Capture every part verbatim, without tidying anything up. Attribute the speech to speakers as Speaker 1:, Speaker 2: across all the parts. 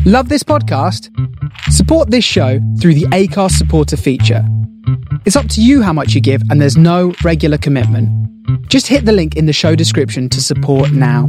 Speaker 1: Love this podcast? Support this show through the Acast supporter feature. It's up to you how much you give, and there's no regular commitment. Just hit the link in the show description to support now.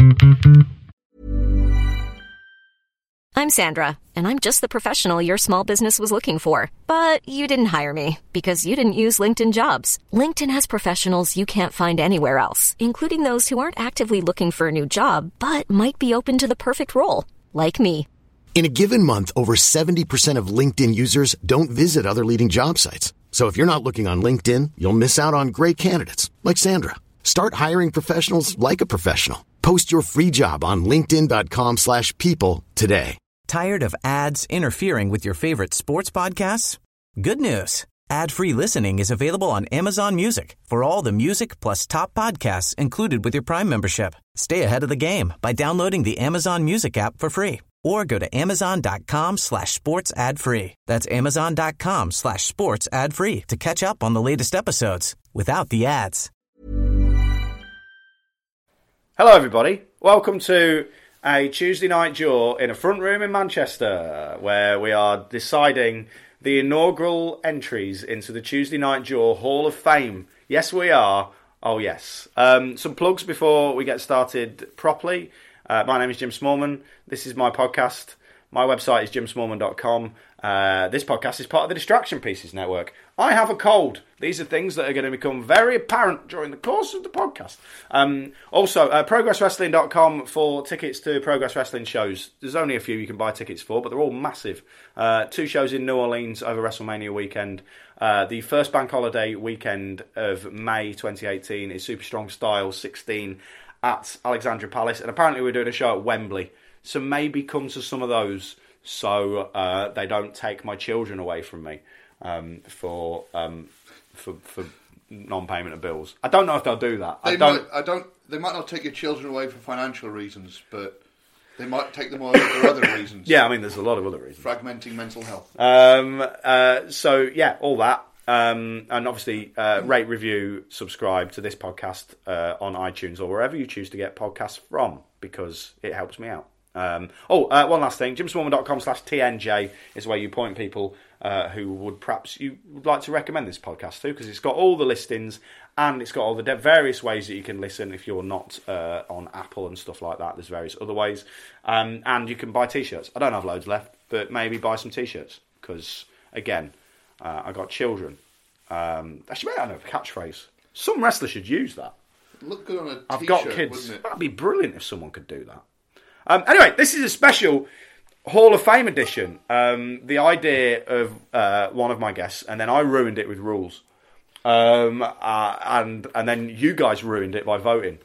Speaker 2: I'm Sandra, and I'm just the professional your small business was looking for. But you didn't hire me because you didn't use LinkedIn Jobs. LinkedIn has professionals you can't find anywhere else, including those who aren't actively looking for a new job, but might be open to the perfect role, like me.
Speaker 3: In a given month, over seventy percent of LinkedIn users don't visit other leading job sites. So if you're not looking on LinkedIn, you'll miss out on great candidates like Sandra. Start hiring professionals like a professional. Post your free job on linkedin.com slash people today.
Speaker 4: Tired of ads interfering with your favorite sports podcasts? Good news. Ad-free listening is available on Amazon Music for all the music plus top podcasts included with your Prime membership. Stay ahead of the game by downloading the Amazon Music app for free. Or go to amazon.com slash sports ad free. That's amazon.com slash sports ad free to catch up on the latest episodes without the ads.
Speaker 5: Hello everybody, welcome to a Tuesday night jaw in a front room in Manchester, where we are deciding the inaugural entries into the Tuesday night jaw Hall of Fame. Yes we are, oh yes. Um, some plugs before we get started properly. Uh, my name is Jim Smallman. This is my podcast. My website is jim smallman dot com. Uh, this podcast is part of the Distraction Pieces Network. I have a cold. These are things that are going to become very apparent during the course of the podcast. Um, also, uh, progress wrestling dot com for tickets to Progress Wrestling shows. There's only a few you can buy tickets for, but they're all massive. Uh, two shows in New Orleans over WrestleMania weekend. Uh, the first bank holiday weekend of May twenty eighteen is Super Strong Style sixteen at Alexandra Palace, and apparently we're doing a show at Wembley, so maybe come to some of those so uh, they don't take my children away from me um, for, um, for for non-payment of bills. I don't know if they'll do that.
Speaker 6: They
Speaker 5: I don't.
Speaker 6: Might, I don't. They might not take your children away for financial reasons, but they might take them away for other reasons.
Speaker 5: Yeah, I mean, there's a lot of other reasons.
Speaker 6: Fragmenting mental health.
Speaker 5: Um, uh, so yeah, all that. Um, and obviously, uh, rate, review, subscribe to this podcast uh, on iTunes or wherever you choose to get podcasts from, because it helps me out. Um, oh, uh, one last thing, jim smallman dot com slash T N J is where you point people uh, who would perhaps you would like to recommend this podcast to, because it's got all the listings and it's got all the various ways that you can listen if you're not uh, on Apple and stuff like that. There's various other ways. Um, and you can buy t-shirts. I don't have loads left, but maybe buy some t-shirts, because, again, Uh, I got children. Um, actually, I don't know a catchphrase. Some wrestler should use that.
Speaker 6: Look good on a t-shirt,
Speaker 5: I've got kids.
Speaker 6: Wouldn't it?
Speaker 5: That'd be brilliant if someone could do that. Um, anyway, this is a special Hall of Fame edition. Um, the idea of uh, one of my guests, and then I ruined it with rules, um, uh, and and then you guys ruined it by voting.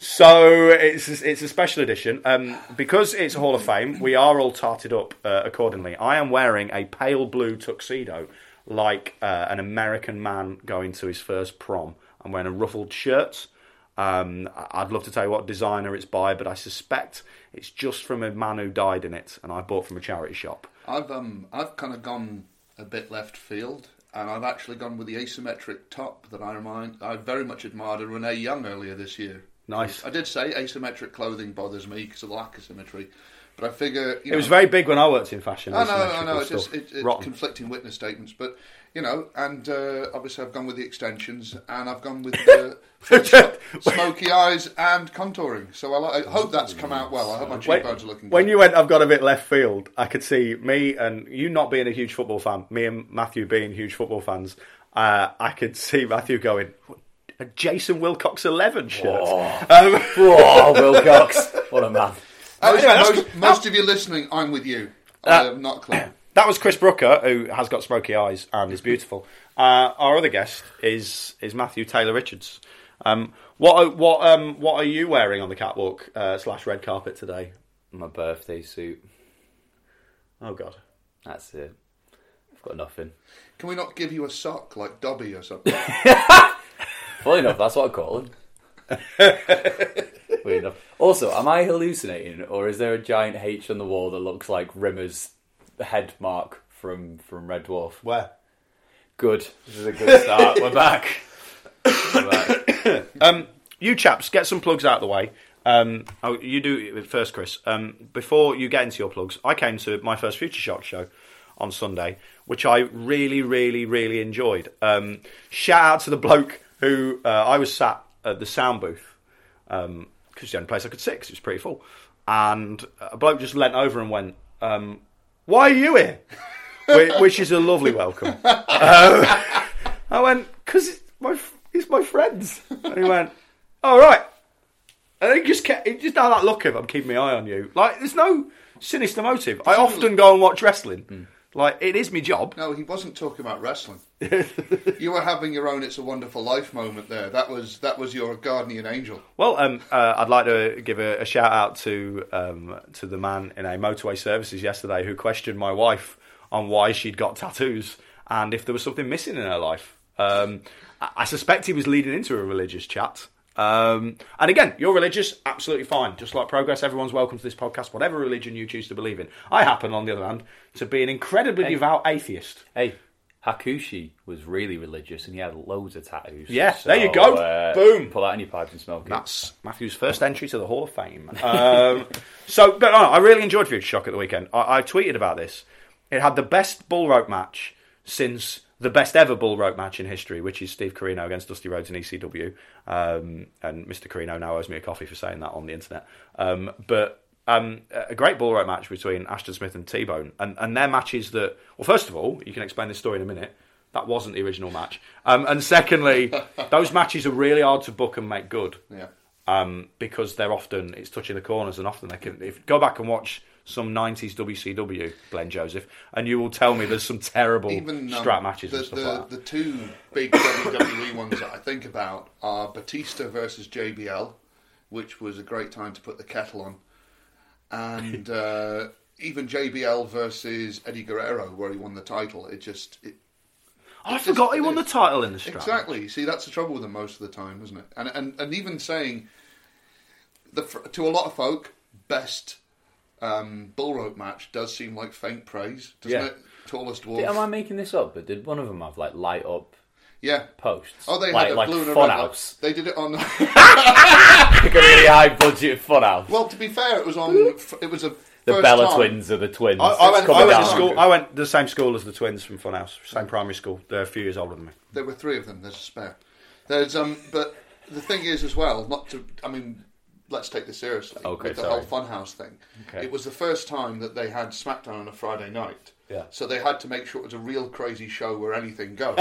Speaker 5: So it's it's a special edition. Um, because it's a Hall of Fame, we are all tarted up uh, accordingly. I am wearing a pale blue tuxedo, like uh, an American man going to his first prom. I'm wearing a ruffled shirt. Um, I'd love to tell you what designer it's by, but I suspect it's just from a man who died in it, and I bought from a charity shop.
Speaker 6: I've um I've kind of gone a bit left field, and I've actually gone with the asymmetric top that I remind I very much admired in Renee Young earlier this year.
Speaker 5: Nice.
Speaker 6: I did say asymmetric clothing bothers me because of the lack of symmetry. But I figure... You
Speaker 5: it
Speaker 6: know,
Speaker 5: was very big when I worked in fashion.
Speaker 6: I know, I know. It's, just, it, it's
Speaker 5: Rotten.
Speaker 6: conflicting witness statements. But, you know, and uh, obviously I've gone with the extensions, and I've gone with the smoky eyes and contouring. So I, I hope that's come out well. I hope my cheekbones are looking good.
Speaker 5: When you went, I've got a bit left field, I could see me and you not being a huge football fan, me and Matthew being huge football fans, uh, I could see Matthew going... A Jason Wilcox eleven shirt.
Speaker 7: Oh,
Speaker 5: um,
Speaker 7: oh Wilcox. What a man.
Speaker 6: Most,
Speaker 5: anyway,
Speaker 6: most, most of you listening, I'm with you. I am not clear.
Speaker 5: That was Chris Brooker, who has got smoky eyes and is beautiful. Uh, our other guest is is Matthew Taylor Richards. Um, what what um what are you wearing on the catwalk uh, slash red carpet today?
Speaker 7: My birthday suit.
Speaker 5: Oh God,
Speaker 7: that's it. I've got nothing.
Speaker 6: Can we not give you a sock like Dobby or something?
Speaker 7: Funny enough, that's what I call him. Weird enough. Also, am I hallucinating, or is there a giant H on the wall that looks like Rimmer's head mark from, from Red Dwarf?
Speaker 5: Where?
Speaker 7: Good. This is a good start. We're back. We're back.
Speaker 5: um, you chaps, get some plugs out of the way. Um, oh, you do it first, Chris. Um, before you get into your plugs, I came to my first Future Shock show on Sunday, which I really, really, really enjoyed. Um, shout out to the bloke who uh, I was sat at the sound booth because um, it's the only place I could sit because it was pretty full. And a bloke just leant over and went, um, "Why are you here?" Which is a lovely welcome. Uh, I went, "Because it's my, it's my friends." And he went, "Oh, right." And he just kept, he just had that look of, "I'm keeping my eye on you." Like, there's no sinister motive. I often go and watch wrestling. Mm. Like, it is my job.
Speaker 6: No, he wasn't talking about wrestling. You were having your own "It's a Wonderful Life" moment there. That was that was your guardian angel.
Speaker 5: Well, um, uh, I'd like to give a, a shout out to um, to the man in a motorway services yesterday who questioned my wife on why she'd got tattoos and if there was something missing in her life. Um, I, I suspect he was leading into a religious chat. Um, and again, you're religious, absolutely fine. Just like Progress, everyone's welcome to this podcast, whatever religion you choose to believe in. I happen, on the other hand, to be an incredibly hey. devout atheist.
Speaker 7: Hey, Hakushi was really religious and he had loads of tattoos.
Speaker 5: Yeah,
Speaker 7: so,
Speaker 5: there you go.
Speaker 7: Uh,
Speaker 5: Boom.
Speaker 7: Pull out any pipes and smoke it.
Speaker 5: That's Matthew's first entry to the Hall of Fame. Um, so, but no, I really enjoyed Future Shock at the weekend. I, I tweeted about this. It had the best bull rope match since the best ever bull rope match in history, which is Steve Corino against Dusty Rhodes in E C W. Um, and Mister Corino now owes me a coffee for saying that on the internet. Um, but um, a great bull rope match between Ashton Smith and T-Bone. And, and they're matches that, well, first of all, you can explain this story in a minute. That wasn't the original match. Um, and secondly, those matches are really hard to book and make good.
Speaker 6: Yeah.
Speaker 5: Um, because they're often, it's touching the corners, and often they can, if go back and watch some nineties W C W, Glenn Joseph, and you will tell me there's some terrible Even, um, strap matches
Speaker 6: the,
Speaker 5: and stuff
Speaker 6: the,
Speaker 5: like that.
Speaker 6: The two big W W E ones that I think about are Batista versus J B L, which was a great time to put the kettle on, and uh, even J B L versus Eddie Guerrero, where he won the title. It just... It,
Speaker 5: I forgot just, he won the title in the strap.
Speaker 6: Exactly. See, that's the trouble with them most of the time, isn't it? And and, and even saying, the, to a lot of folk, best... Um, bull rope match does seem like faint praise, doesn't
Speaker 5: yeah.
Speaker 6: it? Tallest dwarf.
Speaker 7: Am I making this up? But did one of them have like light up?
Speaker 6: Yeah.
Speaker 7: Posts.
Speaker 6: Oh, they
Speaker 7: like,
Speaker 6: had a
Speaker 7: like
Speaker 6: blue and a
Speaker 7: Funhouse.
Speaker 6: red. They did it on.
Speaker 7: Like a really high budget Funhouse.
Speaker 6: Well, to be fair, it was on. It was a.
Speaker 7: The Bella time. Twins are the twins.
Speaker 5: I, I went, I went to school. I went the same school as the twins from Funhouse, same primary school. They're a few years older than me.
Speaker 6: There were three of them. There's a spare. There's um, but the thing is as well, not to. I mean. Let's take this seriously.
Speaker 7: Okay,
Speaker 6: with the
Speaker 7: sorry.
Speaker 6: whole Funhouse thing.
Speaker 7: Okay.
Speaker 6: It was the first time that they had SmackDown on a Friday night.
Speaker 5: Yeah.
Speaker 6: So they had to make sure it was a real crazy show where anything goes.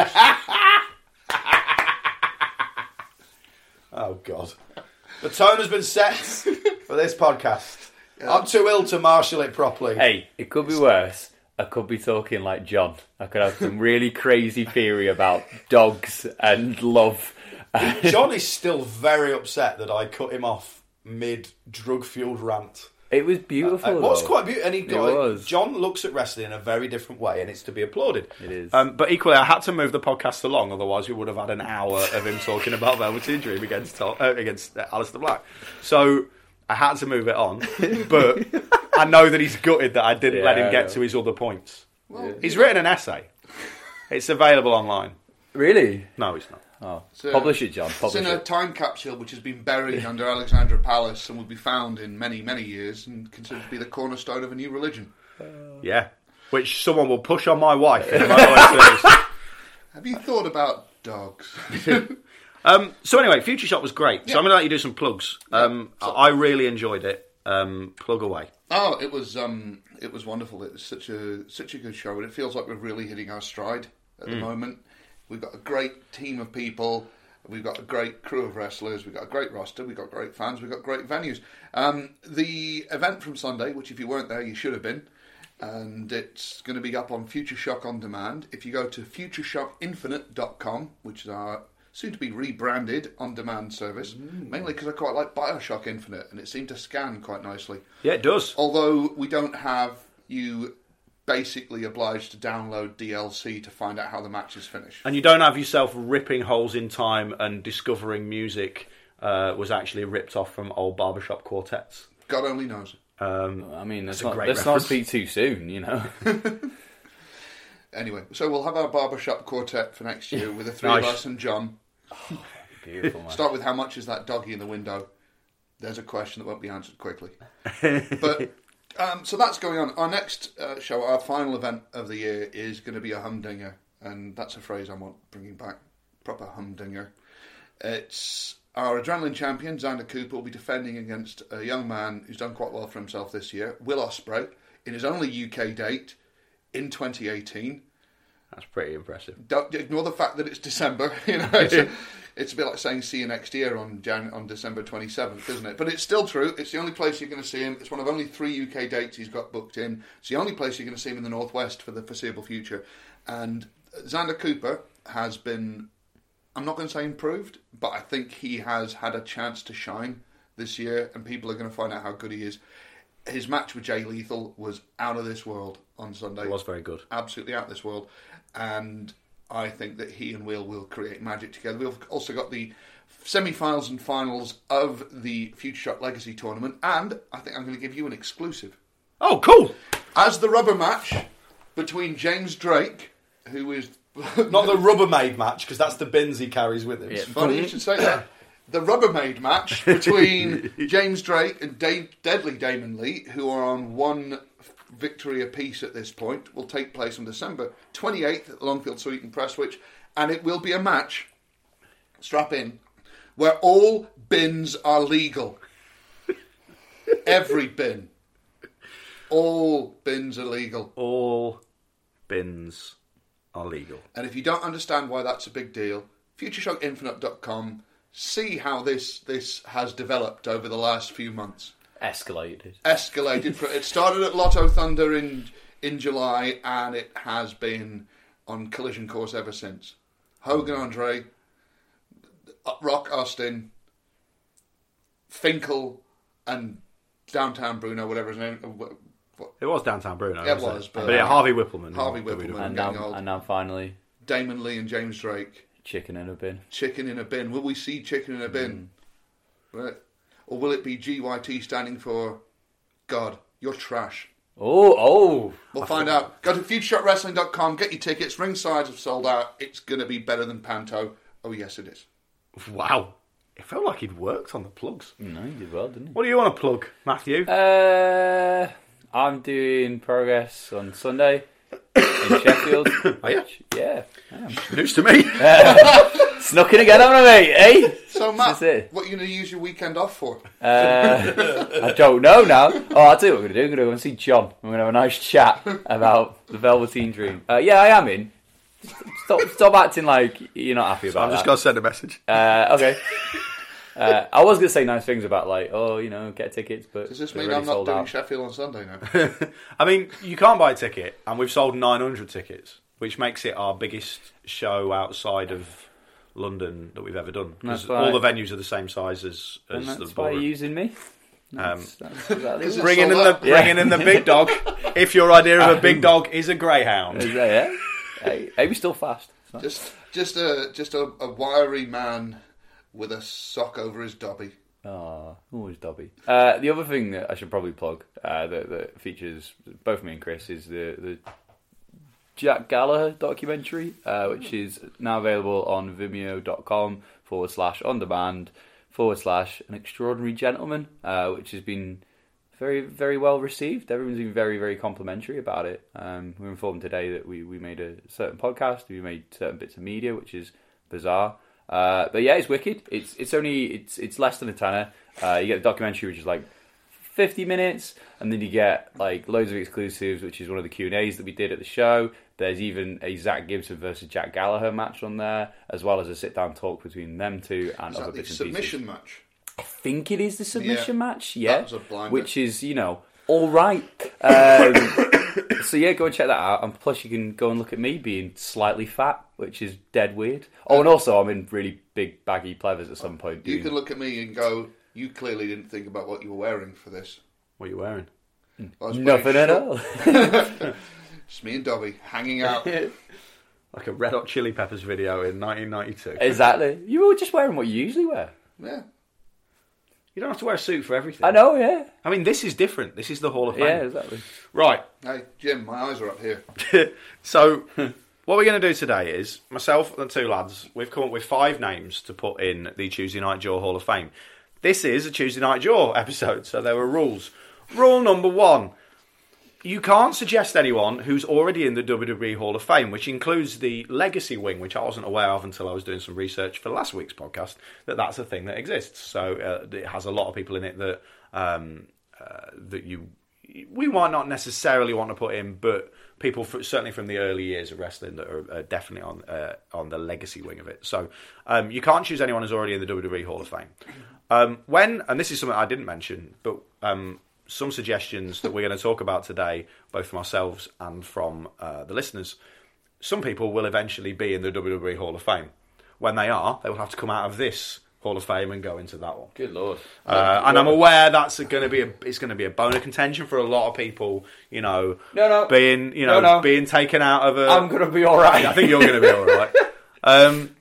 Speaker 5: Oh, God. The tone has been set for this podcast. Yeah. I'm too ill to marshal it properly.
Speaker 7: Hey, it could be worse. I could be talking like John. I could have some really crazy theory about dogs and love.
Speaker 5: John is still very upset that I cut him off mid drug-fueled rant.
Speaker 7: It was beautiful.
Speaker 5: Uh, it was quite beautiful, and he got,
Speaker 7: it was.
Speaker 5: John looks at wrestling in a very different way, and it's to be applauded.
Speaker 7: It is.
Speaker 5: Um, but equally, I had to move the podcast along, otherwise we would have had an hour of him talking about Velveteen Dream against uh, against uh, Aleister Black. So I had to move it on, but I know that he's gutted that I didn't
Speaker 7: yeah,
Speaker 5: let him get to his other points.
Speaker 6: Well,
Speaker 5: he's written an essay. It's available online.
Speaker 7: Really?
Speaker 5: No, it's not.
Speaker 7: Oh,
Speaker 6: so,
Speaker 7: publish it, John. Publish
Speaker 6: it's in
Speaker 7: it.
Speaker 6: a time capsule which has been buried under Alexandra Palace and will be found in many, many years and considered to be the cornerstone of a new religion.
Speaker 5: Uh, yeah, which someone will push on my wife in the motorway.
Speaker 6: Have you thought about dogs?
Speaker 5: um, so anyway, Future Shock was great.
Speaker 6: Yeah.
Speaker 5: So I'm going to let you do some plugs. Um,
Speaker 6: yeah. so,
Speaker 5: I really enjoyed it. Um, plug away.
Speaker 6: Oh, it was um, it was wonderful. It was such a such a good show, and it feels like we're really hitting our stride at the mm. moment. We've got a great team of people. We've got a great crew of wrestlers. We've got a great roster. We've got great fans. We've got great venues. Um, the event from Sunday, which if you weren't there, you should have been, and it's going to be up on Future Shock On Demand. If you go to future shock infinite dot com, which is our soon-to-be rebranded on-demand service, mm. mainly because I quite like Bioshock Infinite, and it seemed to scan quite nicely.
Speaker 5: Yeah, it does.
Speaker 6: Although we don't have you... basically obliged to download D L C to find out how the match is finished.
Speaker 5: And you don't have yourself ripping holes in time and discovering music uh, was actually ripped off from old barbershop quartets.
Speaker 6: God only knows.
Speaker 5: Um,
Speaker 7: I mean, let's,
Speaker 5: that's
Speaker 7: not,
Speaker 5: a great
Speaker 7: let's
Speaker 5: reference.
Speaker 7: not speak too soon, you know.
Speaker 6: Anyway, so we'll have our barbershop quartet for next year with the three
Speaker 5: nice.
Speaker 6: of us and John.
Speaker 7: Oh, beautiful, man.
Speaker 6: Start with How Much Is That Doggy in the Window? there's a question that won't be answered quickly. But um, so that's going on. Our next uh, show, our final event of the year, is going to be a humdinger, and that's a phrase I want bringing back. Proper humdinger. It's our adrenaline champion, Xander Cooper, will be defending against a young man who's done quite well for himself this year, Will Ospreay, in his only U K date in twenty eighteen.
Speaker 5: That's pretty impressive.
Speaker 6: Don't ignore the fact that it's December. You know, it's, a, it's a bit like saying see you next year on Jan, on December twenty-seventh, isn't it? But it's still true. It's the only place you're going to see him. It's one of only three U K dates he's got booked in. It's the only place you're going to see him in the Northwest for the foreseeable future. And Xander Cooper has been, I'm not going to say improved, but I think he has had a chance to shine this year, and people are going to find out how good he is. His match with Jay Lethal was out of this world on Sunday.
Speaker 5: It was very good.
Speaker 6: Absolutely out of this world. And I think that he and Will will create magic together. We've also got the semi-finals and finals of the Future Shock Legacy Tournament, and I think I'm going to give you an exclusive.
Speaker 5: Oh, cool!
Speaker 6: As the rubber match between James Drake, who is...
Speaker 5: Not the Rubbermaid match, because that's the bins he carries with him.
Speaker 6: It's funny you should say that. The Rubbermaid match between James Drake and Dave, Deadly Damon Lee, who are on one victory apiece at this point, will take place on December twenty-eighth at the Longfield Suite in Prestwich, and it will be a match, strap in, where all bins are legal. Every bin. All bins are legal.
Speaker 5: All bins are legal.
Speaker 6: And if you don't understand why that's a big deal, future shock infinite dot com, see how this this has developed over the last few months.
Speaker 7: Escalated.
Speaker 6: Escalated. For, it started at Lotto Thunder in in July, and it has been on collision course ever since. Hogan Andre, Rock Austin, Finkel, and Downtown Bruno, whatever his name. What,
Speaker 5: it was Downtown Bruno.
Speaker 6: It was,
Speaker 5: it? but,
Speaker 6: but
Speaker 5: yeah, Harvey Whippleman.
Speaker 6: Harvey Whippleman,
Speaker 7: and now, and now finally,
Speaker 6: Damon Lee and James Drake.
Speaker 7: Chicken in a bin.
Speaker 6: Chicken in a bin. Will we see chicken in a bin? Mm. Right. Or will it be G Y T standing for God, you're trash?
Speaker 7: Oh, oh.
Speaker 6: We'll find out. Go to future shock wrestling dot com, get your tickets. Ringsides have sold out. It's going to be better than Panto. Oh, yes, it is.
Speaker 5: Wow. It felt like he'd worked on the plugs.
Speaker 7: No, he did well, didn't he?
Speaker 5: What do you want to plug, Matthew?
Speaker 7: Uh, I'm doing Progress on Sunday in Sheffield.
Speaker 5: Are you?
Speaker 7: Yeah, I am.
Speaker 5: News to me.
Speaker 7: Uh, snuck in again, haven't I, mate? Eh?
Speaker 6: So, Matt, what are you going to use your weekend off for?
Speaker 7: Uh, I don't know now. Oh, I'll tell you what we're going to do. We're going to go and see John. We're going to have a nice chat about the Velveteen Dream. Uh, yeah, I am in. Stop, stop acting like you're not happy about
Speaker 5: so I'm just
Speaker 7: that.
Speaker 5: going to send a message.
Speaker 7: Uh, okay. Uh, I was going to say nice things about, like, oh, you know, get tickets, but
Speaker 6: does this mean I'm not doing out. Sheffield on Sunday now?
Speaker 5: I mean, you can't buy a ticket, and we've sold nine hundred tickets, which makes it our biggest show outside of London that we've ever done. Because all the venues are the same size as, as
Speaker 7: and that's
Speaker 5: the
Speaker 7: why
Speaker 5: ballroom.
Speaker 7: you're using me.
Speaker 5: Um,
Speaker 7: that's, that's exactly
Speaker 5: bringing in the yeah. bringing in the big dog. If your idea of a big dog is a greyhound,
Speaker 7: is that, yeah? Hey, hey, we're still fast.
Speaker 6: Just, just a, just a, a wiry man with a sock over his dobby.
Speaker 7: Oh, always dobby. Uh, the other thing that I should probably plug uh, that, that features both me and Chris is the the Jack Gallagher documentary, uh, which is now available on vimeo.com forward slash on demand forward slash an extraordinary gentleman, uh, which has been very, very well received. Everyone's been very, very complimentary about it. Um, we were informed today that we, we made a certain podcast, we made certain bits of media, which is bizarre. Uh, but yeah, it's wicked. It's it's only it's it's less than a tenner. Uh, you get the documentary, which is like fifty minutes, and then you get like loads of exclusives, which is one of the Q and A's that we did at the show. There's even a Zach Gibson versus Jack Gallagher match on there, as well as a sit-down talk between them two and
Speaker 6: is
Speaker 7: other
Speaker 6: that
Speaker 7: bits
Speaker 6: the
Speaker 7: and
Speaker 6: submission
Speaker 7: pieces.
Speaker 6: match?
Speaker 7: I think it is the submission
Speaker 6: yeah,
Speaker 7: match, yeah,
Speaker 6: that was a blinder.
Speaker 7: Which is, you know, all right. Um, so yeah, go and check that out. And plus, you can go and look at me being slightly fat, which is dead weird. Oh, and also, I'm in really big baggy plevers at some point.
Speaker 6: You
Speaker 7: doing...
Speaker 6: can look at me and go, you clearly didn't think about what you were wearing for this.
Speaker 5: What are you wearing?
Speaker 7: Nothing at all.
Speaker 6: It's me and Dobby hanging out.
Speaker 5: Like a Red Hot Chili Peppers video in nineteen ninety-two.
Speaker 7: Exactly. You were just wearing what you usually wear.
Speaker 6: Yeah.
Speaker 5: You don't have to wear a suit for everything.
Speaker 7: I know, yeah.
Speaker 5: I mean, this is different. This is the Hall of Fame.
Speaker 7: Yeah, exactly.
Speaker 5: Right.
Speaker 6: Hey, Jim, my eyes are up here.
Speaker 5: So, what we're going to do today is, myself and the two lads, we've come up with five names to put in the Tuesday Night Jaw Hall of Fame. this is a Tuesday Night Jaw episode, so there were rules. Rule number one. You can't suggest anyone who's already in the W W E Hall of Fame, which includes the legacy wing, which I wasn't aware of until I was doing some research for last week's podcast, that that's a thing that exists. So uh, it has a lot of people in it that um, uh, that you we might not necessarily want to put in, but people for, certainly from the early years of wrestling that are uh, definitely on uh, on the legacy wing of it. So um, you can't choose anyone who's already in the W W E Hall of Fame. Um, when, and this is something I didn't mention, but... Um, some suggestions that we're going to talk about today, both from ourselves and from uh, the listeners. Some people will eventually be in the W W E Hall of Fame. When they are, they will have to come out of this Hall of Fame and go into that one.
Speaker 7: Good Lord!
Speaker 5: Uh, and I'm aware that's going to be a, it's going to be a bone of contention for a lot of people. You know,
Speaker 7: no, no,
Speaker 5: being you know
Speaker 7: no, no.
Speaker 5: being taken out of a.
Speaker 7: I'm going to be all right.
Speaker 5: I think you're going to be all right. Um,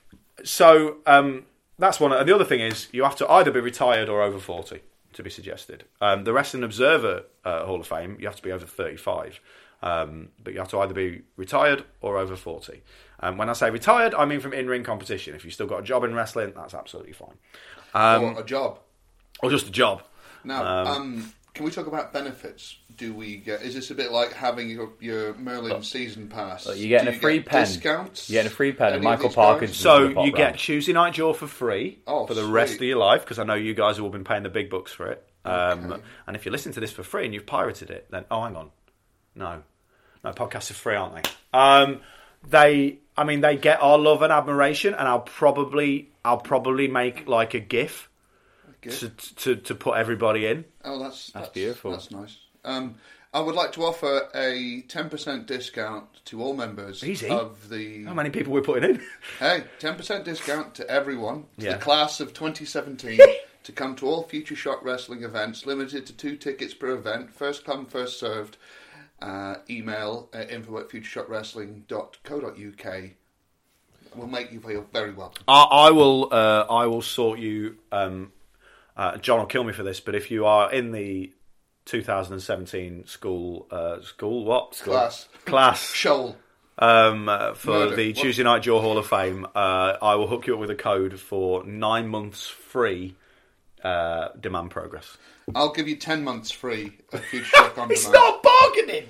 Speaker 5: so um, that's one. And the other thing is, you have to either be retired or over forty. To be suggested. Um, the Wrestling Observer uh, Hall of Fame, you have to be over thirty-five. Um, but you have to either be retired or over forty. Um, when I say retired, I mean from in-ring competition. If you've still got a job in wrestling, that's absolutely fine. Um,
Speaker 6: or a job.
Speaker 5: Or just a job.
Speaker 6: Now,
Speaker 5: um,
Speaker 6: um, can we talk about benefits? Do we get? Is this a bit like having your, your Merlin look, season pass?
Speaker 7: Look, you're getting
Speaker 6: Do
Speaker 7: a free
Speaker 6: get
Speaker 7: pen.
Speaker 6: Discounts?
Speaker 7: You're getting a free pen. And
Speaker 6: Any
Speaker 7: Michael Parkinson.
Speaker 5: So you
Speaker 7: get
Speaker 5: round. Tuesday Night Jaw for free
Speaker 6: oh,
Speaker 5: for the
Speaker 6: sweet.
Speaker 5: rest of your life, because I know you guys have all been paying the big bucks for it. Um,
Speaker 6: okay.
Speaker 5: And if you listen to this for free and you've pirated it, then oh, hang on, no, no, podcasts are free, aren't they? Um, they, I mean, they get our love and admiration, and I'll probably, I'll probably make like a GIF,
Speaker 6: a GIF?
Speaker 5: To, to to put everybody in.
Speaker 6: Oh, that's that's,
Speaker 7: that's beautiful.
Speaker 6: That's nice. Um, I would like to offer a ten percent discount to all members
Speaker 5: Easy.
Speaker 6: of the...
Speaker 5: How many people we're putting in?
Speaker 6: Hey, ten percent discount to everyone, to
Speaker 5: yeah.
Speaker 6: the class of twenty seventeen, to come to all Future Shock Wrestling events, limited to two tickets per event, first come, first served. Uh, email uh, info at future shock wrestling dot co dot uk. We'll make you feel very welcome.
Speaker 5: I, I will uh, I will sort you... Um, uh, John will kill me for this, but if you are in the two thousand seventeen school uh, school what school?
Speaker 6: class
Speaker 5: class
Speaker 6: shoal
Speaker 5: um, uh, for
Speaker 6: Murder.
Speaker 5: the
Speaker 6: What?
Speaker 5: Tuesday Night Jaw Hall of Fame, uh, I will hook you up with a code for nine months free uh, demand progress.
Speaker 6: I'll give you ten months free of Future Shock on
Speaker 5: It's
Speaker 6: demand.
Speaker 5: not bargaining.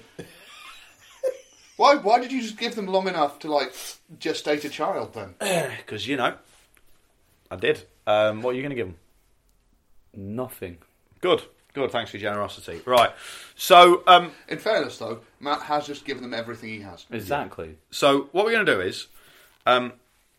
Speaker 6: Why? Why did you just give them long enough to like gestate a child then?
Speaker 5: Because you know, I did. Um, what are you going to give them?
Speaker 7: Nothing.
Speaker 5: Good. Good, thanks for your generosity. Right, so... Um,
Speaker 6: In fairness, though, Matt has just given them everything he has.
Speaker 7: Exactly.
Speaker 5: So, what we're going to do is... Um,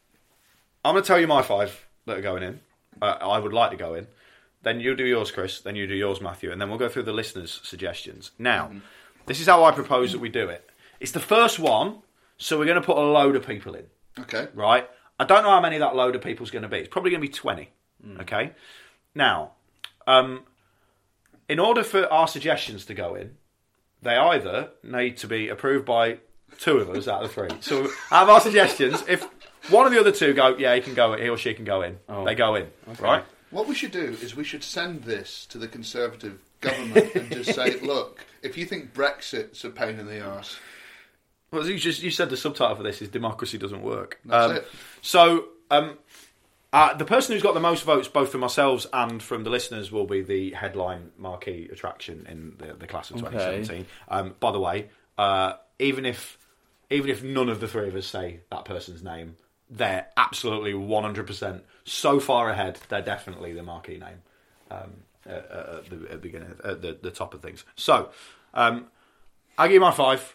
Speaker 5: I'm going to tell you my five that are going in. Uh, I would like to go in. Then you do yours, Chris. Then you do yours, Matthew. And then we'll go through the listeners' suggestions. Now, mm-hmm. this is how I propose that we do it. It's the first one, so we're going to put a load of people in.
Speaker 6: Okay.
Speaker 5: Right? I don't know how many that load of people is going to be. It's probably going to be twenty. Mm. Okay? Now... Um, in order for our suggestions to go in, they either need to be approved by two of us out of the three. So out of our suggestions, if one of the other two go, yeah, he can go, he or she can go in, oh. they go in, okay. Right?
Speaker 6: What we should do is we should send this to the Conservative government and just say, look, if you think Brexit's a pain in the arse...
Speaker 5: Well, you, just, you said the subtitle for this is Democracy Doesn't Work.
Speaker 6: That's
Speaker 5: um,
Speaker 6: it.
Speaker 5: So... Um, Uh, the person who's got the most votes, both from ourselves and from the listeners, will be the headline marquee attraction in the, the class of twenty seventeen. Okay. Um, by the way, uh, even if even if none of the three of us say that person's name, they're absolutely one hundred percent so far ahead. They're definitely the marquee name um, at, at, the, at the beginning, at the, the top of things. So, um, I'll give you my five.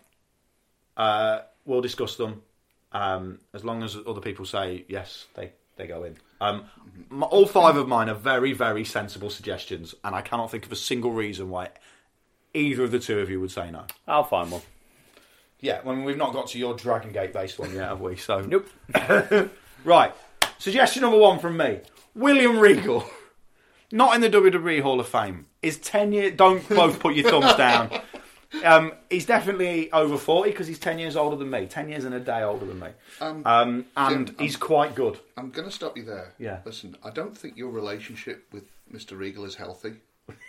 Speaker 5: Uh, we'll discuss them. Um, as long as other people say yes, they. They go in. Um, my, all five of mine are very, very sensible suggestions, and I cannot think of a single reason why either of the two of you would say no.
Speaker 7: I'll find one.
Speaker 5: Yeah, when we've not got to your Dragon Gate based one yet, have we? So
Speaker 7: nope.
Speaker 5: Right. Suggestion number one from me: William Regal, not in the W W E Hall of Fame. Is ten years? Don't both put your thumbs down. Um, he's definitely over forty because he's ten years older than me. Ten years and a day older than me. Um, um, and Jim, he's
Speaker 6: I'm,
Speaker 5: quite good.
Speaker 6: I'm going to stop you there.
Speaker 5: Yeah.
Speaker 6: Listen, I don't think your relationship with Mister Regal is healthy.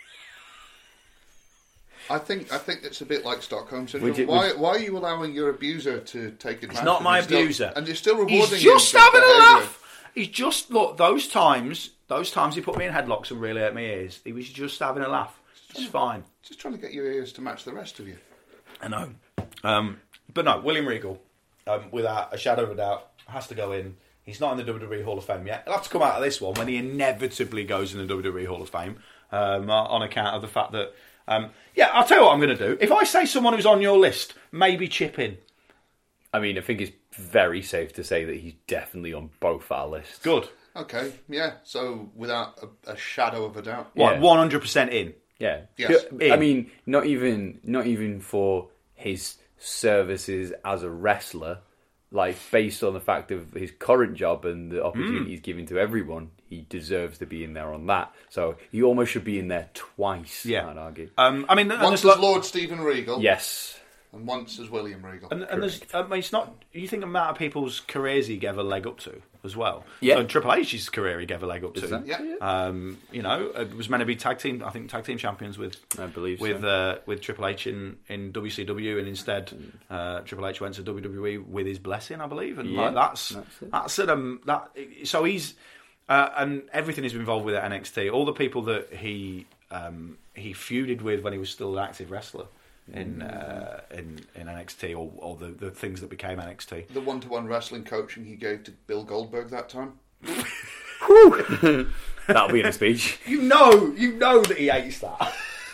Speaker 6: I think I think it's a bit like Stockholm Syndrome.
Speaker 7: Would you,
Speaker 6: why,
Speaker 7: would...
Speaker 6: why are you allowing your abuser to take advantage?
Speaker 5: He's not my
Speaker 6: still,
Speaker 5: abuser.
Speaker 6: and you're still rewarding
Speaker 5: He's just
Speaker 6: him for
Speaker 5: having a
Speaker 6: behaviour.
Speaker 5: laugh. He's just look those times. Those times he put me in headlocks and really hurt my ears. He was just having a laugh. It's fine.
Speaker 6: Just trying to get your ears to match the rest of you.
Speaker 5: I know. Um, but no, William Regal, um, without a shadow of a doubt, has to go in. He's not in the W W E Hall of Fame yet. He'll have to come out of this one when he inevitably goes in the W W E Hall of Fame um, on account of the fact that... Um, yeah, I'll tell you what I'm going to do. If I say someone who's on your list, maybe chip in.
Speaker 7: I mean, I think it's very safe to say that he's definitely on both our lists.
Speaker 5: Good.
Speaker 6: Okay, yeah. So without a, a shadow of a doubt.
Speaker 5: What,
Speaker 7: Yeah.
Speaker 5: one hundred percent in?
Speaker 7: Yeah.
Speaker 6: Yes.
Speaker 7: I mean, not even not even for his services as a wrestler, like based on the fact of his current job and the opportunity he's giving to everyone, he deserves to be in there on that. So he almost should be in there twice,
Speaker 5: Yeah.
Speaker 7: I'd argue.
Speaker 5: Um, I mean, and
Speaker 6: Once
Speaker 5: there's
Speaker 6: as
Speaker 5: lo-
Speaker 6: Lord Stephen Regal.
Speaker 7: Yes.
Speaker 6: And once as William Regal.
Speaker 5: And, and there's, I mean, it's not. You think the amount of people's careers he gave a leg up to as well.
Speaker 7: Yeah.
Speaker 5: So Triple H's career he gave a leg up to.
Speaker 7: that?
Speaker 6: Yeah.
Speaker 5: Um, you know, it was meant to be tag team. I think tag team champions with
Speaker 7: I believe
Speaker 5: with
Speaker 7: so.
Speaker 5: uh, with Triple H in, in W C W, and instead uh, Triple H went to W W E with his blessing, I believe. And
Speaker 7: Yeah,
Speaker 5: like that's
Speaker 7: that's it.
Speaker 5: that's it. Um, that so he's uh, and everything he's been involved with at N X T. All the people that he um, he feuded with when he was still an active wrestler. In, uh, in in N X T or, or the, the things that became N X T.
Speaker 6: The one-to-one wrestling coaching he gave to Bill Goldberg that time.
Speaker 7: That'll be in a speech.
Speaker 5: You know, you know that he hates that.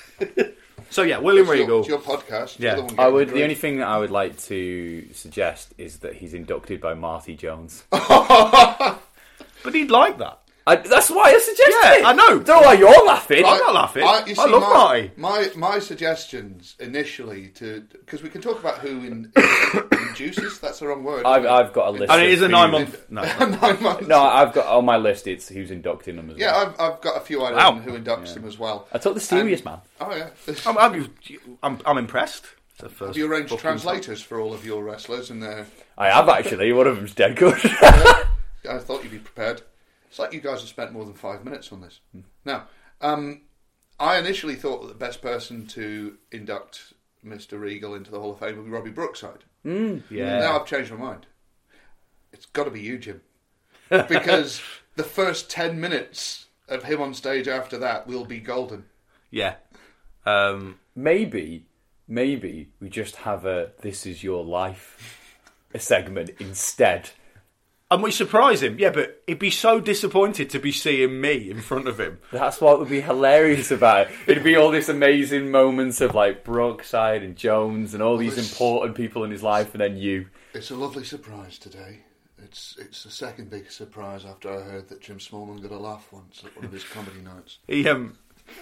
Speaker 5: So yeah, William
Speaker 6: It's your,
Speaker 5: Regal.
Speaker 6: it's your podcast.
Speaker 5: Yeah.
Speaker 6: You're the one
Speaker 7: I
Speaker 6: getting
Speaker 7: would.
Speaker 6: the
Speaker 7: The only
Speaker 6: grief.
Speaker 7: thing that I would like to suggest is that he's inducted by Marty Jones.
Speaker 5: But he'd like that.
Speaker 7: I, that's why I suggested
Speaker 5: Yeah,
Speaker 7: it.
Speaker 5: I know.
Speaker 7: Don't know why you're laughing.
Speaker 5: I'm not laughing. I,
Speaker 6: you
Speaker 5: love
Speaker 6: my,
Speaker 5: Marty.
Speaker 6: My my suggestions initially to because we can talk about who in, induces. That's the wrong word.
Speaker 7: I've, I've got a list.
Speaker 5: And it
Speaker 7: of
Speaker 5: is a
Speaker 7: who-
Speaker 5: nine month. No,
Speaker 6: Nine months.
Speaker 7: No, I've got on my list. It's who's inducting them as
Speaker 6: Yeah,
Speaker 7: well.
Speaker 6: I've, I've got a few ideas
Speaker 5: Wow.
Speaker 6: on who inducts them as well.
Speaker 7: I took the serious man.
Speaker 6: Oh yeah.
Speaker 5: I'm, I'm, I'm, I'm impressed. It's the first
Speaker 6: Have you arranged
Speaker 5: booking
Speaker 6: translators for all of your wrestlers and their?
Speaker 7: I have actually. One of them's dead good.
Speaker 6: I thought you'd be prepared. It's like you guys have spent more than five minutes on this. Now, um, I initially thought that the best person to induct Mister Regal into the Hall of Fame would be Robbie Brookside.
Speaker 5: Yeah.
Speaker 6: Now I've changed my mind. It's got to be you, Jim. Because the first ten minutes of him on stage after that will be golden.
Speaker 5: Yeah. Um,
Speaker 7: maybe, maybe we just have a "This Is Your Life" a segment instead.
Speaker 5: and we surprise him. Yeah, but he'd be so disappointed to be seeing me in front of him.
Speaker 7: That's what would be hilarious about it. It'd be all these amazing moments of like Brookside and Jones and all these
Speaker 6: Well, it's-
Speaker 7: important people in his life, and then you.
Speaker 6: It's a lovely surprise today. It's it's the second big surprise after I heard that Jim Smallman got a laugh once at one of his comedy nights.
Speaker 5: He um,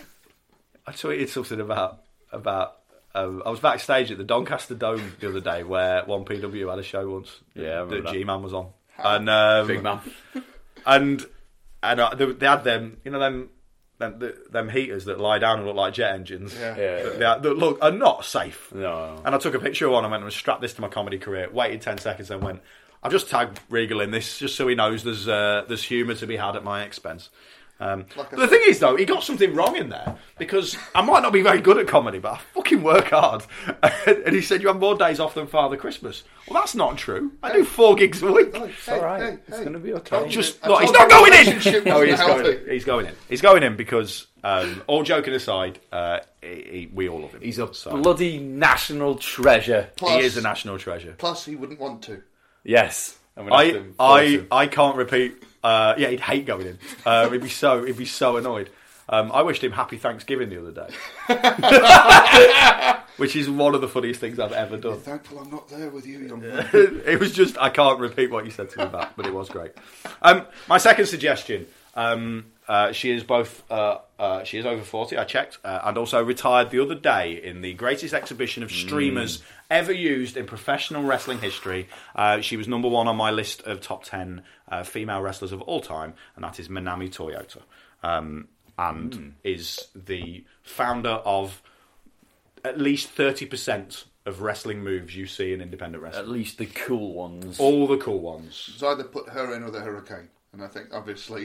Speaker 5: I tweeted something about about. Um, I was backstage at the Doncaster Dome the other day, where one P W had a show once.
Speaker 7: Yeah, I remember
Speaker 5: that
Speaker 7: that.
Speaker 5: G-Man was on, and um,
Speaker 7: Big man.
Speaker 5: and and uh, they, they had them, you know, them them, the, them heaters that lie down and look like jet engines.
Speaker 6: Yeah.
Speaker 7: Yeah.
Speaker 5: That, they are- that look are not safe.
Speaker 7: No.
Speaker 5: And I took a picture of one and went and strapped this to my comedy career. Waited ten seconds and went. I've just tagged Regal in this just so he knows there's uh, there's humour to be had at my expense. Um,
Speaker 6: Like I
Speaker 5: but the thing is, though, he got something wrong in there because I might not be very good at comedy, but I fucking work hard. And he said, you have more days off than Father Christmas. Well, that's not true. I do four gigs a week.
Speaker 6: Hey,
Speaker 7: It's all right.
Speaker 6: hey,
Speaker 7: It's
Speaker 6: hey.
Speaker 7: going to be
Speaker 6: I
Speaker 7: okay.
Speaker 6: told you-
Speaker 5: Just
Speaker 6: I
Speaker 5: look,
Speaker 6: told
Speaker 5: he's
Speaker 6: you
Speaker 5: not
Speaker 6: the
Speaker 5: going in.
Speaker 6: relationship
Speaker 5: Oh, he's
Speaker 6: wasn't
Speaker 5: going
Speaker 6: healthy.
Speaker 5: in. He's going in. He's going in because, um, all joking aside, uh, he, he, we all love him.
Speaker 7: He's a
Speaker 5: So,
Speaker 7: bloody national treasure.
Speaker 6: Plus,
Speaker 5: he is a national treasure.
Speaker 6: plus, he wouldn't want to.
Speaker 7: Yes. I'm gonna have
Speaker 5: I,
Speaker 7: to force
Speaker 5: I,
Speaker 7: him.
Speaker 5: I can't repeat. Uh, yeah, he'd hate going in. Uh, he'd be so, he'd be so annoyed. Um, I wished him happy Thanksgiving the other day, which is one of the funniest things I've ever done.
Speaker 6: Thankful I'm not there with you, young man.
Speaker 5: It was just I can't repeat what you said to me back, but it was great. Um, my second suggestion. Um, uh, she is both. Uh, uh, she is over forty. I checked, uh, and also retired the other day in the greatest exhibition of streamers ever used in professional wrestling history. Uh, she was number one on my list of top ten uh, female wrestlers of all time, and that is Manami Toyota, um, and
Speaker 7: Mm.
Speaker 5: is the founder of at least thirty percent of wrestling moves you see in independent wrestling.
Speaker 7: At least the cool ones.
Speaker 5: All the cool ones.
Speaker 6: It's either put her in or the Hurricane. And I think, obviously...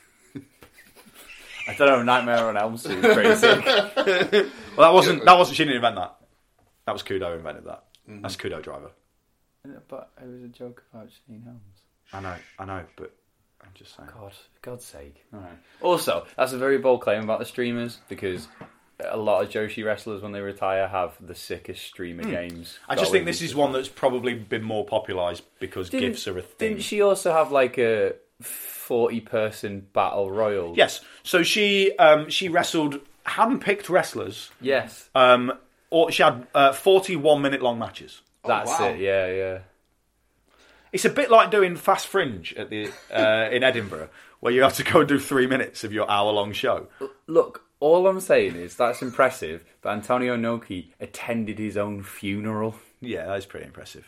Speaker 7: I don't know, Nightmare on Elm Street. Pretty sick.
Speaker 5: Well, that wasn't. That wasn't. She didn't invent that. That was Kudo who invented that.
Speaker 6: Mm-hmm.
Speaker 5: That's Kudo Driver.
Speaker 7: But it was a joke about Shane Helms.
Speaker 5: I know. I know. But I'm just saying.
Speaker 7: God, for God's sake. All right. Also, that's a very bold claim about the streamers, because a lot of Joshi wrestlers, when they retire, have the sickest streamer mm. games.
Speaker 5: I just think this is one that's probably been more popularised because
Speaker 7: didn't,
Speaker 5: GIFs are a thing.
Speaker 7: Didn't she also have like a forty-person battle royal?
Speaker 5: Yes. So she um, she wrestled hand-picked wrestlers.
Speaker 7: Yes.
Speaker 5: Um, or she had uh, forty-one minute long matches.
Speaker 7: That's
Speaker 6: oh, wow.
Speaker 7: it. Yeah, yeah.
Speaker 5: It's a bit like doing Fast Fringe at the uh, in Edinburgh, where you have to go and do three minutes of your hour-long show.
Speaker 7: Look, all I'm saying is that's impressive, but Antonio Inoki attended his own funeral.
Speaker 5: Yeah, that is pretty impressive.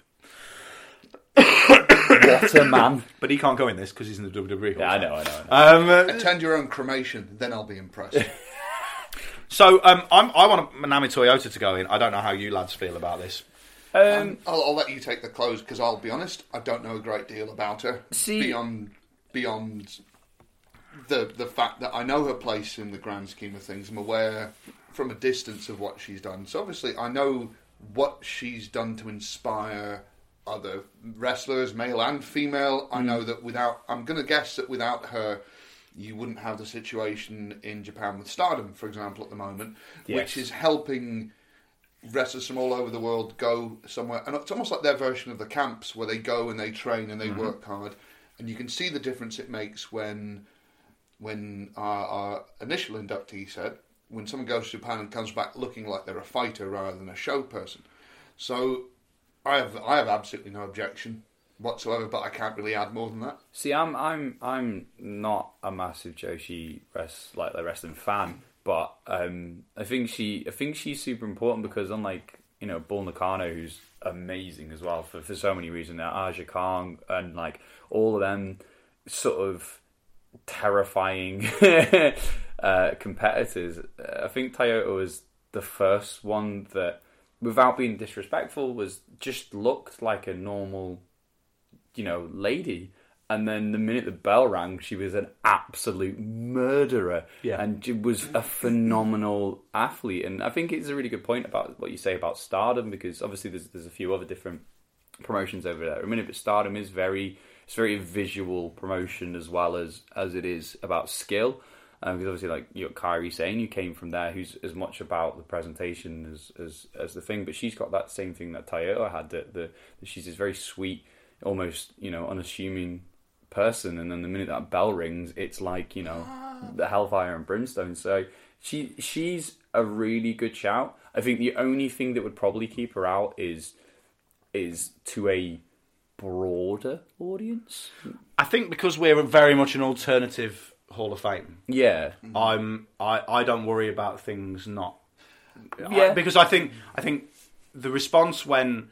Speaker 7: What a man.
Speaker 5: But he can't go in this because he's in the W W E.
Speaker 7: Yeah, I know, I know. I
Speaker 5: know. Um, uh,
Speaker 6: Attend your own cremation, then I'll be impressed.
Speaker 5: So um, I'm, I want Manami Toyota to go in. I don't know how you lads feel about this.
Speaker 7: Um,
Speaker 6: um, I'll, I'll let you take the close because I'll be honest, I don't know a great deal about her
Speaker 7: see,
Speaker 6: beyond beyond the the fact that I know her place in the grand scheme of things. I'm aware from a distance of what she's done. So obviously, I know what she's done to inspire other wrestlers, male and female. I know that without, I'm going to guess that without her, you wouldn't have the situation in Japan with Stardom, for example, at the moment,
Speaker 7: yes.
Speaker 6: which is helping wrestlers from all over the world go somewhere. And it's almost like their version of the camps where they go and they train and they mm-hmm. work hard. And you can see the difference it makes when when our, our initial inductee said, when someone goes to Japan and comes back looking like they're a fighter rather than a show person. So I have I have absolutely no objection whatsoever, but I can't really add more than that.
Speaker 7: See, I'm I'm I'm not a massive Joshi rest, like the wrestling fan, but um, I think she I think she's super important because unlike you know Bull Nakano, who's amazing as well for, for so many reasons, now Aja Kong and like all of them sort of terrifying uh, competitors. I think Toyota was the first one that, without being disrespectful, was just looked like a normal, you know, lady. And then the minute the bell rang, she was an absolute murderer.
Speaker 5: Yeah.
Speaker 7: And she was a phenomenal athlete. And I think it's a really good point about what you say about Stardom, because obviously there's there's a few other different promotions over there. I mean, but Stardom is very, it's very visual promotion as well as, as it is about skill. Um, because obviously, like you got Kairi Sane, who came from there, who's as much about the presentation as, as, as the thing. But she's got that same thing that Toyota had. That the that she's this very sweet, almost you know unassuming person, and then the minute that bell rings, it's like you know the hellfire and brimstone. So she she's a really good shout. I think the only thing that would probably keep her out is is to a broader audience.
Speaker 5: I think because we're very much an alternative Hall of Fame.
Speaker 7: Yeah,
Speaker 5: I'm. I, I don't worry about things not.
Speaker 7: Yeah,
Speaker 5: I, because I think I think the response when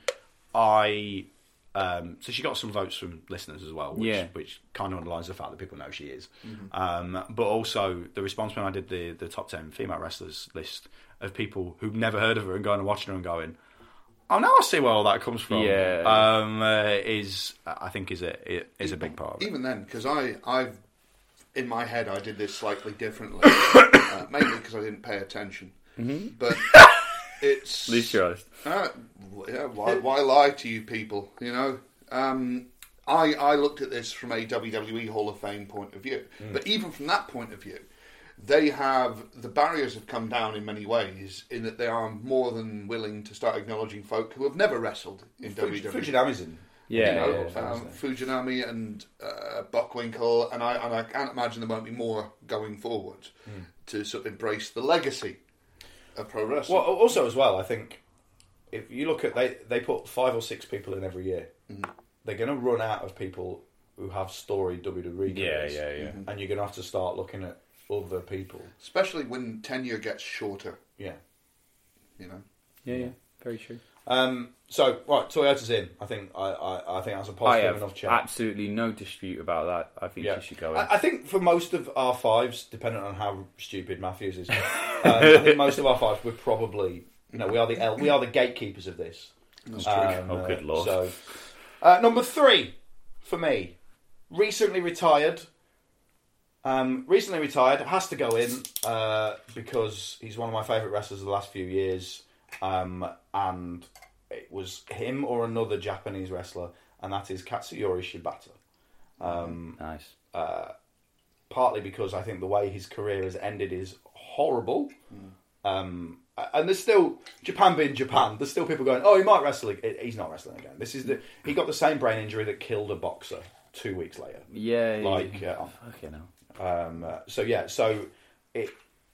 Speaker 5: I um, so she got some votes from listeners as well, which,
Speaker 7: yeah.
Speaker 5: which kind of underlines the fact that people know she is.
Speaker 6: Mm-hmm.
Speaker 5: Um, but also the response when I did the the top ten female wrestlers list of people who've never heard of her and going and watching her and going, oh, now I see where all that comes from.
Speaker 7: Yeah,
Speaker 5: um, uh, is I think is a is a big part of it.
Speaker 6: Even then, because I I've. In my head, I did this slightly differently, uh, mainly because I didn't pay attention.
Speaker 7: Mm-hmm.
Speaker 6: But it's
Speaker 7: at least you're honest.
Speaker 6: Uh, yeah, why, why lie to you people? You know, um, I I looked at this from a W W E Hall of Fame point of view, mm. but even from that point of view, they have the barriers have come down in many ways. In that they are more than willing to start acknowledging folk who have never wrestled in
Speaker 5: Fuj-
Speaker 6: W W E.
Speaker 5: Fujinami's in.
Speaker 7: Yeah,
Speaker 6: you know,
Speaker 7: yeah,
Speaker 6: um, Fujinami and uh, Buckwinkle, and I and I can't imagine there won't be more going forward mm. to sort of embrace the legacy of pro wrestling.
Speaker 5: Well, also as well, I think if you look at they they put five or six people in every year, mm. they're going to run out of people who have storied W W E careers.
Speaker 7: Yeah, yeah, yeah.
Speaker 5: Mm-hmm. And you're going to have to start looking at other people,
Speaker 6: especially when tenure gets shorter.
Speaker 5: Yeah,
Speaker 6: you know.
Speaker 7: Yeah, yeah, very true.
Speaker 5: Um, so right, Toyota's in. I think I, I, I think that's a positive enough chat.
Speaker 7: Absolutely no dispute about that. I think
Speaker 5: yeah.
Speaker 7: she should go in.
Speaker 5: I, I think for most of our fives, depending on how stupid Matthews is, um, I think most of our fives we're probably you know we are the we are the gatekeepers of this.
Speaker 6: That's
Speaker 5: um,
Speaker 6: true.
Speaker 7: Oh, good lord!
Speaker 5: So uh, number three for me, recently retired. Um, recently retired has to go in uh, because he's one of my favourite wrestlers of the last few years. Um, and it was him or another Japanese wrestler, and that is Katsuyori Shibata. Um,
Speaker 7: nice.
Speaker 5: Uh, partly because I think the way his career has ended is horrible. Mm. Um, and there's still, Japan being Japan, there's still people going, oh, he might wrestle again. He's not wrestling again. This is the he got the same brain injury that killed a boxer two weeks later.
Speaker 7: Yeah,
Speaker 5: like
Speaker 7: yeah.
Speaker 5: Uh,
Speaker 7: okay, no.
Speaker 5: Um, uh, so yeah, so it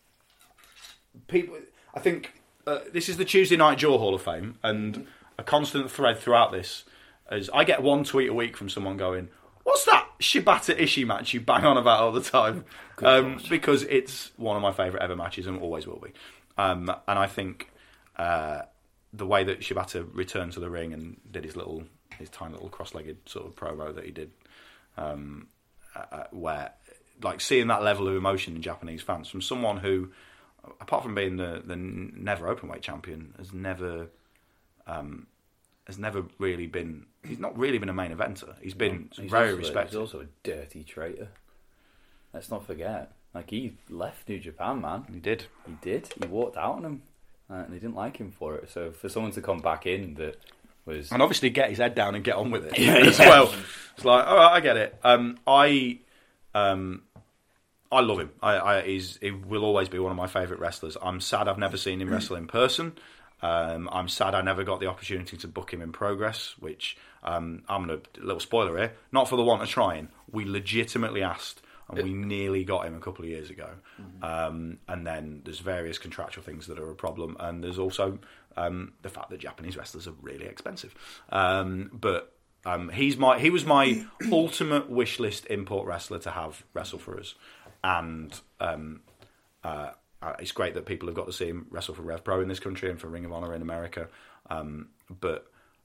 Speaker 5: people. I think uh, this is the Tuesday Night Jaw Hall of Fame, and mm-hmm. a constant thread throughout this is I get one tweet a week from someone going, "What's that Shibata Ishii match you bang on about all the time?" Um, because it's one of my favourite ever matches and always will be. Um, and I think uh, the way that Shibata returned to the ring and did his little, his tiny little cross-legged sort of promo that he did, um, uh, where like seeing that level of emotion in Japanese fans from someone who, apart from being the the never openweight champion, has never um, has never really been. He's not really been a main eventer. He's been he's very
Speaker 7: also,
Speaker 5: respected.
Speaker 7: He's also a dirty traitor. Let's not forget. Like, he left New Japan, man.
Speaker 5: He did.
Speaker 7: He did. He walked out on him. Uh, and they didn't like him for it. So for someone to come back in that was...
Speaker 5: And obviously get his head down and get on with it as well. It's like, all right, I get it. Um, I um, I love him. I, I, he's, he will always be one of my favourite wrestlers. I'm sad I've never seen him wrestle in person. Um, I'm sad I never got the opportunity to book him in Progress, which um, I'm going to... A little spoiler here. Not for the want of trying. We legitimately asked... And we nearly got him a couple of years ago. Mm-hmm. Um, and then there's various contractual things that are a problem. And there's also um, the fact that Japanese wrestlers are really expensive. Um, but um, he's my he was my ultimate wish list import wrestler to have wrestle for us. And um, uh, uh, it's great that people have got to see him wrestle for Rev Pro in this country and for Ring of Honor in America. Um, but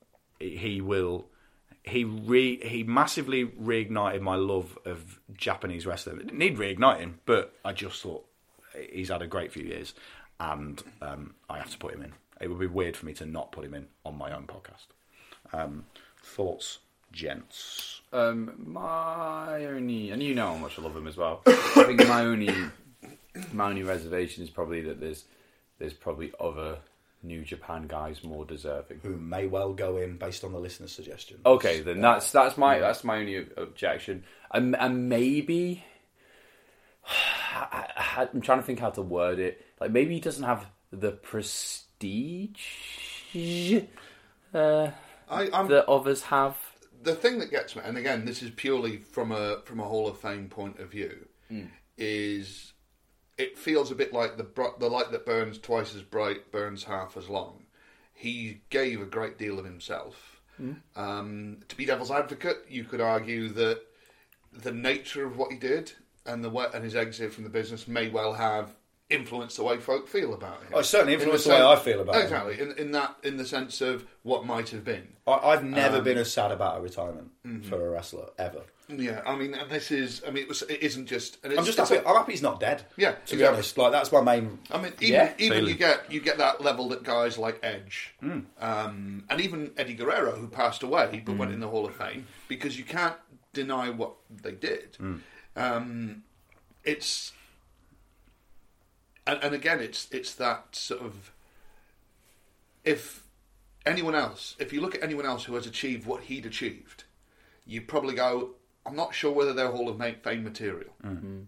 Speaker 5: he will... He re, he massively reignited my love of Japanese wrestling. It didn't need reigniting, but I just thought he's had a great few years, and um, I have to put him in. It would be weird for me to not put him in on my own podcast. Um, thoughts, gents?
Speaker 7: Um, my only, and you know how much I love him as well. I think my only, my only reservation is probably that there's, there's probably other New Japan guys more deserving,
Speaker 5: who may well go in based on the listener's suggestions.
Speaker 7: Okay, then that's that's my that's my only objection, and, and maybe I, I'm trying to think how to word it. Like, maybe he doesn't have the prestige uh,
Speaker 6: I, I'm,
Speaker 7: that others have.
Speaker 6: The thing that gets me, and again, this is purely from a from a Hall of Fame point of view, mm. is. It feels a bit like the the light that burns twice as bright burns half as long. He gave a great deal of himself. Mm. Um, to be devil's advocate, you could argue that the nature of what he did and the and his exit from the business may well have influenced the way folk feel about him.
Speaker 5: Oh, it certainly influenced the, the way I feel about
Speaker 6: exactly,
Speaker 5: him.
Speaker 6: Exactly, in, in that in the sense of what might have been.
Speaker 5: I, I've never um, been as sad about a retirement mm-hmm. for a wrestler ever.
Speaker 6: Yeah, I mean, and this is. I mean, it was. It isn't just. And it's,
Speaker 5: I'm just happy. A, I'm happy he's not dead.
Speaker 6: Yeah,
Speaker 5: to
Speaker 6: exactly.
Speaker 5: be honest, like that's my main.
Speaker 6: I mean, even,
Speaker 5: yeah,
Speaker 6: even
Speaker 5: feeling.
Speaker 6: you get you get that level that guys like Edge,
Speaker 5: mm.
Speaker 6: um, and even Eddie Guerrero, who passed away but mm. went in the Hall of Fame, because you can't deny what they did.
Speaker 5: Mm.
Speaker 6: Um, it's, and, and again, it's it's that sort of. If anyone else, if you look at anyone else who has achieved what he'd achieved, you probably go, I'm not sure whether they're Hall of Fame material.
Speaker 7: Mm-hmm.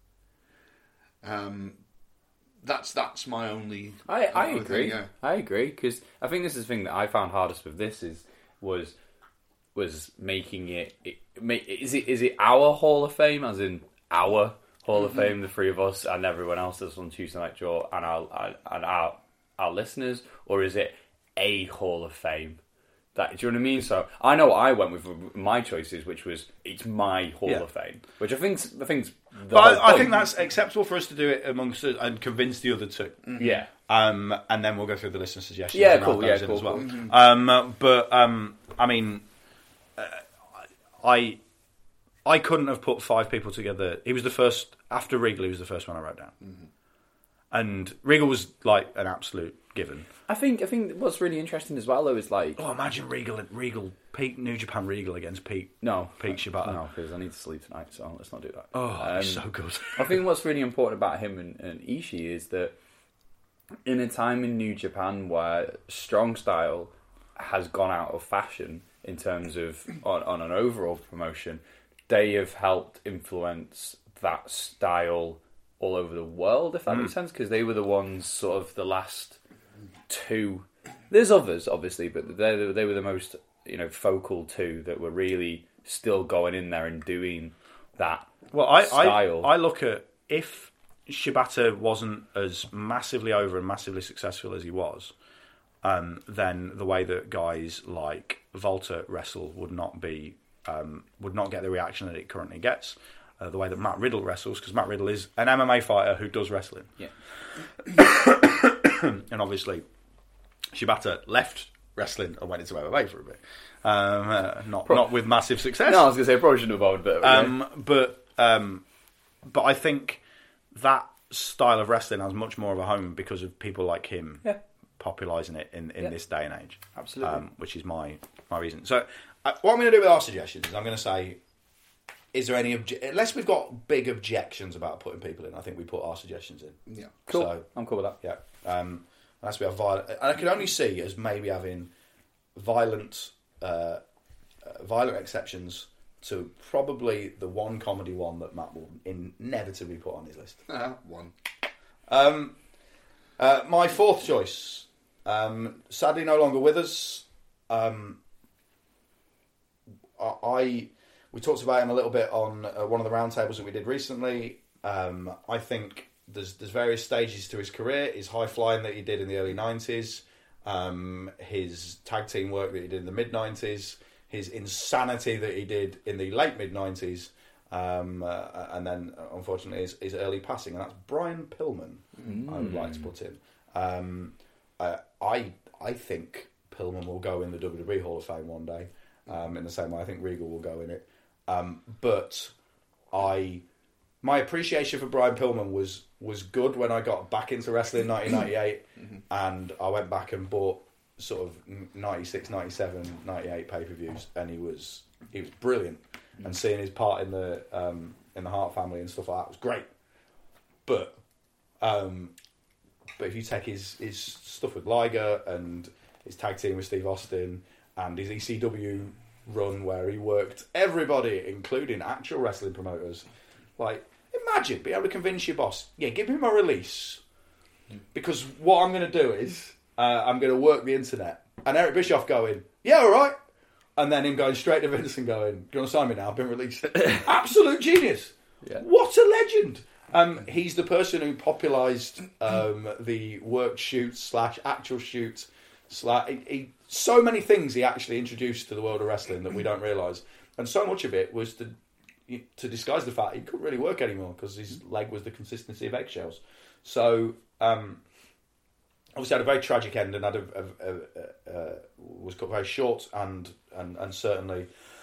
Speaker 6: Um, that's that's my only.
Speaker 7: I, I agree.
Speaker 6: Thing, yeah.
Speaker 7: I agree, because I think this is the thing that I found hardest with this is was was making it. it make, is it is it our Hall of Fame, as in our Hall mm-hmm. of Fame, the three of us and everyone else that's on Tuesday Night Jaw and our and our our listeners, or is it a Hall of Fame? That, do you know what I mean? So I know I went with my choices, which was it's my Hall
Speaker 5: yeah.
Speaker 7: of Fame, which I think I think's. The
Speaker 5: but I, I think that's acceptable for us to do it amongst us and convince the other two.
Speaker 7: Mm-hmm. Yeah.
Speaker 5: Um, and then we'll go through the listener suggestions.
Speaker 7: Yeah,
Speaker 5: and
Speaker 7: cool. Yeah, cool.
Speaker 5: As well.
Speaker 7: Mm-hmm.
Speaker 5: Um, but um, I mean, uh, I I couldn't have put five people together. He was the first after Regal. He was the first one I wrote down,
Speaker 6: mm-hmm.
Speaker 5: and Regal was like an absolute given.
Speaker 7: I think I think what's really interesting as well though is like,
Speaker 5: oh, imagine Regal Regal Pete New Japan Regal against Pete
Speaker 7: no
Speaker 5: Pete Shibata.
Speaker 7: No, because I need to sleep tonight, so let's not do that.
Speaker 5: Oh,
Speaker 7: um,
Speaker 5: so good.
Speaker 7: I think what's really important about him and, and Ishii is that in a time in New Japan where strong style has gone out of fashion in terms of on, on an overall promotion, they have helped influence that style all over the world, if that mm. makes sense, because they were the ones, sort of, the last two. There's others, obviously, but they they were the most, you know, focal two that were really still going in there and doing that
Speaker 5: well, I,
Speaker 7: style.
Speaker 5: I, I look at, if Shibata wasn't as massively over and massively successful as he was, um, then the way that guys like Volta wrestle would not be um, would not get the reaction that it currently gets. Uh, the way that Matt Riddle wrestles, because Matt Riddle is an M M A fighter who does wrestling.
Speaker 7: Yeah.
Speaker 5: And obviously, Shibata left wrestling and went into M M A for a bit. Um, uh, not
Speaker 7: Pro-
Speaker 5: not with massive success.
Speaker 7: No, I was going to say, I probably shouldn't have evolved, but...
Speaker 5: Um, but, um, but I think that style of wrestling has much more of a home because of people like him
Speaker 7: yeah.
Speaker 5: popularising it in, in yeah. this day and age.
Speaker 7: Absolutely.
Speaker 5: Um, which is my, my reason. So, uh, what I'm going to do with our suggestions is I'm going to say... Is there any obje- unless we've got big objections about putting people in? I think we put our suggestions in.
Speaker 6: Yeah,
Speaker 7: cool.
Speaker 5: So,
Speaker 7: I'm cool with that.
Speaker 5: Yeah, um, unless we have violent, and I can only see as maybe having violent, uh, uh, violent exceptions to probably the one comedy one that Matt will inevitably put on his list.
Speaker 6: Uh, one.
Speaker 5: Um, uh, my fourth choice, um, sadly no longer with us. Um, I. I We talked about him a little bit on uh, one of the roundtables that we did recently. Um, I think there's there's various stages to his career. His high flying that he did in the early nineties, um, his tag team work that he did in the mid nineties, his insanity that he did in the late mid nineties, um, uh, and then uh, unfortunately his, his early passing, and that's Brian Pillman. Mm. I would like to put in. Um, uh, I I think Pillman will go in the W W E Hall of Fame one day. Um, in the same way, I think Regal will go in it. Um, but I, my appreciation for Brian Pillman was was good when I got back into wrestling in nineteen ninety-eight, mm-hmm. and I went back and bought sort of ninety-six, ninety-seven, ninety-eight pay-per-views, and he was he was brilliant. Mm-hmm. And seeing his part in the um, in the Hart family and stuff like that was great. But um, but if you take his his stuff with Liger and his tag team with Steve Austin and his E C W run where he worked everybody, including actual wrestling promoters. Like, imagine being able to convince your boss, yeah, give him a release. Because what I'm going to do is, uh, I'm going to work the internet. And Eric Bischoff going, yeah, all right. And then him going straight to Vince and going, do you want to sign me now? I've been released. Absolute genius. Yeah. What a legend. Um, he's the person who popularised um, the work shoot slash actual shoot slash... He, he, so many things he actually introduced to the world of wrestling that we don't realise. And so much of it was to to disguise the fact he couldn't really work anymore because his leg was the consistency of eggshells. So, um, obviously had a very tragic end and had a, a, a, a, a, was cut very short and, and, and certainly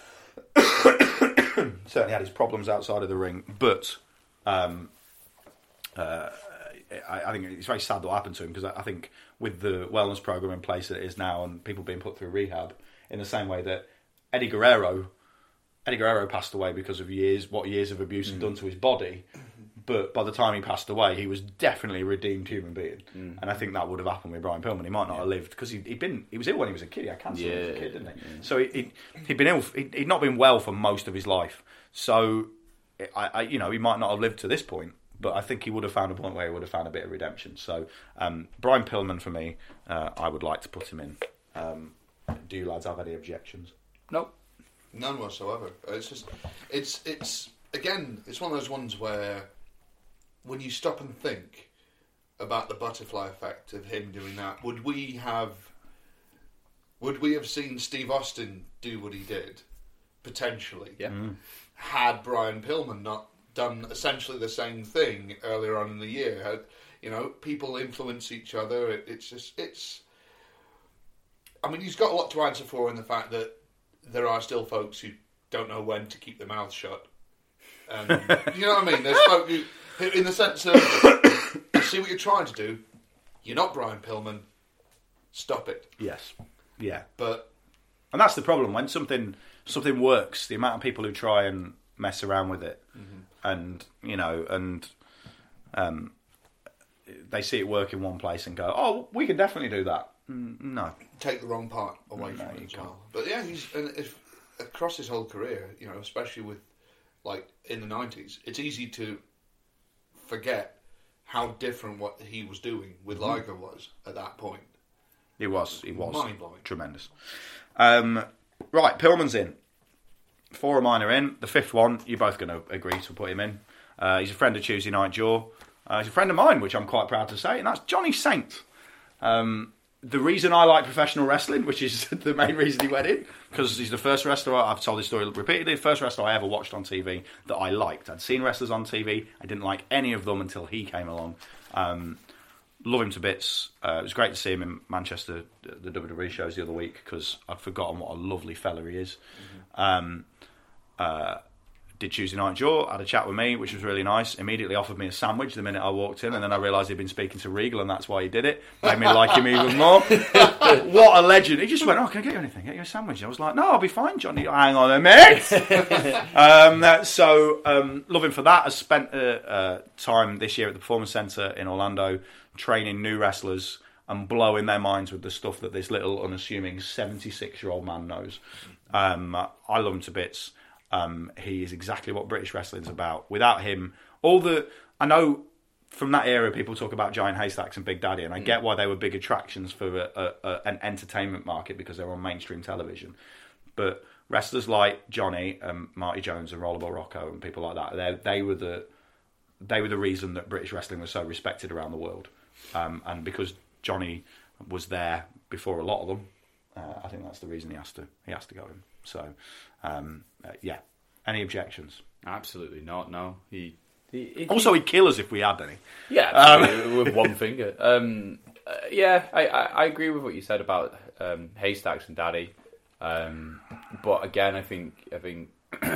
Speaker 5: certainly had his problems outside of the ring. But um, uh, I, I think it's very sad what happened to him because I, I think with the wellness program in place that it is now and people being put through rehab in the same way that Eddie Guerrero Eddie Guerrero passed away because of years what years of abuse mm. had done to his body, but by the time he passed away he was definitely a redeemed human being. mm. And I think that would have happened with Brian Pillman. He might not yeah. have lived because he, he'd been he was ill when he was a kid. He had cancer yeah. when he was a kid, didn't he? Yeah. So he, he, he'd been ill he'd, he'd not been well for most of his life, so I, I you know he might not have lived to this point. But I think he would have found a point where he would have found a bit of redemption. So, um, Brian Pillman, for me, uh, I would like to put him in. Um, do you lads have any objections?
Speaker 7: Nope.
Speaker 6: None whatsoever. It's just, it's, it's, again, it's one of those ones where when you stop and think about the butterfly effect of him doing that, would we have, would we have seen Steve Austin do what he did? Potentially.
Speaker 7: Yeah. Mm.
Speaker 6: Had Brian Pillman not done essentially the same thing earlier on in the year. Had, you know, people influence each other. It, it's just, it's... I mean, he's got a lot to answer for in the fact that there are still folks who don't know when to keep their mouths shut. Um, you know what I mean? There's folk who, in the sense of, you see what you're trying to do, you're not Brian Pillman, stop it.
Speaker 5: Yes. Yeah.
Speaker 6: But...
Speaker 5: And that's the problem. When something something works, the amount of people who try and mess around with it, mm-hmm. and you know, and um, they see it work in one place and go, "Oh, we can definitely do that." Mm, no,
Speaker 6: take the wrong part away no, from it as well. But yeah, he's and if across his whole career, you know, especially with like in the nineties, it's easy to forget how different what he was doing with mm-hmm. Liger was at that point.
Speaker 5: He was, he was.
Speaker 6: Mind-blowing.
Speaker 5: Tremendous. Um, right, Pillman's in. Four of mine are in. The fifth one, you're both going to agree to put him in. Uh, he's a friend of Tuesday Night Jaw. Uh, he's a friend of mine, which I'm quite proud to say, and that's Johnny Saint. Um, the reason I like professional wrestling, which is the main reason he went in, because he's the first wrestler, I've told this story repeatedly, the first wrestler I ever watched on T V that I liked. I'd seen wrestlers on T V, I didn't like any of them until he came along. Um, love him to bits. Uh, it was great to see him in Manchester, the W W E shows the other week, because I'd forgotten what a lovely fella he is. Mm-hmm. Um, uh, did Tuesday Night Jaw, had a chat with me, which was really nice. Immediately offered me a sandwich the minute I walked in, and then I realised he'd been speaking to Regal, and that's why he did it. Made me like him even more. What a legend. He just went, oh, can I get you anything? Get you a sandwich? I was like, no, I'll be fine, Johnny. Hang on a minute. um, so, um, love him for that. I spent uh, uh, time this year at the Performance Centre in Orlando training new wrestlers and blowing their minds with the stuff that this little unassuming seventy-six-year-old man knows. Um, I love him to bits. Um, he is exactly what British wrestling's about. Without him, all the... I know from that era people talk about Giant Haystacks and Big Daddy, and I get why they were big attractions for a, a, a, an entertainment market because they were on mainstream television. But wrestlers like Johnny and Marty Jones and Rollerball Rocco and people like that, they, they were the they were the reason that British wrestling was so respected around the world. Um, and because Johnny was there before a lot of them, uh, I think that's the reason he has to he has to go in. So, um, uh, yeah. Any objections?
Speaker 7: Absolutely not. No. He. he, he
Speaker 5: also, he'd kill us if we had any.
Speaker 7: Yeah, um. with one finger. Um, uh, yeah, I, I, I agree with what you said about um, Haystacks and Daddy. Um, but again, I think I think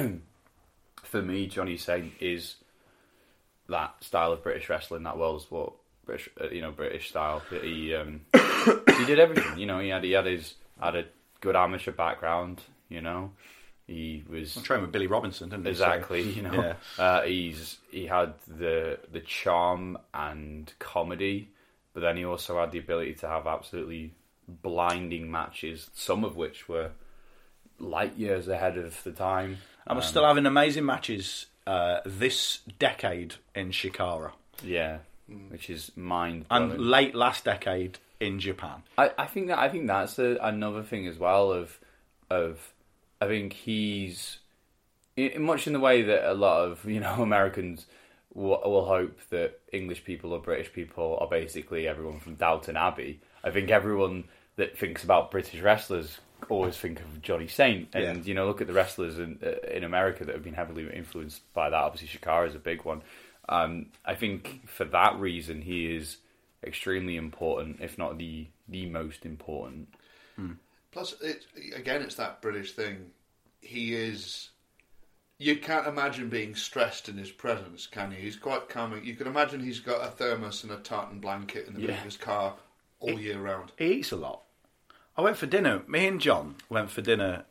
Speaker 7: for me, Johnny Saint is that style of British wrestling. That was what British, uh, you know, British style. He um, he did everything. You know, he had he had his had a good amateur background. You know, he was
Speaker 5: I'm trained with Billy Robinson, didn't he?
Speaker 7: Exactly. So, you know, yeah. uh, he's he had the the charm and comedy, but then he also had the ability to have absolutely blinding matches, some of which were light years ahead of the time.
Speaker 5: And we're
Speaker 7: um,
Speaker 5: still having amazing matches uh, this decade in Shikara.
Speaker 7: Yeah, mm. which is mind-blowing.
Speaker 5: And late last decade in Japan.
Speaker 7: I, I think that I think that's a, another thing as well of of I think he's in, much in the way that a lot of you know Americans will, will hope that English people or British people are basically everyone from Downton Abbey. I think everyone that thinks about British wrestlers always think of Johnny Saint, and yeah. you know look at the wrestlers in uh, in America that have been heavily influenced by that. Obviously, Shikara is a big one. Um, I think for that reason, he is extremely important, if not the the most important.
Speaker 6: Hmm. Plus, it, again, it's that British thing. He is... You can't imagine being stressed in his presence, can you? He's quite calming. You can imagine he's got a thermos and a tartan blanket in the back yeah. of his car all he, year round.
Speaker 5: He eats a lot. I went for dinner. Me and John went for dinner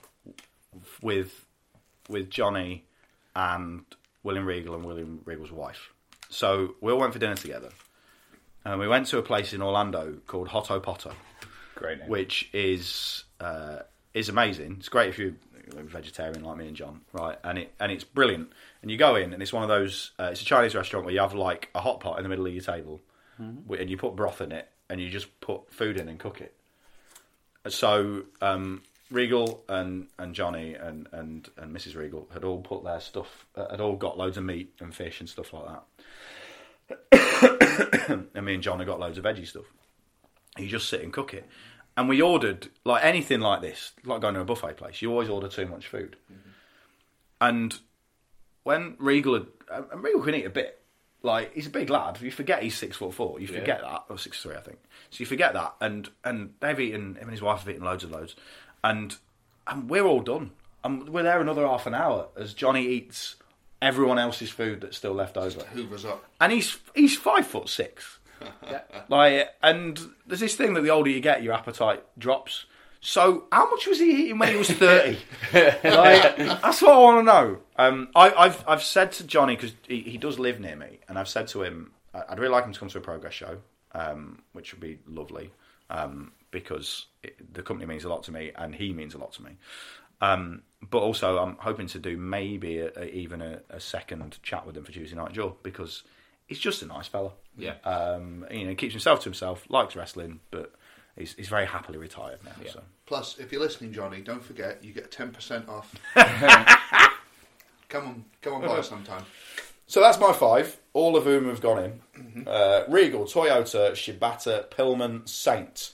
Speaker 5: with with Johnny and William Regal and William Regal's wife. So we all went for dinner together. And we went to a place in Orlando called Hotto Potto.
Speaker 7: Great name.
Speaker 5: Which is uh, is amazing. It's great if you're a vegetarian like me and John, right? And it and it's brilliant. And you go in, and it's one of those. Uh, it's a Chinese restaurant where you have like a hot pot in the middle of your table, mm-hmm. and you put broth in it, and you just put food in and cook it. So um, Regal and, and Johnny and, and, and Missus Regal had all put their stuff. Uh, had all got loads of meat and fish and stuff like that. And me and John had got loads of veggie stuff. You just sit and cook it. And we ordered, like anything like this, like going to a buffet place, you always order too much food. Mm-hmm. And when Regal had, and Regal can eat a bit, like, he's a big lad, you forget he's six foot four, you forget yeah. that, or six three, I think. So you forget that, and, and they've eaten, him and his wife have eaten loads and loads, and, and we're all done. And we're there another half an hour as Johnny eats everyone else's food that's still left over.
Speaker 6: Hoovers up.
Speaker 5: And he's he's five foot six. Yeah. Like, and there's this thing that the older you get, your appetite drops. So, how much was he eating when he was thirty? Like, that's what I want to know. Um, I, I've I've said to Johnny, because he, he does live near me, and I've said to him, I'd really like him to come to a Progress show, um, which would be lovely, um, because it, the company means a lot to me, and he means a lot to me. Um, but also, I'm hoping to do maybe a, a, even a, a second chat with him for Tuesday Night Jaw, because he's just a nice fella.
Speaker 7: Yeah.
Speaker 5: Um, you know, he keeps himself to himself, likes wrestling, but he's, he's very happily retired now.
Speaker 7: Yeah.
Speaker 5: So.
Speaker 6: Plus, if you're listening, Johnny, don't forget you get ten percent off. come on, come on by sometime.
Speaker 5: So that's my five, all of whom have gone in. Mm-hmm. Uh, Regal, Toyota, Shibata, Pillman, Saint.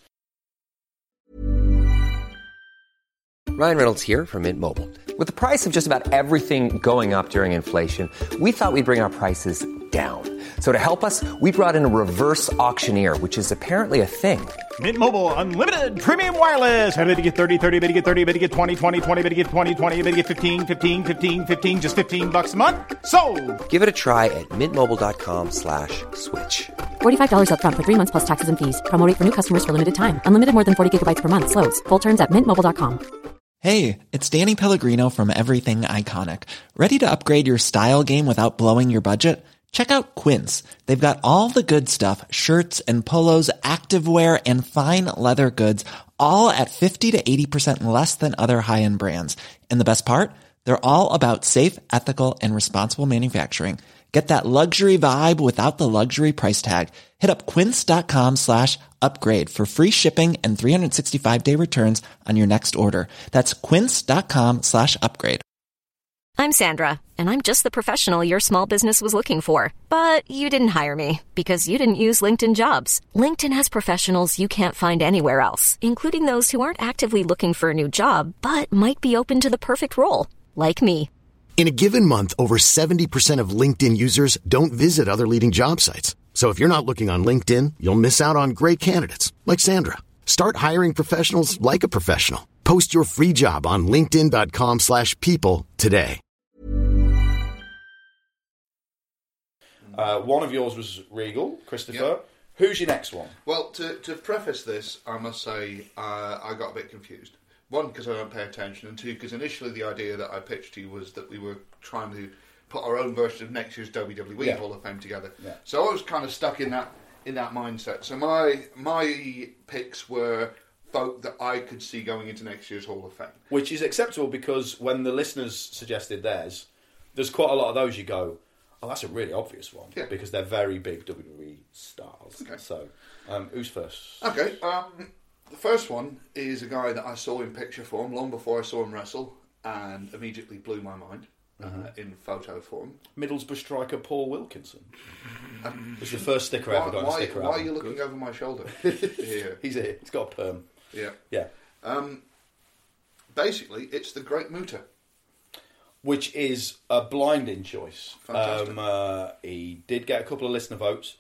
Speaker 8: Ryan Reynolds here from Mint Mobile. With the price of just about everything going up during inflation, we thought we'd bring our prices down. So to help us, we brought in a reverse auctioneer, which is apparently a thing.
Speaker 9: Mint Mobile Unlimited Premium Wireless. How to get thirty, thirty, how to get thirty, how to get twenty, twenty, twenty, how to get twenty, twenty, how to get fifteen, fifteen, fifteen, fifteen, just fifteen bucks a month? Sold!
Speaker 8: Give it a try at mintmobile.com slash switch.
Speaker 10: forty-five dollars up front for three months plus taxes and fees. Promo rate for new customers for limited time. Unlimited more than forty gigabytes per month. Slows full terms at mint mobile dot com.
Speaker 11: Hey, it's Danny Pellegrino from Everything Iconic. Ready to upgrade your style game without blowing your budget? Check out Quince. They've got all the good stuff, shirts and polos, activewear, and fine leather goods, all at fifty to eighty percent less than other high-end brands. And the best part? They're all about safe, ethical, and responsible manufacturing. Get that luxury vibe without the luxury price tag. Hit up quince.com slash upgrade for free shipping and three sixty-five day returns on your next order. That's quince.com slash upgrade.
Speaker 2: I'm Sandra, and I'm just the professional your small business was looking for. But you didn't hire me because you didn't use LinkedIn Jobs. LinkedIn has professionals you can't find anywhere else, including those who aren't actively looking for a new job, but might be open to the perfect role, like me.
Speaker 3: In a given month, over seventy percent of LinkedIn users don't visit other leading job sites. So if you're not looking on LinkedIn, you'll miss out on great candidates like Sandra. Start hiring professionals like a professional. Post your free job on linkedin.com slash people today.
Speaker 5: Uh, one of yours was Regal, Christopher.
Speaker 6: Yep.
Speaker 5: Who's your next one?
Speaker 6: Well, to, to preface this, I must say uh, I got a bit confused. One, because I don't pay attention, and two, because initially the idea that I pitched to you was that we were trying to put our own version of next year's W W E yeah. Hall of Fame together.
Speaker 5: Yeah.
Speaker 6: So I was kind of stuck in that in that mindset. So my my picks were folk that I could see going into next year's Hall of Fame.
Speaker 5: Which is acceptable, because when the listeners suggested theirs, there's quite a lot of those you go, oh, that's a really obvious one, yeah. because they're very big W W E stars.
Speaker 6: Okay. So,
Speaker 5: um, who's first?
Speaker 6: Okay, um, the first one is a guy that I saw in picture form long before I saw him wrestle, and immediately blew my mind mm-hmm. uh, in photo form.
Speaker 5: Middlesbrough striker Paul Wilkinson. Um, it's the first sticker I ever got.
Speaker 6: Why,
Speaker 5: sticker
Speaker 6: why are you looking
Speaker 5: Good.
Speaker 6: over my shoulder? Here.
Speaker 5: He's here. He's got a perm.
Speaker 6: Yeah.
Speaker 5: Yeah.
Speaker 6: Um, basically, it's the Great Muta.
Speaker 5: Which is a blinding choice.
Speaker 6: Fantastic.
Speaker 5: Um, uh, he did get a couple of listener votes,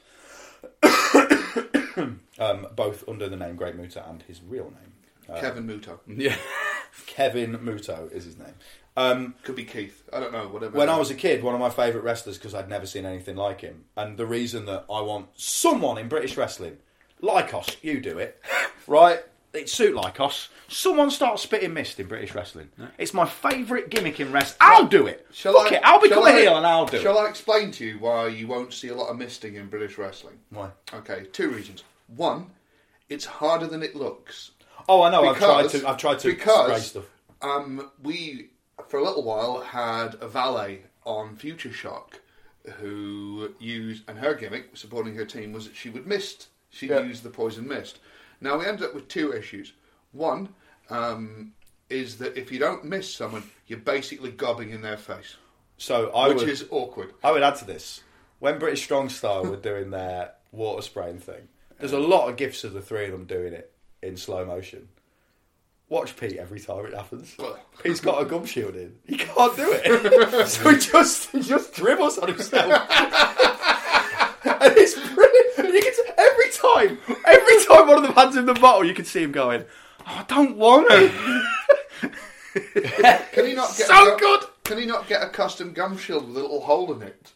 Speaker 5: um, both under the name Great Muta and his real name. Uh,
Speaker 6: Kevin Muto.
Speaker 5: Yeah, Kevin Muto is his name. Um,
Speaker 6: Could be Keith. I don't know. Whatever.
Speaker 5: When I was a kid, one of my favourite wrestlers, because I'd never seen anything like him, and the reason that I want someone in British wrestling, Lycos, you do it, right? It suit Lycos. Someone start spitting mist in British wrestling. No. It's my favourite gimmick in wrestling. I'll do it.
Speaker 6: Shall
Speaker 5: Fuck
Speaker 6: I,
Speaker 5: it. I'll become
Speaker 6: I,
Speaker 5: a heel and I'll do
Speaker 6: shall
Speaker 5: it.
Speaker 6: Shall I explain to you why you won't see a lot of misting in British wrestling?
Speaker 5: Why?
Speaker 6: Okay, two reasons. One, it's harder than it looks.
Speaker 5: Oh, I know.
Speaker 6: Because,
Speaker 5: I've tried to. I've tried to
Speaker 6: because,
Speaker 5: spray stuff.
Speaker 6: Um, we for a little while had a valet on Future Shock who used, and her gimmick supporting her team was that she would mist. She yeah. used the poison mist. Now we ended up with two issues. One um, is that if you don't miss someone, you're basically gobbing in their face.
Speaker 5: So I
Speaker 6: which
Speaker 5: would,
Speaker 6: is awkward.
Speaker 5: I would add to this. When British Strong Style were doing their water spraying thing, there's a lot of gifs of the three of them doing it in slow motion. Watch Pete every time it happens. Pete's got a gum shield in. He can't do it. So he just he just dribbles on himself. And it's brilliant. You can see, every time, every time one of them hands him the bottle, you can see him going, oh, I don't want to.
Speaker 6: Can he not get
Speaker 5: so
Speaker 6: a,
Speaker 5: good?
Speaker 6: Can he not get a custom gum shield with a little hole in it?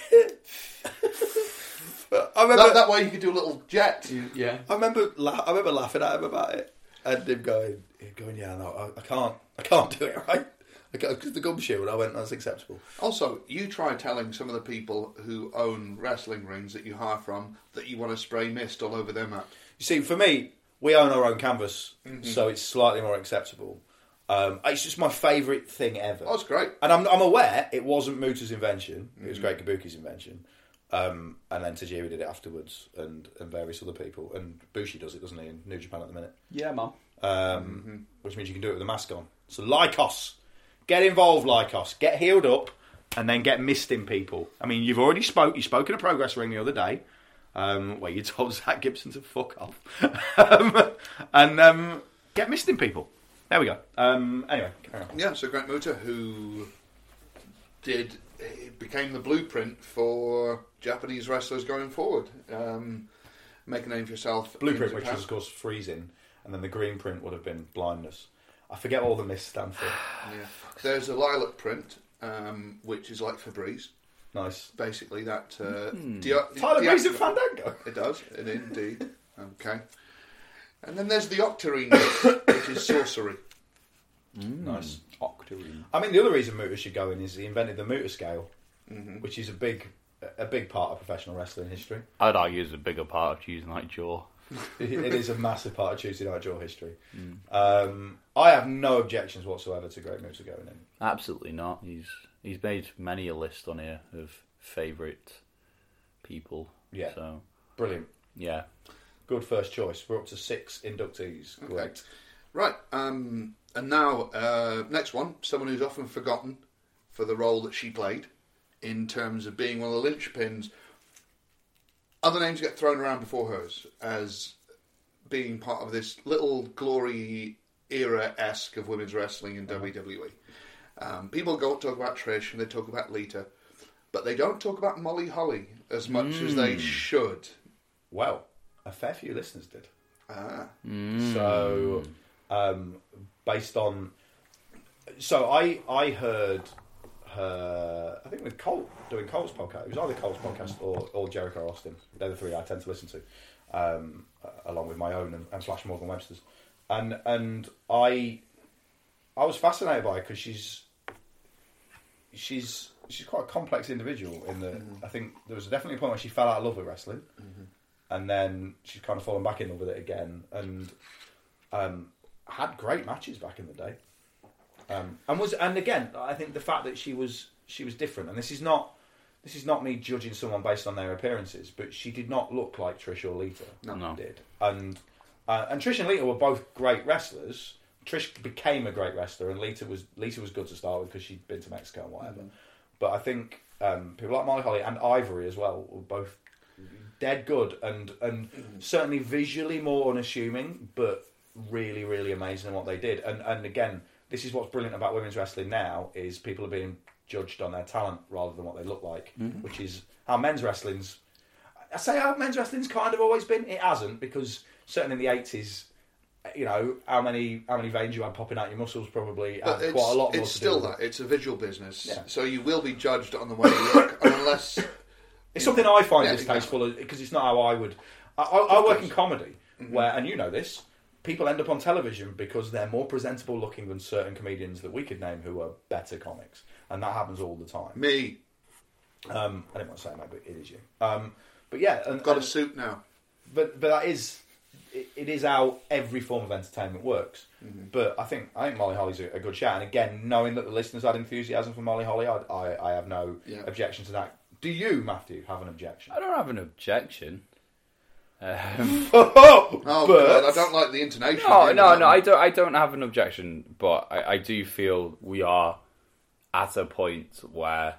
Speaker 5: I remember,
Speaker 6: that, that way you could do a little jet.
Speaker 7: Yeah.
Speaker 5: I remember. I remember laughing at him about it, and him going, going, yeah, no, I, I can't, I can't do it right. Because the gum shield, I went, that's acceptable.
Speaker 6: Also, you try telling some of the people who own wrestling rings that you hire from that you want to spray mist all over their mat.
Speaker 5: You see, for me, we own our own canvas,
Speaker 6: mm-hmm.
Speaker 5: so it's slightly more acceptable. Um, it's just my favourite thing ever.
Speaker 6: Oh, it's great.
Speaker 5: And I'm, I'm aware it wasn't Muta's invention. It was Great Kabuki's invention. Um, and then Tajiri did it afterwards, and, and various other people. And Bushi does it, doesn't he, in New Japan at the minute?
Speaker 7: Yeah, man.
Speaker 5: Um,
Speaker 6: Mm-hmm.
Speaker 5: Which means you can do it with a mask on. So Lycos, get involved, Lycos. Get healed up, and then get misting people. I mean, you've already spoke. You spoke in a Progress Ring the other day, um, where you told Zach Gibson to fuck off, um, and um, get misting people. There we go. Um, anyway, carry on.
Speaker 6: Yeah, so Great Muta, who did it became the blueprint for Japanese wrestlers going forward. Um, make a name for yourself.
Speaker 5: Blueprint,
Speaker 6: in
Speaker 5: which
Speaker 6: Japan.
Speaker 5: was of course freezing, and then the green print would have been blindness. I forget all the mist stand for.
Speaker 6: Yeah. There's a lilac print, um, which is like Febreze.
Speaker 5: Nice.
Speaker 6: Basically, that. Uh,
Speaker 5: Hmm.
Speaker 6: dia-
Speaker 5: Tyler
Speaker 6: dia-
Speaker 5: Breeze and Fandango.
Speaker 6: It does, it indeed. Okay. And then there's the Octarine, which is sorcery.
Speaker 5: Mm. Nice.
Speaker 7: Octarine.
Speaker 5: I mean, the other reason Muta should go in is he invented the Muta scale,
Speaker 6: Mm-hmm.
Speaker 5: which is a big, a big part of professional wrestling history.
Speaker 7: I'd argue it's a bigger part of Tuesday Night Jaw.
Speaker 5: it, it is a massive part of Tuesday Night Jaw history.
Speaker 7: Mm.
Speaker 5: Um, I have no objections whatsoever to Great Muta going in.
Speaker 7: Absolutely not. He's he's made many a list on here of favourite people.
Speaker 5: Yeah.
Speaker 7: So
Speaker 5: Brilliant.
Speaker 7: yeah.
Speaker 5: Good first choice. We're up to six inductees.
Speaker 6: Okay.
Speaker 5: Great.
Speaker 6: Right, um, and now, uh, next one, someone who's often forgotten for the role that she played in terms of being one of the linchpins. Other names get thrown around before hers as being part of this little glory era-esque of women's wrestling in W W E. Um, people go talk about Trish and they talk about Lita, but they don't talk about Molly Holly as much
Speaker 5: Mm.
Speaker 6: as they should.
Speaker 5: Well, a fair few listeners did.
Speaker 6: Ah.
Speaker 5: So, um, based on... So, I I heard her, I think with Colt, doing Colt's podcast. It was either Colt's podcast or, or Jericho Austin. They're the three I tend to listen to, um, along with my own and, and Flash Morgan Webster's. And and I I was fascinated by her because she's she's she's quite a complex individual. In the mm-hmm. I think there was definitely a point where she fell out of love with wrestling, mm-hmm. and then she's kind of fallen back in love with it again, and um, had great matches back in the day. Um, and was and again, I think the fact that she was she was different, and this is not this is not me judging someone based on their appearances, but she did not look like Trish or Lita.
Speaker 6: No, no.
Speaker 5: did, and uh, and Trish and Lita were both great wrestlers. Trish became a great wrestler, and Lita was Lita was good to start with because she'd been to Mexico and whatever. Mm-hmm. But I think um, people like Molly Holly and Ivory as well were both dead good, and and mm-hmm. certainly visually more unassuming, but really really amazing in what they did. And and again, this is what's brilliant about women's wrestling now is people are being judged on their talent rather than what they look like, mm-hmm. which is how men's wrestling's. I say how men's wrestling's kind of always been. It hasn't, because certainly in the eighties, you know, how many how many veins you had popping out your muscles probably had
Speaker 6: But
Speaker 5: quite a lot more
Speaker 6: it's
Speaker 5: to
Speaker 6: still
Speaker 5: do with
Speaker 6: that. It's a visual business.
Speaker 5: Yeah.
Speaker 6: So you will be judged on the way you look, unless...
Speaker 5: It's something I find
Speaker 6: Yeah,
Speaker 5: distasteful because it's not how I would. I, I, I work in comedy, mm-hmm. where, and you know this, people end up on television because they're more presentable looking than certain comedians that we could name who are better comics, and that happens all the time.
Speaker 6: Me.
Speaker 5: Um, I didn't want to say that, but it is you. Um, but yeah, and,
Speaker 6: Got
Speaker 5: and,
Speaker 6: a suit now.
Speaker 5: But but that is it, it is how every form of entertainment works. Mm-hmm. But I think I think Molly Holly's a, a good shout, and again, knowing that the listeners had enthusiasm for Molly Holly, I I, I have no
Speaker 6: yeah.
Speaker 5: objection to that. Do you, Matthew, have an objection?
Speaker 7: I don't have an objection. Um,
Speaker 6: oh, oh but, God, I don't like the intonation.
Speaker 7: No, no, no. I don't. I don't have an objection, but I, I do feel we are at a point where,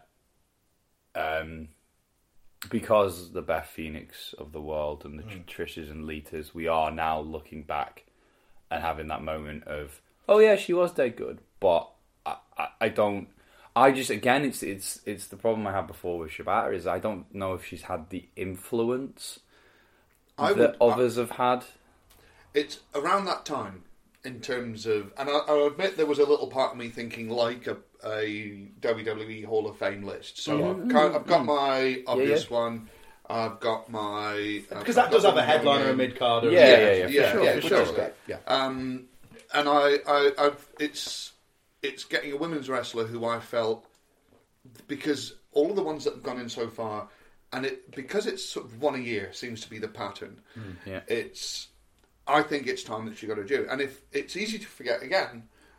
Speaker 7: um, because the Beth Phoenix of the world and the mm. Trish's and Litas, we are now looking back and having that moment of, oh yeah, she was dead good, but I, I, I don't. I just again, it's it's it's the problem I had before with Shibata is I don't know if she's had the influence I that would, others I, have had.
Speaker 6: It's around that time in terms of, and I, I admit there was a little part of me thinking like a, a W W E Hall of Fame list. So mm-hmm. I've, kind of, I've got my obvious yeah, yeah. one. I've got my
Speaker 5: because that does have a headliner, a mid carder.
Speaker 7: Yeah, yeah, yeah, yeah,
Speaker 6: yeah,
Speaker 7: for
Speaker 6: yeah,
Speaker 7: sure, for
Speaker 6: sure.
Speaker 7: sure.
Speaker 6: Yeah. Um, and I, I, I've it's. It's getting a women's wrestler who I felt, because all of the ones that have gone in so far, and it because it's sort of one a year seems to be the pattern.
Speaker 7: Mm, yeah.
Speaker 6: It's, I think it's time that she got a due. And if it's easy to forget again,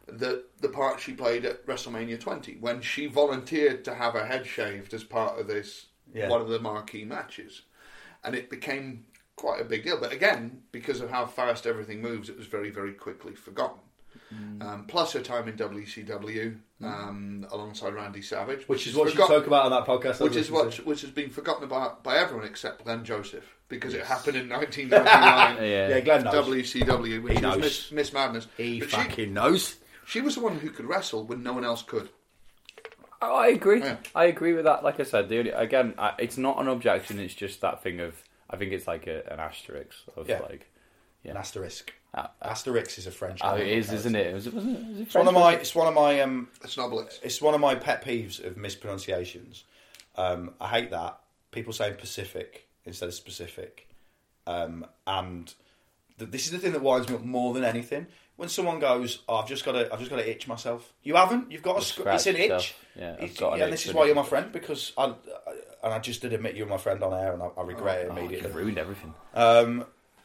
Speaker 6: the the part she played at WrestleMania twenty when she volunteered to have her head shaved as part of this
Speaker 5: Yeah.
Speaker 6: one of the marquee matches, and it became quite a big deal. But again, because of how fast everything moves, it was very very quickly forgotten. Mm. Um, plus her time in W C W um, mm. alongside Randy Savage,
Speaker 5: which, which is what she spoke about on that podcast,
Speaker 6: which is what which has been forgotten about by everyone except Glenn Joseph, because yes. it happened in nineteen ninety-nine.
Speaker 5: yeah. yeah, Glenn knows.
Speaker 6: W C W, which
Speaker 5: he
Speaker 6: was
Speaker 5: knows.
Speaker 6: Miss, Miss Madness.
Speaker 5: He
Speaker 6: but
Speaker 5: fucking
Speaker 6: she,
Speaker 5: knows.
Speaker 6: She was the one who could wrestle when no one else could.
Speaker 7: Oh, I agree.
Speaker 6: Yeah.
Speaker 7: I agree with that. Like I said, the only, again, I, it's not an objection. It's just that thing of I think it's like a, an asterisk of
Speaker 5: yeah.
Speaker 7: like
Speaker 5: yeah. an asterisk.
Speaker 7: Uh,
Speaker 5: Asterix is a French.
Speaker 7: Oh, it is, isn't it? Was it wasn't it? Was it
Speaker 5: it's one of my. It's one of my. Um,
Speaker 6: it's Obelix.
Speaker 5: It's one of my pet peeves of mispronunciations. Um, I hate that people saying Pacific instead of specific, um, and th- this is the thing that winds me up more than anything. When someone goes, oh, "I've just got to, I've just got to itch myself," you haven't. You've got a. Sc- it's an itch.
Speaker 7: Yeah,
Speaker 5: it's,
Speaker 7: got an
Speaker 5: yeah,
Speaker 7: itch
Speaker 5: and this is why you're my friend, because I, I and I just did admit you're my friend on air, and I, I regret
Speaker 7: oh,
Speaker 5: it immediately.
Speaker 7: Oh, you've ruined everything.
Speaker 5: Um,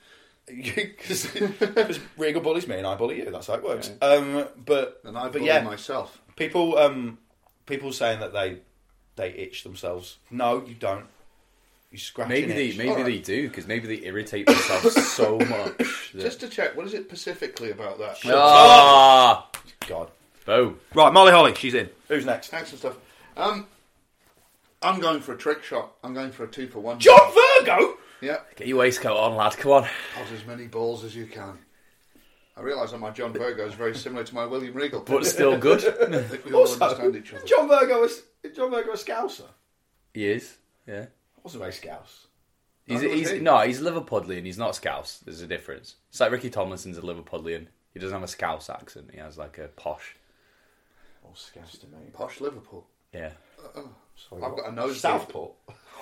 Speaker 5: Because Regal bullies me and I bully you. That's how it works. Yeah. Um, but
Speaker 6: and I
Speaker 5: but
Speaker 6: bully
Speaker 5: yeah,
Speaker 6: myself.
Speaker 5: People, um, people saying that they they itch themselves. No, you don't. You scratch.
Speaker 7: Maybe they
Speaker 5: itch.
Speaker 7: maybe
Speaker 6: right.
Speaker 7: they do because maybe they irritate themselves so much. That...
Speaker 6: Just to check, what is it specifically about that?
Speaker 7: Ah, oh,
Speaker 5: God.
Speaker 7: Boom.
Speaker 5: Right, Molly Holly, she's in. Who's next?
Speaker 6: Excellent stuff. Um, I'm going for a trick shot. I'm going for a two for one.
Speaker 5: John Virgo.
Speaker 6: Yeah.
Speaker 7: Get your waistcoat on, lad. Come on.
Speaker 6: Put as many balls as you can. I realise that my John Virgo is very similar to my William Regal.
Speaker 7: But still good.
Speaker 6: I think we all
Speaker 5: Also,
Speaker 6: understand each other.
Speaker 5: John Virgo is John Virgo a Scouser?
Speaker 7: He is, yeah.
Speaker 5: I wasn't very Scouse.
Speaker 7: He's, he's, he? No, he's Liverpudlian. He's not Scouse. There's a difference. It's like Ricky Tomlinson's a Liverpudlian. He doesn't have a Scouse accent. He has like a posh.
Speaker 5: Oh, Scouse to me.
Speaker 6: Posh Liverpool.
Speaker 7: Yeah.
Speaker 6: Uh, oh, sorry, I've got a nose.
Speaker 5: Southport.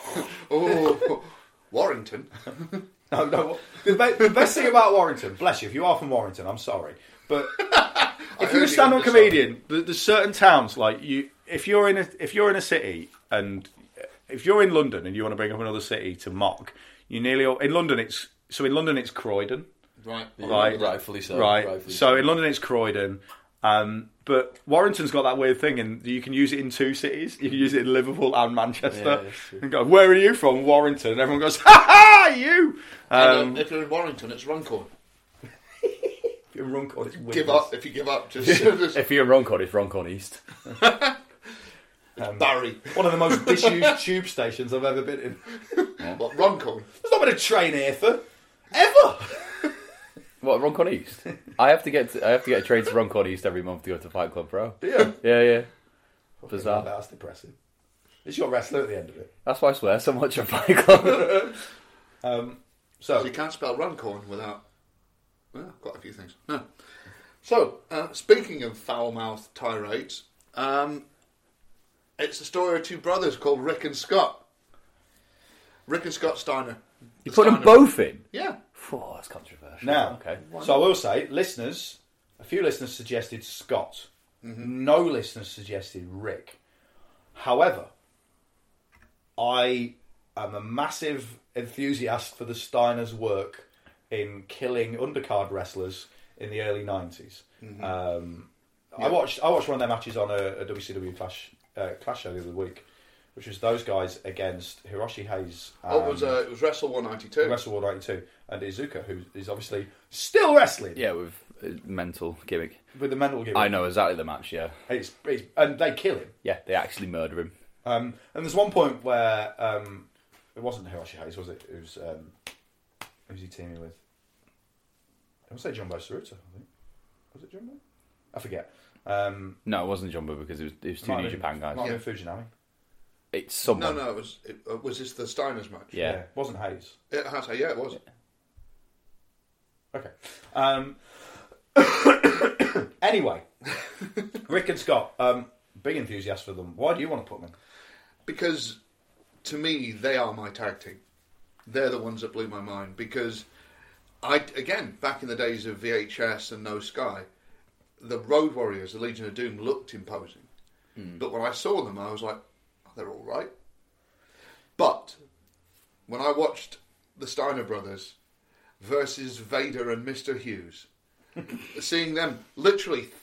Speaker 6: Oh, Warrington.
Speaker 5: No, no. The, be- the best thing about Warrington, bless you, if you are from Warrington, I'm sorry, but if you're a stand-up comedian, the, there's certain towns like you. If you're in a if you're in a city, and if you're in London and you want to bring up another city to mock, you nearly all, in London it's so in London it's Croydon,
Speaker 6: right?
Speaker 5: Right,
Speaker 7: rightfully so.
Speaker 5: Right.
Speaker 7: Rightfully
Speaker 5: so, so in London it's Croydon. Um, but Warrington's got that weird thing, and you can use it in two cities. You can use it in Liverpool and Manchester. Yeah, and go, where are you from? Warrington. And everyone goes, ha ha, you. Um,
Speaker 6: and, uh, if you're in Warrington, it's Runcorn.
Speaker 5: If you're in Runcorn, it's Windless.
Speaker 6: Give up. If you give up, just. just...
Speaker 7: If you're in Runcorn, it's Runcorn East.
Speaker 6: um, Barry.
Speaker 5: One of the most disused tube stations I've ever been in.
Speaker 6: Yeah. What, Runcorn?
Speaker 5: There's not been a train here for ever.
Speaker 7: What, Runcorn East? I have to get to, I have to get a train to Runcorn East every month to go to Fight Club Pro.
Speaker 5: Yeah,
Speaker 7: yeah, yeah.
Speaker 5: Bizarre. That's depressing. It's your wrestler at the end of it.
Speaker 7: That's why I swear so much at Fight Club.
Speaker 5: um, so
Speaker 6: so you can't spell Runcorn without. Well, quite a few things. No. So uh, speaking of foul-mouthed tirades, um, it's the story of two brothers called Rick and Scott. Rick and Scott Steiner.
Speaker 7: You put them both in?
Speaker 6: Yeah.
Speaker 7: Oh, that's controversial.
Speaker 5: Now,
Speaker 7: okay.
Speaker 5: So I will say, listeners, a few listeners suggested Scott. Mm-hmm. No listeners suggested Rick. However, I am a massive enthusiast for the Steiners' work in killing undercard wrestlers in the early nineties. Mm-hmm. Um, yeah. I watched I watched one of their matches on a, a W C W Clash uh, Clash show the other week, which was those guys against Hiroshi Hayes.
Speaker 6: Oh, it was uh, it was Wrestle one ninety-two.
Speaker 5: Wrestle one ninety-two, and Iizuka, who is obviously still wrestling.
Speaker 7: Yeah, with a mental gimmick.
Speaker 5: With the mental gimmick.
Speaker 7: I know exactly the match. Yeah,
Speaker 5: it's, it's and they kill him.
Speaker 7: Yeah, they actually murder him.
Speaker 5: Um, and there's one point where um, it wasn't Hiroshi Hayes, was it? It was um, who was he teaming with? I would say Jumbo Tsuruta, I think. Was it Jumbo? I forget. Um,
Speaker 7: no, it wasn't Jumbo because it was, it was two New been, Japan guys.
Speaker 5: Might
Speaker 7: yeah.
Speaker 5: have been Fujinami.
Speaker 7: It's someone.
Speaker 6: No, no, it was. It, uh, was this the Steiners match?
Speaker 7: Yeah,
Speaker 5: yeah it wasn't Hayes.
Speaker 6: It has. Yeah, it was.
Speaker 5: Yeah. Okay. Um, anyway, Rick and Scott, um, big enthusiast for them. Why do you want to put them in?
Speaker 6: Because to me, they are my tag team. They're the ones that blew my mind. Because I, again, back in the days of V H S and No Sky, the Road Warriors, the Legion of Doom, looked imposing. Mm. But when I saw them, I was like, oh, they're all right. But when I watched the Steiner brothers versus Vader and Mister Hughes, seeing them literally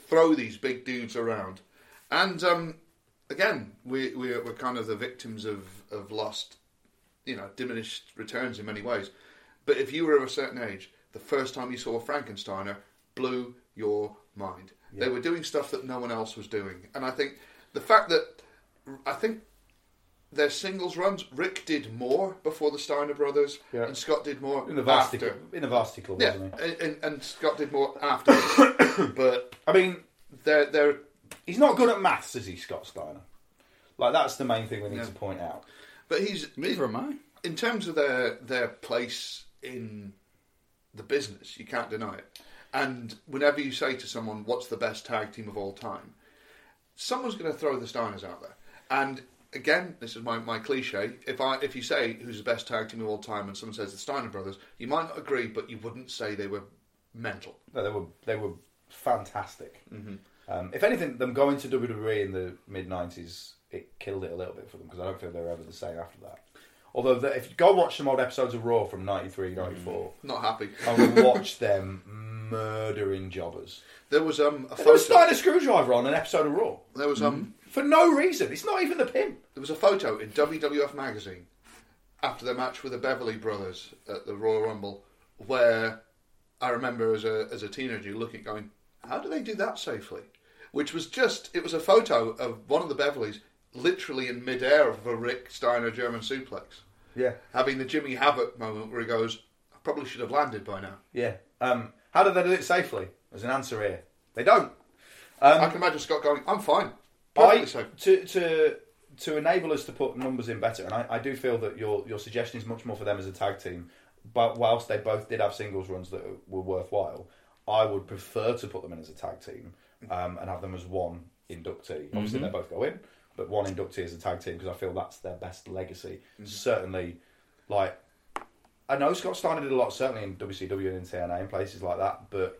Speaker 6: throw these big dudes around. And um, again, we, we're, we're kind of the victims of, of lost, you know, diminished returns in many ways. But if you were of a certain age, the first time you saw Frankensteiner blew your mind. Yeah. They were doing stuff that no one else was doing. And I think the fact that, I think their singles runs, Rick did more before the Steiner brothers, yeah. and Scott did more
Speaker 5: in the Varsity
Speaker 6: after.
Speaker 5: In the Varsity Club,
Speaker 6: yeah,
Speaker 5: wasn't he?
Speaker 6: And, and Scott did more afterwards. But,
Speaker 5: I mean,
Speaker 6: they're, they're...
Speaker 5: he's not good at maths, is he, Scott Steiner? Like, that's the main thing we need yeah. to point out.
Speaker 6: But he's...
Speaker 7: Neither am I.
Speaker 6: In terms of their their place in the business, you can't deny it. And whenever you say to someone, what's the best tag team of all time, someone's going to throw the Steiners out there. And again, this is my, my cliche, if I if you say who's the best tag team of all time and someone says the Steiner brothers, you might not agree, but you wouldn't say they were mental.
Speaker 5: No, they were they were fantastic.
Speaker 6: Mm-hmm.
Speaker 5: Um, if anything, them going to W W E in the mid nineties, it killed it a little bit for them, because I don't feel they were ever the same after that. Although, the, if you go watch some old episodes of Raw from ninety-three, ninety-four...
Speaker 6: Mm, not happy.
Speaker 5: And watch them murdering jobbers.
Speaker 6: There was um, a
Speaker 5: there was Steiner Screwdriver on an episode of Raw.
Speaker 6: There was... um
Speaker 5: mm. For no reason. It's not even the pin.
Speaker 6: There was a photo in W W F magazine after their match with the Beverly Brothers at the Royal Rumble, where I remember as a as a teenager looking, going, how do they do that safely? Which was just... It was a photo of one of the Beverlys literally in midair of a Rick Steiner German suplex.
Speaker 5: Yeah.
Speaker 6: Having the Jimmy Havoc moment where he goes, I probably should have landed by now.
Speaker 5: Yeah. Um, how do they do it safely? There's an answer here. They don't. Um,
Speaker 6: I can imagine Scott going, I'm fine.
Speaker 5: I, to, to to enable us to put numbers in better, and I, I do feel that your your suggestion is much more for them as a tag team, but whilst they both did have singles runs that were worthwhile, I would prefer to put them in as a tag team um, and have them as one inductee. Obviously, mm-hmm. they both go in, but one inductee as a tag team, because I feel that's their best legacy. Mm-hmm. Certainly, like, I know Scott Steiner did a lot, certainly in W C W and in T N A and places like that, but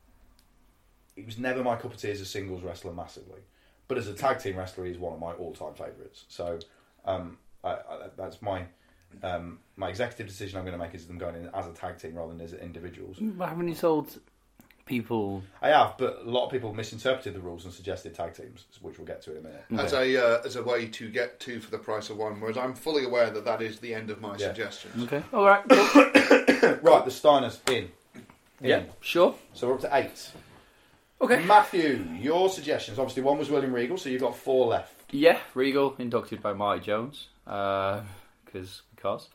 Speaker 5: he was never my cup of tea as a singles wrestler massively. But as a tag team wrestler, he's one of my all-time favourites. So um, I, I, that's my um, my executive decision I'm going to make, is them going in as a tag team rather than as individuals.
Speaker 7: But haven't you told people...
Speaker 5: I have, but a lot of people misinterpreted the rules and suggested tag teams, which we'll get to in a minute.
Speaker 6: As
Speaker 5: okay.
Speaker 6: a uh, as a way to get two for the price of one, whereas I'm fully aware that that is the end of my yeah. suggestions.
Speaker 7: Okay, all right.
Speaker 5: Right, the Steiners in. in.
Speaker 7: Yeah, sure.
Speaker 5: So we're up to eight.
Speaker 7: Okay.
Speaker 5: Matthew, your suggestions. Obviously, one was William Regal, so you've got four left.
Speaker 7: Yeah, Regal, inducted by Marty Jones. Uh, cause, because.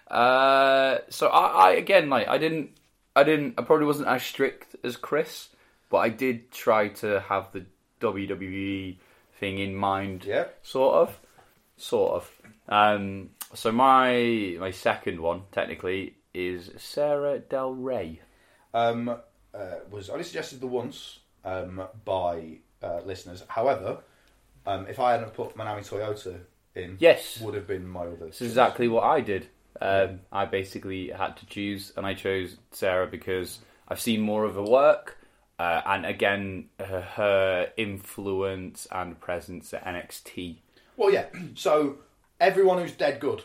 Speaker 7: Uh, so I, I, again, like, I didn't, I didn't, I probably wasn't as strict as Chris, but I did try to have the W W E thing in mind.
Speaker 5: Yeah.
Speaker 7: Sort of. Sort of. Um, so my, my second one, technically, is Sarah Del Rey.
Speaker 5: Um, uh, was only suggested the once. Um, by uh, listeners. However, um, if I hadn't put Manami Toyota in,
Speaker 7: yes,
Speaker 5: would have been my other.
Speaker 7: That's exactly what I did. Um, I basically had to choose, and I chose Sarah because I've seen more of her work, uh, and again, her, her influence and presence at N X T.
Speaker 5: Well, yeah. So everyone who's dead good,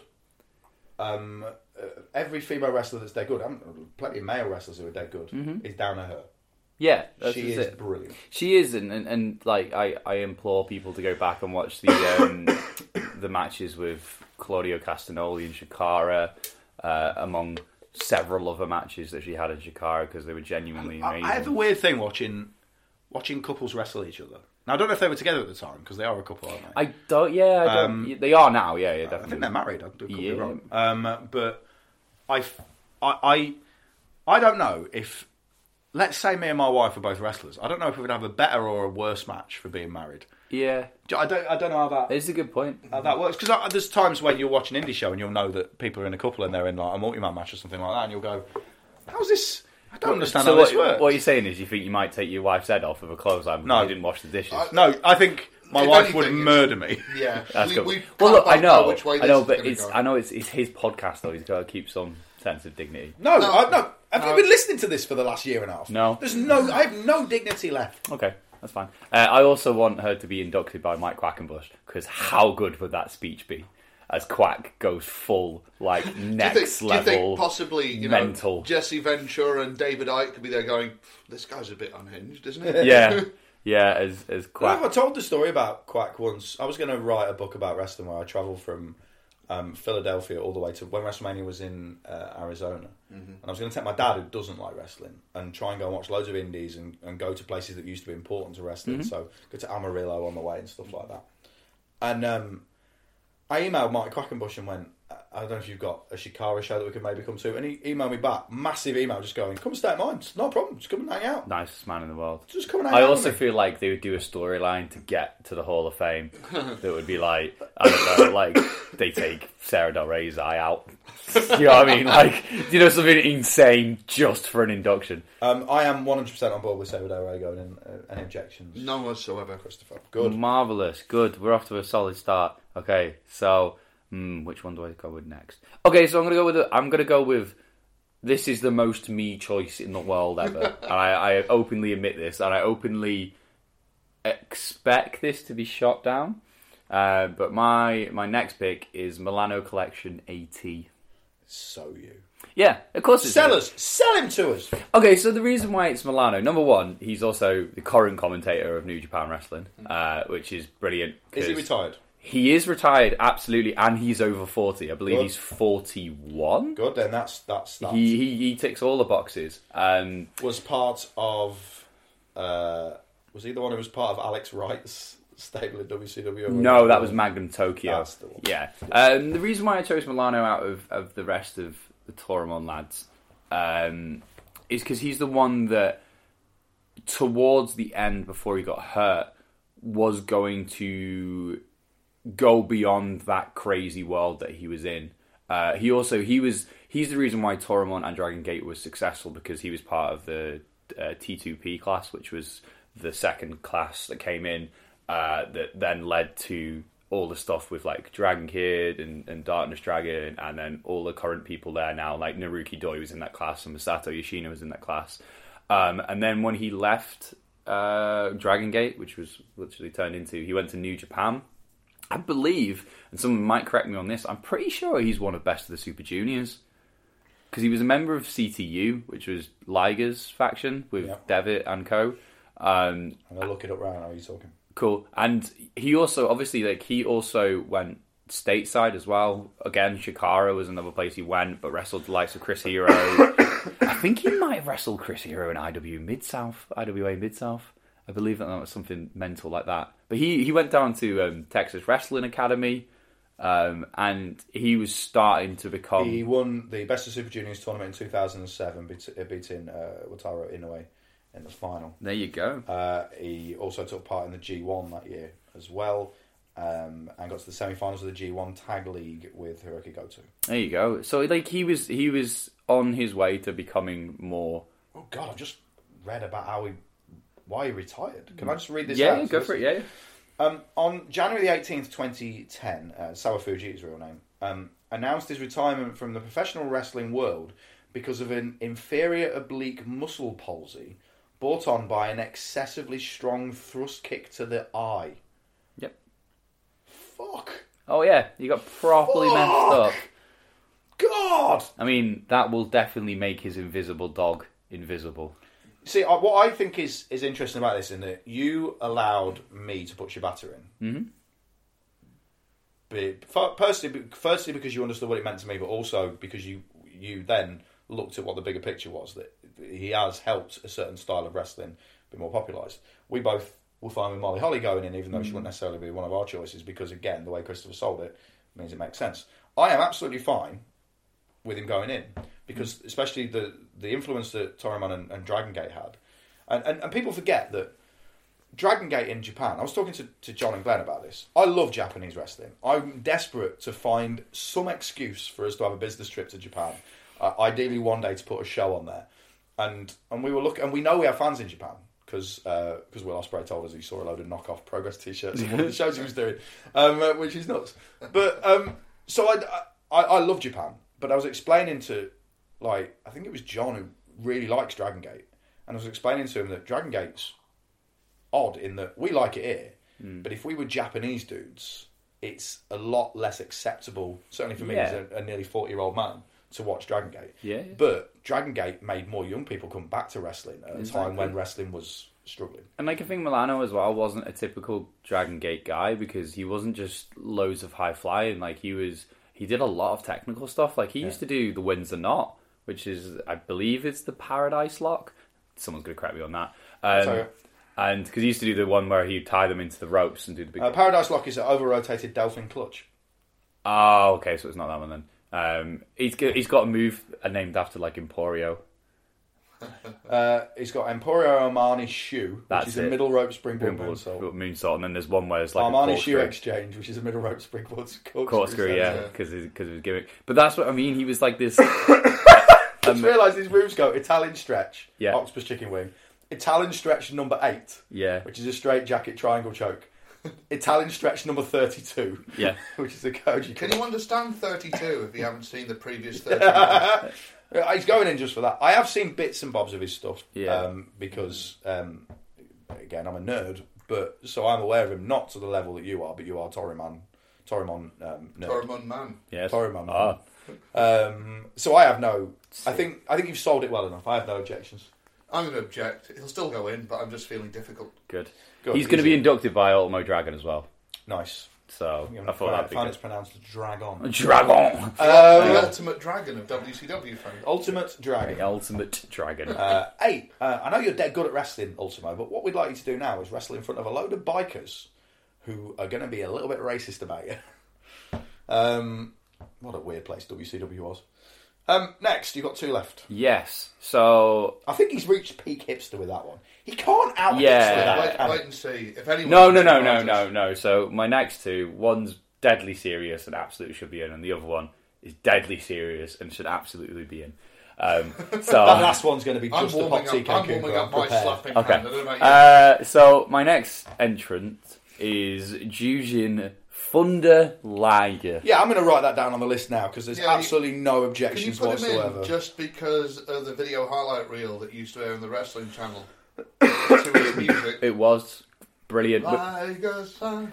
Speaker 5: um, uh, every female wrestler that's dead good, I plenty of male wrestlers who are dead good,
Speaker 7: mm-hmm.
Speaker 5: is down to her.
Speaker 7: Yeah, that's,
Speaker 5: she
Speaker 7: that's
Speaker 5: is
Speaker 7: it.
Speaker 5: brilliant.
Speaker 7: She is, and, and, and like I, I implore people to go back and watch the um, the matches with Claudio Castagnoli and Chikara, uh, among several other matches that she had in Chikara, because they were genuinely amazing.
Speaker 5: I, I have a weird thing watching watching couples wrestle each other. Now I don't know if they were together at the time, because they are a couple, aren't they?
Speaker 7: I don't. Yeah, I don't, um, they are now. Yeah, yeah, definitely.
Speaker 5: I think they're married. I could
Speaker 7: yeah.
Speaker 5: be wrong. Um, but I, I, I, I don't know if. Let's say me and my wife are both wrestlers. I don't know if we would have a better or a worse match for being married.
Speaker 7: Yeah.
Speaker 5: I don't I don't know how that...
Speaker 7: It's a good point.
Speaker 5: How that works. Because there's times when you'll watch an indie show and you'll know that people are in a couple and they're in like a multi-man match or something like that, and you'll go, how's this... I don't understand
Speaker 7: so
Speaker 5: how
Speaker 7: what,
Speaker 5: this works.
Speaker 7: What you're saying is you think you might take your wife's head off with a clothesline because
Speaker 5: no.
Speaker 7: you didn't wash the dishes?
Speaker 5: I, no, I think my wife
Speaker 6: anything,
Speaker 5: would murder me.
Speaker 6: Yeah.
Speaker 7: That's
Speaker 6: we,
Speaker 7: good.
Speaker 6: we
Speaker 7: well, look, I know,
Speaker 6: which way
Speaker 7: I know,
Speaker 6: this
Speaker 7: but
Speaker 6: is
Speaker 7: it's,
Speaker 6: go.
Speaker 7: I know it's, it's his podcast though. He's got to keep some sense of dignity.
Speaker 5: No,
Speaker 6: no,
Speaker 5: I, no. Have
Speaker 6: no.
Speaker 5: you been listening to this for the last year and a half?
Speaker 7: No.
Speaker 5: There's no. I have no dignity left.
Speaker 7: Okay, that's fine. Uh, I also want her to be inducted by Mike Quackenbush, because how good would that speech be? As Quack goes full, like, next
Speaker 6: do you think,
Speaker 7: level,
Speaker 6: do you think possibly, you
Speaker 7: mental.
Speaker 6: know, Jesse Ventura and David Icke could be there going, this guy's a bit unhinged, isn't he?
Speaker 7: Yeah. Yeah, as as Quack.
Speaker 5: I told the story about Quack once. I was going to write a book about wrestling where I travelled from um, Philadelphia all the way to when WrestleMania was in uh, Arizona. Mm-hmm. And I was going to take my dad, who doesn't like wrestling, and try and go and watch loads of indies and, and go to places that used to be important to wrestling. Mm-hmm. So go to Amarillo on the way and stuff like that. And um, I emailed Marty Quackenbush and went, I don't know if you've got a Shikara show that we could maybe come to. And he emailed me back, massive email, just going, come and stay at mine. It's no problem. Just come and hang out.
Speaker 7: Nicest man in the world.
Speaker 5: Just come and hang
Speaker 7: I
Speaker 5: out. I
Speaker 7: also feel like they would do a storyline to get to the Hall of Fame that would be like, I don't know, like they take Sarah Del Rey's eye out. You know what I mean? Like, you know, something insane just for an induction.
Speaker 5: Um, I am one hundred percent on board with Sarah Del Rey going in. Uh, any objections?
Speaker 6: None whatsoever,
Speaker 5: Christopher. Good.
Speaker 7: Marvellous. Good. We're off to a solid start. Okay, so... Mm, which one do I go with next? Okay, so I'm gonna go with. A, I'm gonna go with. This is the most me choice in the world ever, and I, I openly admit this, and I openly expect this to be shot down. Uh, but my my next pick is Milano Collection AT.
Speaker 5: So you.
Speaker 7: Yeah, of course it's
Speaker 5: Sell
Speaker 7: you.
Speaker 5: us! Sell him to us!
Speaker 7: Okay, so the reason why it's Milano, number one, he's also the current commentator of New Japan Wrestling, uh, which is brilliant.
Speaker 5: Is he retired?
Speaker 7: He is retired, absolutely, and he's over forty. I believe
Speaker 5: Good.
Speaker 7: He's forty-one.
Speaker 5: Good, then that's that's that.
Speaker 7: He, he he ticks all the boxes. Um,
Speaker 5: was part of... Uh, was he the one who was part of Alex Wright's stable in W C W?
Speaker 7: No, that was Magnum Tokyo.
Speaker 5: That's the one.
Speaker 7: Yeah. Um, the reason why I chose Milano out of, of the rest of the Toramon lads um, is because he's the one that, towards the end, before he got hurt, was going to go beyond that crazy world that he was in. Uh, he also, he was, he's the reason why Toramon and Dragon Gate was successful, because he was part of the uh, T two P class, which was the second class that came in, uh, that then led to all the stuff with like Dragon Kid and, and Darkness Dragon, and then all the current people there now, like Naruki Doi was in that class, and Masato Yoshino was in that class. Um, and then when he left uh, Dragon Gate, which was literally turned into, he went to New Japan. I believe, and someone might correct me on this, I'm pretty sure he's one of Best of the Super Juniors. Because he was a member of C T U, which was Liger's faction, with yep. Devitt and co. Um,
Speaker 5: I'm going to look it up right now, you're talking.
Speaker 7: Cool. And he also, obviously, like he also went stateside as well. Again, Shikara was another place he went, but wrestled the likes of Chris Hero. I think he might have wrestled Chris Hero in I W Mid-South, I W A Mid-South. I believe that, that was something mental like that. But he, he went down to um, Texas Wrestling Academy, um, and he was starting to become...
Speaker 5: He won the Best of Super Juniors tournament in two thousand seven, beating uh, Wataru Inoue in the final.
Speaker 7: There you go.
Speaker 5: Uh, he also took part in the G one that year as well, um, and got to the semi-finals of the G one Tag League with Hiroki Goto.
Speaker 7: There you go. So like he was he was on his way to becoming more...
Speaker 5: Oh God, I've just read about how he... why he retired. Can I just read this
Speaker 7: yeah,
Speaker 5: out?
Speaker 7: Yeah, go for it, yeah.
Speaker 5: Um, on January the eighteenth, twenty ten, uh, Sawafuji, his real name, um, announced his retirement from the professional wrestling world because of an inferior oblique muscle palsy brought on by an excessively strong thrust kick to the eye.
Speaker 7: Yep.
Speaker 5: Fuck.
Speaker 7: Oh, yeah, you got properly
Speaker 5: Fuck.
Speaker 7: messed up.
Speaker 5: God!
Speaker 7: I mean, that will definitely make his invisible dog invisible.
Speaker 5: See, what I think is, is interesting about this is that you allowed me to put Shibata in.
Speaker 7: Mm-hmm.
Speaker 5: But firstly, firstly, because you understood what it meant to me, but also because you you then looked at what the bigger picture was, that he has helped a certain style of wrestling be more popularised. We both were fine with Molly Holly going in, even though mm-hmm. she wouldn't necessarily be one of our choices, because, again, the way Christopher sold it means it makes sense. I am absolutely fine with him going in, because especially the, the influence that Toramon and, and Dragon Gate had. And, and and people forget that Dragon Gate in Japan, I was talking to, to John and Glenn about this, I love Japanese wrestling. I'm desperate to find some excuse for us to have a business trip to Japan. Uh, ideally one day to put a show on there. And and we were looking, and we know we have fans in Japan, because uh, because Will Ospreay told us he saw a load of knockoff Progress t-shirts in one of the shows he was doing, um, uh, which is nuts. But, um, so I, I, I love Japan. But I was explaining to, like, I think it was John who really likes Dragon Gate. And I was explaining to him that Dragon Gate's odd in that we like it here. Mm. But if we were Japanese dudes, it's a lot less acceptable, certainly for me
Speaker 7: yeah.
Speaker 5: as a, a nearly forty-year-old man, to watch Dragon Gate.
Speaker 7: Yeah.
Speaker 5: But Dragon Gate made more young people come back to wrestling at a
Speaker 7: exactly.
Speaker 5: time when wrestling was struggling.
Speaker 7: And like I think Milano as well wasn't a typical Dragon Gate guy because he wasn't just loads of high flying. Like he was, he did a lot of technical stuff. Like he yeah. used to do the Windsor Knot, which is, I believe, it's the Paradise Lock. Someone's going to correct me on that. Um,
Speaker 5: Sorry.
Speaker 7: And because he used to do the one where he'd tie them into the ropes and do the big...
Speaker 5: Uh, Paradise Lock is an over-rotated Delphin clutch.
Speaker 7: Oh, okay, so it's not that one then. Um, he's, got, he's got a move named after, like, Emporio.
Speaker 5: uh, he's got Emporio Armani Shoe,
Speaker 7: That's
Speaker 5: which is
Speaker 7: it.
Speaker 5: a middle rope springboard moonsault.
Speaker 7: Moonsault, and then there's one where it's like
Speaker 5: Armani
Speaker 7: a
Speaker 5: Shoe Exchange, which is a middle rope springboard corkscrew.
Speaker 7: Corkscrew, yeah, because yeah. of his gimmick. But that's what I mean, he was like this...
Speaker 5: I just realised these moves go Italian stretch,
Speaker 7: yeah.
Speaker 5: octopus chicken wing, Italian stretch number eight,
Speaker 7: yeah,
Speaker 5: which is a straight jacket triangle choke, Italian stretch number thirty-two,
Speaker 7: yeah,
Speaker 5: which is a Koji.
Speaker 6: Can you understand thirty-two if you haven't seen the previous thirty?
Speaker 5: He's going in just for that. I have seen bits and bobs of his stuff,
Speaker 7: yeah,
Speaker 5: um, because um, again I'm a nerd, but so I'm aware of him, not to the level that you are, but you are Torimon, Torimon um, nerd.
Speaker 6: Torimon man,
Speaker 7: yes,
Speaker 5: Torimon man.
Speaker 7: Ah.
Speaker 5: Um, so I have no. I think I think you've sold it well enough. I have no objections.
Speaker 6: I'm going to object. He'll still go in, but I'm just feeling difficult.
Speaker 7: Good.
Speaker 5: Good.
Speaker 7: He's going to be inducted by Ultimo Dragon as well.
Speaker 5: Nice.
Speaker 7: So I thought that'd be
Speaker 5: good.
Speaker 7: It's
Speaker 5: pronounced Dragon.
Speaker 7: Dragon.
Speaker 5: Um,
Speaker 6: the ultimate dragon of W C W fans.
Speaker 5: Ultimate Dragon.
Speaker 7: The ultimate dragon.
Speaker 5: Uh, hey, uh, I know you're dead good at wrestling, Ultimo, but what we'd like you to do now is wrestle in front of a load of bikers who are going to be a little bit racist about you. um, what a weird place W C W was. Um, next, you've got two left.
Speaker 7: Yes. So
Speaker 5: I think he's reached peak hipster with that one. He can't out
Speaker 7: yeah.
Speaker 5: hipster that.
Speaker 6: Wait,
Speaker 5: Can
Speaker 6: wait
Speaker 5: he?
Speaker 6: and see. If anyone
Speaker 7: no, no, no, no, no, no. So my next two, one's deadly serious and absolutely should be in, and the other one is deadly serious and should absolutely be in. Um, so
Speaker 5: that last one's going to be
Speaker 6: I'm
Speaker 5: just a
Speaker 6: warming
Speaker 5: pop
Speaker 6: up, I'm warming up my slapping
Speaker 7: okay.
Speaker 6: hand. I don't know about you.
Speaker 7: Uh, so my next entrant is Jujin Thunder Liger.
Speaker 5: Yeah, I'm going to write that down on the list now because there's
Speaker 6: Yeah,
Speaker 5: absolutely no
Speaker 6: Can you
Speaker 5: objections
Speaker 6: put
Speaker 5: whatsoever.
Speaker 6: him in just because of the video highlight reel that used to air on the wrestling channel? To his music.
Speaker 7: It was brilliant.
Speaker 6: Liger, son.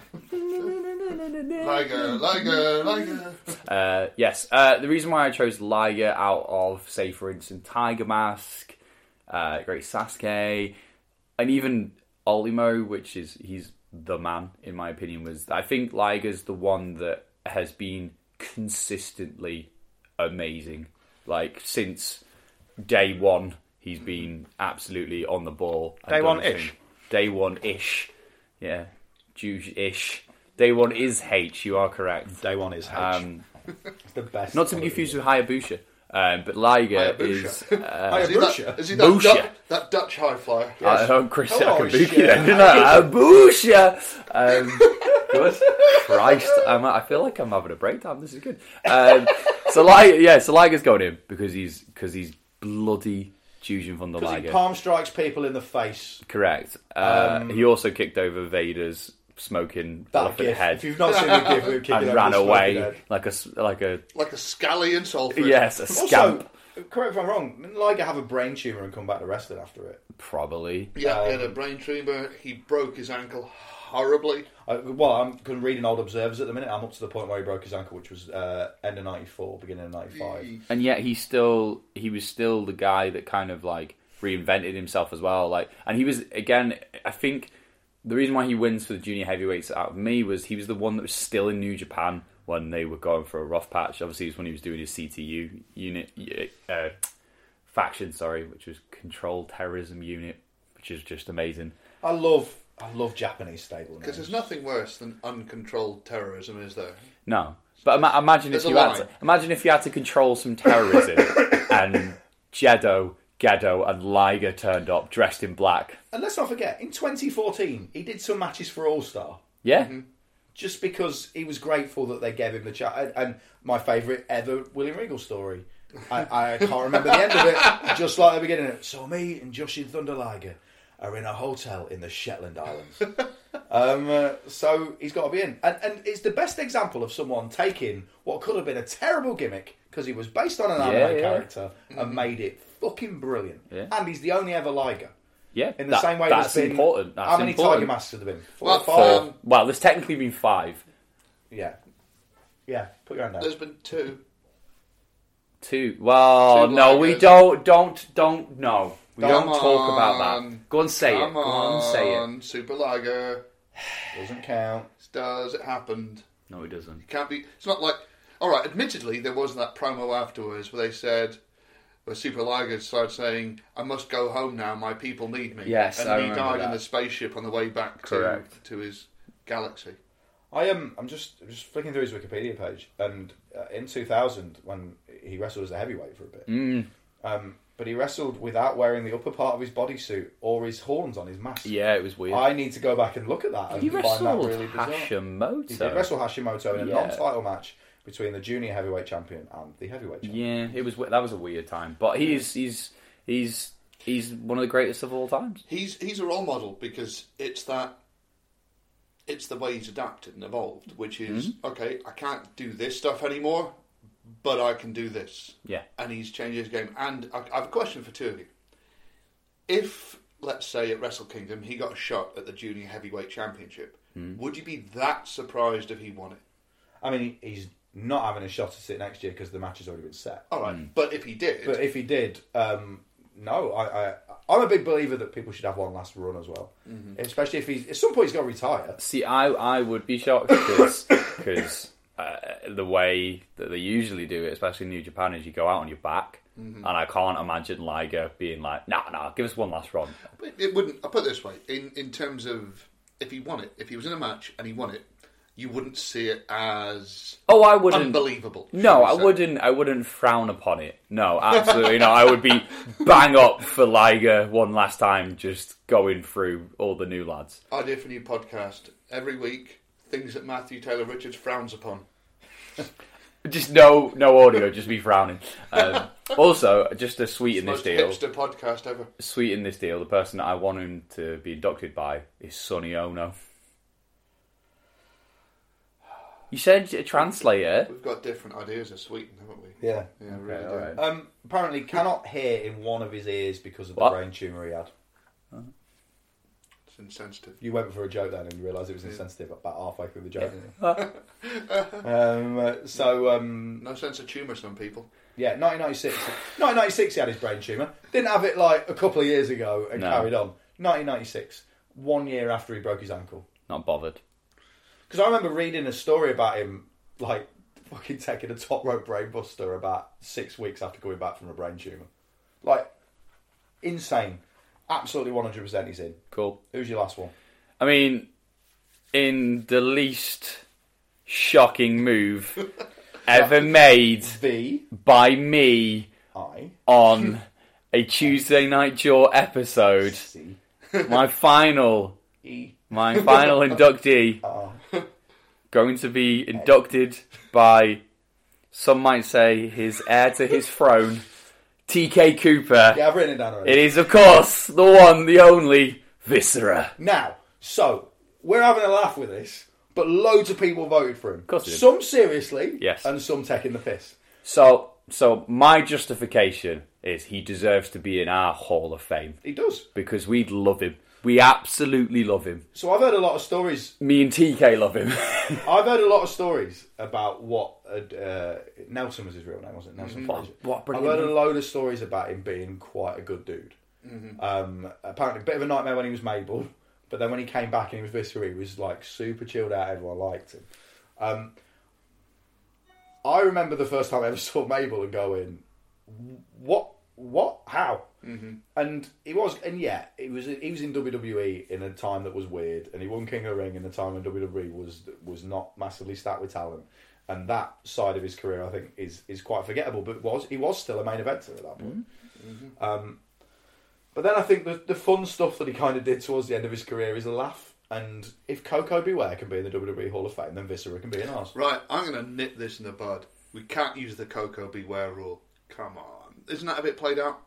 Speaker 6: Liger, Liger, Liger.
Speaker 7: Uh, yes, uh, the reason why I chose Liger out of, say, for instance, Tiger Mask, uh, Great Sasuke, and even Ultimo, which is he's the man in my opinion, was I think Liger's the one that has been consistently amazing. Like since day one, he's been absolutely on the ball.
Speaker 5: Day one ish.
Speaker 7: Day one ish. Yeah, Juge ish. Day one is H. You are correct.
Speaker 5: Day one is H.
Speaker 7: Um,
Speaker 5: it's the best.
Speaker 7: not to be confused with Hayabusa, um, but Liger is. Uh,
Speaker 5: Hayabusa.
Speaker 6: Is he that, is he that, Du- that Dutch high flyer?
Speaker 7: Yes. Uh, Chris
Speaker 5: oh,
Speaker 7: Akabuki then, didn't I? Hayabusa! Um, good. Christ, I'm, I feel like I'm having a breakdown. This is good. Um, so, Liger, yeah, so Liger's going in because he's because he's bloody Jujin Thunder
Speaker 5: Because
Speaker 7: Liger.
Speaker 5: he palm strikes people in the face.
Speaker 7: Correct. Uh,
Speaker 5: Um,
Speaker 7: he also kicked over Vader's smoking
Speaker 5: That
Speaker 7: elephant
Speaker 5: gif.
Speaker 7: head.
Speaker 5: If you've not seen the gif, we're kicking
Speaker 7: and
Speaker 5: over
Speaker 7: ran
Speaker 5: the smoking
Speaker 7: away
Speaker 5: head.
Speaker 7: like a like a
Speaker 6: Like a scally in Salford.
Speaker 7: yes a
Speaker 5: Also,
Speaker 7: scamp.
Speaker 5: correct if I'm wrong, didn't Liger have a brain tumour and come back to wrestling after it?
Speaker 7: Probably.
Speaker 6: Yeah, he had a
Speaker 5: Um,
Speaker 6: brain tumour. He broke his ankle horribly.
Speaker 5: I, well, I'm going reading old Observers at the minute. I'm up to the point where he broke his ankle, which was uh, end of ninety-four, beginning of ninety-five.
Speaker 7: And yet he still he was still the guy that kind of like reinvented himself as well. Like, and he was again. I think the reason why he wins for the junior heavyweights out of me was he was the one that was still in New Japan when they were going for a rough patch. Obviously, it was when he was doing his C T U unit uh, faction, sorry, which was Controlled Terrorism Unit, which is just amazing.
Speaker 5: I love, I love Japanese stable names.
Speaker 6: Because there's nothing worse than uncontrolled terrorism, is there?
Speaker 7: No, but ima- imagine
Speaker 6: There's
Speaker 7: if
Speaker 6: a
Speaker 7: you had
Speaker 6: line.
Speaker 7: to, imagine if you had to control some terrorism and Gedo, Gedo, and Liger turned up dressed in black.
Speaker 5: And let's not forget, in twenty fourteen, he did some matches for All Star.
Speaker 7: Yeah.
Speaker 6: Mm-hmm.
Speaker 5: Just because he was grateful that they gave him the chance. And, and my favourite ever William Regal story. I, I can't remember the end of it. Just like the beginning. So me and Jushin Thunder Liger are in a hotel in the Shetland Islands. um, uh, so he's got to be in. And, and it's the best example of someone taking what could have been a terrible gimmick, because he was based on an anime
Speaker 7: Yeah, yeah.
Speaker 5: character, and made it fucking brilliant.
Speaker 7: Yeah.
Speaker 5: And he's the only ever Liger.
Speaker 7: Yeah,
Speaker 5: In the
Speaker 7: that-
Speaker 5: same way
Speaker 7: that's
Speaker 5: there's been...
Speaker 7: important. That's
Speaker 5: how many
Speaker 7: important.
Speaker 5: Tiger Masks have there been? Four
Speaker 6: Well,
Speaker 5: or five?
Speaker 6: um,
Speaker 7: Well, there's technically been five.
Speaker 5: Yeah. Yeah, put your hand down.
Speaker 6: There's been two.
Speaker 7: Two. Well,
Speaker 6: Two
Speaker 7: no, we
Speaker 6: Ligers.
Speaker 7: don't, don't, don't, no. We Come don't talk on. about that. Go on, say
Speaker 6: Come
Speaker 7: it. Go on,
Speaker 6: on.
Speaker 7: say it.
Speaker 6: Super Liger.
Speaker 5: Doesn't count.
Speaker 6: It does. It happened.
Speaker 7: No, it doesn't.
Speaker 6: It can't be. It's not like. All right. Admittedly, there was that promo afterwards where they said, where Super Liger started saying, "I must go home now. My people need me."
Speaker 7: Yes,
Speaker 6: and
Speaker 7: I
Speaker 6: he died
Speaker 7: that.
Speaker 6: in the spaceship on the way back to, to his galaxy.
Speaker 5: I am. I'm just just flicking through his Wikipedia page, and uh, in two thousand, when he wrestled as a heavyweight for a bit,
Speaker 7: mm.
Speaker 5: um, but he wrestled without wearing the upper part of his bodysuit or his horns on his mask.
Speaker 7: Yeah, it was weird.
Speaker 5: I need to go back and look at that. And
Speaker 7: he
Speaker 5: find
Speaker 7: wrestled
Speaker 5: that really bizarre.
Speaker 7: Hashimoto.
Speaker 5: He did wrestle Hashimoto in a
Speaker 7: yeah.
Speaker 5: non-title match between the junior heavyweight champion and the heavyweight champion.
Speaker 7: Yeah, it was. That was a weird time, but he's he's he's he's one of the greatest of all times.
Speaker 6: He's he's a role model because it's that. It's the way he's adapted and evolved, which is, mm-hmm. okay, I can't do this stuff anymore, but I can do this.
Speaker 7: Yeah.
Speaker 6: And he's changed his game. And I have a question for two of you. If, let's say, at Wrestle Kingdom, he got a shot at the Junior Heavyweight Championship, mm. would you be that surprised if he won it?
Speaker 5: I mean, he's not having a shot at it next year because the match has already been set.
Speaker 6: All right, mm. but if he did...
Speaker 5: But if he did... Um, No, I, I, I'm a big believer that people should have one last run as well. Mm-hmm. Especially if he's... At some point he's got to retire.
Speaker 7: See, I, I would be shocked because because uh, the way that they usually do it, especially in New Japan, is you go out on your back. Mm-hmm. And I can't imagine Liger being like, nah, nah, give us one last run.
Speaker 6: It, it wouldn't... I'll put it this way. In, in terms of... If he won it, if he was in a match and he won it, you wouldn't see it as
Speaker 7: oh, I wouldn't
Speaker 6: unbelievable.
Speaker 7: No, I wouldn't. I wouldn't frown upon it. No, absolutely not. I would be bang up for Liger one last time, just going through all the new lads.
Speaker 6: Idea for a new podcast every week: things that Matthew Taylor Richards frowns upon.
Speaker 7: Just no, no audio. Just me frowning. Um, also, just to sweeten
Speaker 6: it's
Speaker 7: this
Speaker 6: the
Speaker 7: deal,
Speaker 6: most hipster podcast ever.
Speaker 7: Sweeten this deal. The person that I want him to be inducted by is Sonny Ono. You said a translator.
Speaker 6: We've got different ideas of Sweeten, haven't we?
Speaker 5: Yeah.
Speaker 6: Yeah,
Speaker 5: okay,
Speaker 6: really
Speaker 5: all
Speaker 6: do.
Speaker 5: right. Um, apparently cannot hear in one of his ears because of the
Speaker 7: what?
Speaker 5: brain tumour he had.
Speaker 6: Oh. It's insensitive.
Speaker 5: You went for a joke then and you realised it was insensitive about halfway through the joke, didn't you? um, uh, so... Um,
Speaker 6: no sense of tumour, some people.
Speaker 5: Yeah, nineteen ninety-six. nineteen ninety-six he had his brain tumour. Didn't have it like a couple of years ago and
Speaker 7: no.
Speaker 5: carried on. nineteen ninety-six. One year after he broke his ankle.
Speaker 7: Not bothered.
Speaker 5: Because I remember reading a story about him, like, fucking taking a top rope brain buster about six weeks after coming back from a brain tumour. Like, insane. Absolutely one hundred percent he's in.
Speaker 7: Cool.
Speaker 5: Who's your last one?
Speaker 7: I mean, in the least shocking move ever made
Speaker 5: v.
Speaker 7: by me
Speaker 5: I.
Speaker 7: on a Tuesday Night Jaw episode,
Speaker 5: C.
Speaker 7: my final...
Speaker 5: E.
Speaker 7: My final inductee,
Speaker 5: R.
Speaker 7: going to be inducted by, some might say, his heir to his throne, T K Cooper.
Speaker 5: Yeah, I've written it down already.
Speaker 7: It is, of course, the one, the only, Viscera.
Speaker 5: Now, so, we're having a laugh with this, but loads of people voted for him.
Speaker 7: Of course they did.
Speaker 5: Some seriously,
Speaker 7: yes,
Speaker 5: and some taking the piss.
Speaker 7: So, so my justification is he deserves to be in our Hall of Fame.
Speaker 5: He does.
Speaker 7: Because we love him. We absolutely love him.
Speaker 5: So I've heard a lot of stories.
Speaker 7: Me and T K love him.
Speaker 5: I've heard a lot of stories about what uh, Nelson was his real name, wasn't it? Nelson
Speaker 7: mm-hmm.
Speaker 5: Fraser.
Speaker 7: What, what
Speaker 5: I've heard a load of stories about him being quite a good dude.
Speaker 6: Mm-hmm.
Speaker 5: Um, apparently, a bit of a nightmare when he was Mabel, but then when he came back and he was Viscera, he was like super chilled out. Everyone liked him. Um, I remember the first time I ever saw Mabel and going, "What? What? How?"
Speaker 6: Mm-hmm.
Speaker 5: And he was, and yeah, he was. He was in W W E in a time that was weird, and he won King of the Ring in a time when W W E was was not massively stacked with talent. And that side of his career, I think, is is quite forgettable. But was he was still a main eventer at that point.
Speaker 6: Mm-hmm.
Speaker 5: Um, but then I think the the fun stuff that he kind of did towards the end of his career is a laugh. And if Koko Beware can be in the W W E Hall of Fame, then Viscera can be in ours.
Speaker 6: Right, I'm going to nip this in the bud. We can't use the Koko Beware rule. Come on, isn't that a bit played out?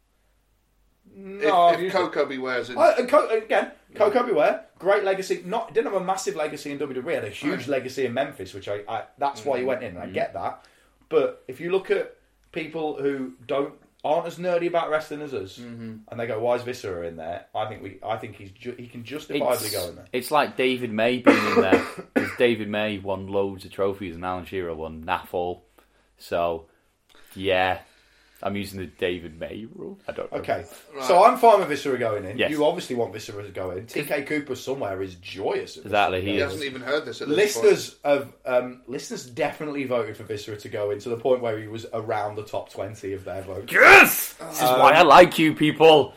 Speaker 5: No,
Speaker 6: if, if Koko Beware's in...
Speaker 5: I, and Co- again, Koko Beware, great legacy. Not didn't have a massive legacy in W W E. Had a huge right. legacy in Memphis, which I, I that's mm-hmm. why he went in, and I get that. But if you look at people who don't aren't as nerdy about wrestling as us,
Speaker 6: mm-hmm.
Speaker 5: and they go, "Why is Viscera in there?" I think we, I think he's ju- he can justifiably
Speaker 7: it's,
Speaker 5: go in there.
Speaker 7: It's like David May being in there. Because David May won loads of trophies, and Alan Shearer won naff all. So, yeah. I'm using the David May rule. I don't know.
Speaker 5: Okay, right. So I'm fine with Viscera going in.
Speaker 7: Yes.
Speaker 5: You obviously want Viscera to go in. T K Cooper somewhere is joyous.
Speaker 7: Exactly. He,
Speaker 6: he hasn't even heard this at this
Speaker 5: listeners
Speaker 6: point.
Speaker 5: Have, um, listeners definitely voted for Viscera to go in to the point where he was around the top twenty of their vote.
Speaker 7: Yes! This um, is why I like you people.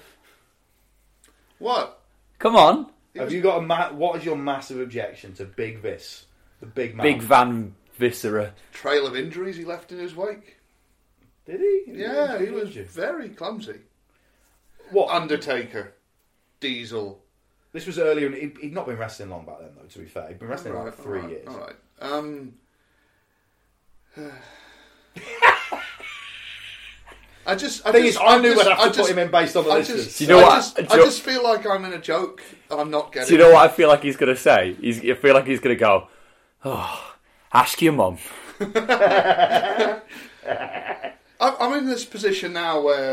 Speaker 6: What?
Speaker 7: Come on.
Speaker 5: Have you got a... Ma- what is your massive objection to Big Vis? The big man.
Speaker 7: Big Van Viscera.
Speaker 6: Trail of injuries he left in his wake.
Speaker 5: Did he?
Speaker 6: Yeah, he was very clumsy.
Speaker 5: What?
Speaker 6: Undertaker. Diesel.
Speaker 5: This was earlier. He'd, he'd not been wrestling long back then, though, to be fair. He'd been wrestling
Speaker 6: right,
Speaker 5: like three
Speaker 6: all right,
Speaker 5: years.
Speaker 6: All right. Um... I just, I
Speaker 5: thing
Speaker 6: just,
Speaker 5: is, I knew
Speaker 6: just,
Speaker 5: I'd have to
Speaker 6: I
Speaker 5: put
Speaker 6: just,
Speaker 5: him in based on the
Speaker 6: I
Speaker 5: listeners.
Speaker 6: just,
Speaker 7: Do you know
Speaker 6: I
Speaker 7: what?
Speaker 6: Just,
Speaker 7: Do
Speaker 6: I
Speaker 7: you
Speaker 6: just feel like I'm in a joke. I'm not getting.
Speaker 7: Do you know what I feel like he's going to say? He's, I feel like he's going to go, oh, ask your mum.
Speaker 6: I'm in this position now where,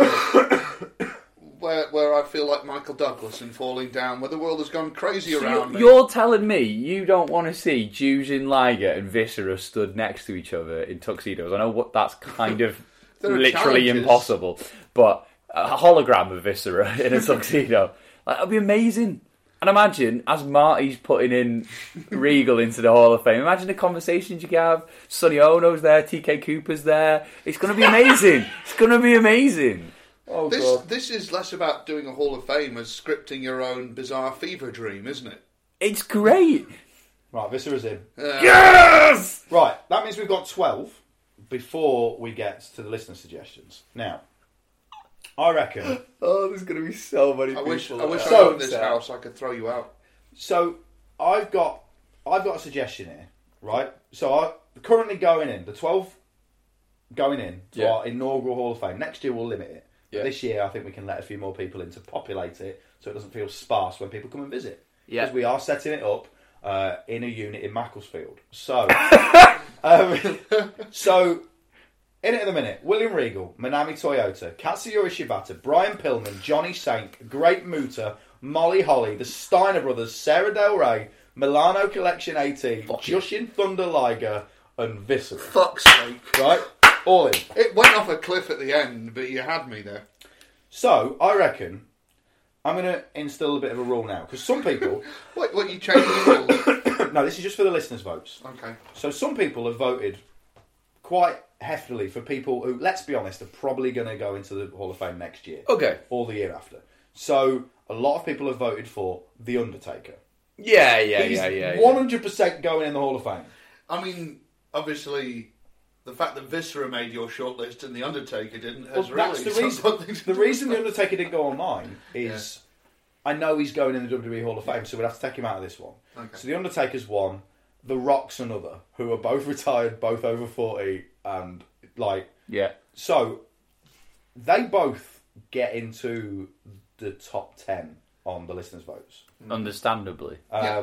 Speaker 6: where, where I feel like Michael Douglas in Falling Down, where the world has gone crazy
Speaker 7: so
Speaker 6: around
Speaker 7: you're,
Speaker 6: me.
Speaker 7: You're telling me you don't want to see Jushin Liger and Viscera stood next to each other in tuxedos? I know what that's kind of literally
Speaker 6: challenges.
Speaker 7: impossible, but a hologram of Viscera in a tuxedo, like, that'd be amazing. And imagine, as Marty's putting in Regal into the Hall of Fame, imagine the conversations you can have. Sonny Ono's there, T K Cooper's there. It's going to be amazing. It's going to be amazing. Oh,
Speaker 6: this
Speaker 7: God.
Speaker 6: This is less about doing a Hall of Fame as scripting your own bizarre fever dream, isn't it?
Speaker 7: It's great.
Speaker 5: Right, Viscera's in.
Speaker 6: Uh,
Speaker 7: yes!
Speaker 5: Right, that means we've got twelve before we get to the listener suggestions. Now, I reckon...
Speaker 7: Oh, there's going to be so many
Speaker 6: I
Speaker 7: people.
Speaker 6: wish, I wish
Speaker 5: So-
Speaker 6: I owned this house. I could throw you out.
Speaker 5: So, I've got I've got a suggestion here, right? So, I currently going in, the twelve going in to
Speaker 7: Yeah.
Speaker 5: our inaugural Hall of Fame. Next year, we'll limit it.
Speaker 7: Yeah.
Speaker 5: This year, I think we can let a few more people in to populate it so it doesn't feel sparse when people come and visit.
Speaker 7: Yeah.
Speaker 5: Because we are setting it up uh, in a unit in Macclesfield. So, um, so... In it at the minute, William Regal, Manami Toyota, Katsuyori Shibata, Brian Pillman, Johnny Saint, Great Muta, Molly Holly, the Steiner Brothers, Sarah Del Rey, Milano Collection eighteen, Jushin Thunder Liger, and Viscera.
Speaker 6: Fuck's sake.
Speaker 5: Right? All in.
Speaker 6: It went off a cliff at the end, but you had me there.
Speaker 5: So, I reckon I'm going to instill a bit of a rule now. Because some people...
Speaker 6: What, what, you changed the rules?
Speaker 5: No, this is just for the listeners' votes.
Speaker 6: Okay.
Speaker 5: So, some people have voted quite heftily for people who, let's be honest, are probably going to go into the Hall of Fame next year.
Speaker 7: Okay.
Speaker 5: Or the year after. So, a lot of people have voted for The Undertaker.
Speaker 7: Yeah, yeah,
Speaker 5: He's
Speaker 7: yeah, yeah.
Speaker 5: one hundred percent going in the Hall of Fame.
Speaker 6: I mean, obviously, the fact that Viscera made your shortlist and The Undertaker didn't has
Speaker 5: Well, that's
Speaker 6: really
Speaker 5: the reason,
Speaker 6: something to
Speaker 5: the
Speaker 6: do
Speaker 5: reason
Speaker 6: with
Speaker 5: The Undertaker didn't go on mine is yeah. I know he's going in the W W E Hall of Fame, so we'd have to take him out of this one.
Speaker 6: Okay.
Speaker 5: So The Undertaker's one, The Rock's another, who are both retired, both over forty, and like...
Speaker 7: Yeah.
Speaker 5: So, they both get into the top ten on the listeners' votes.
Speaker 7: Understandably.
Speaker 5: Um,
Speaker 6: Yeah.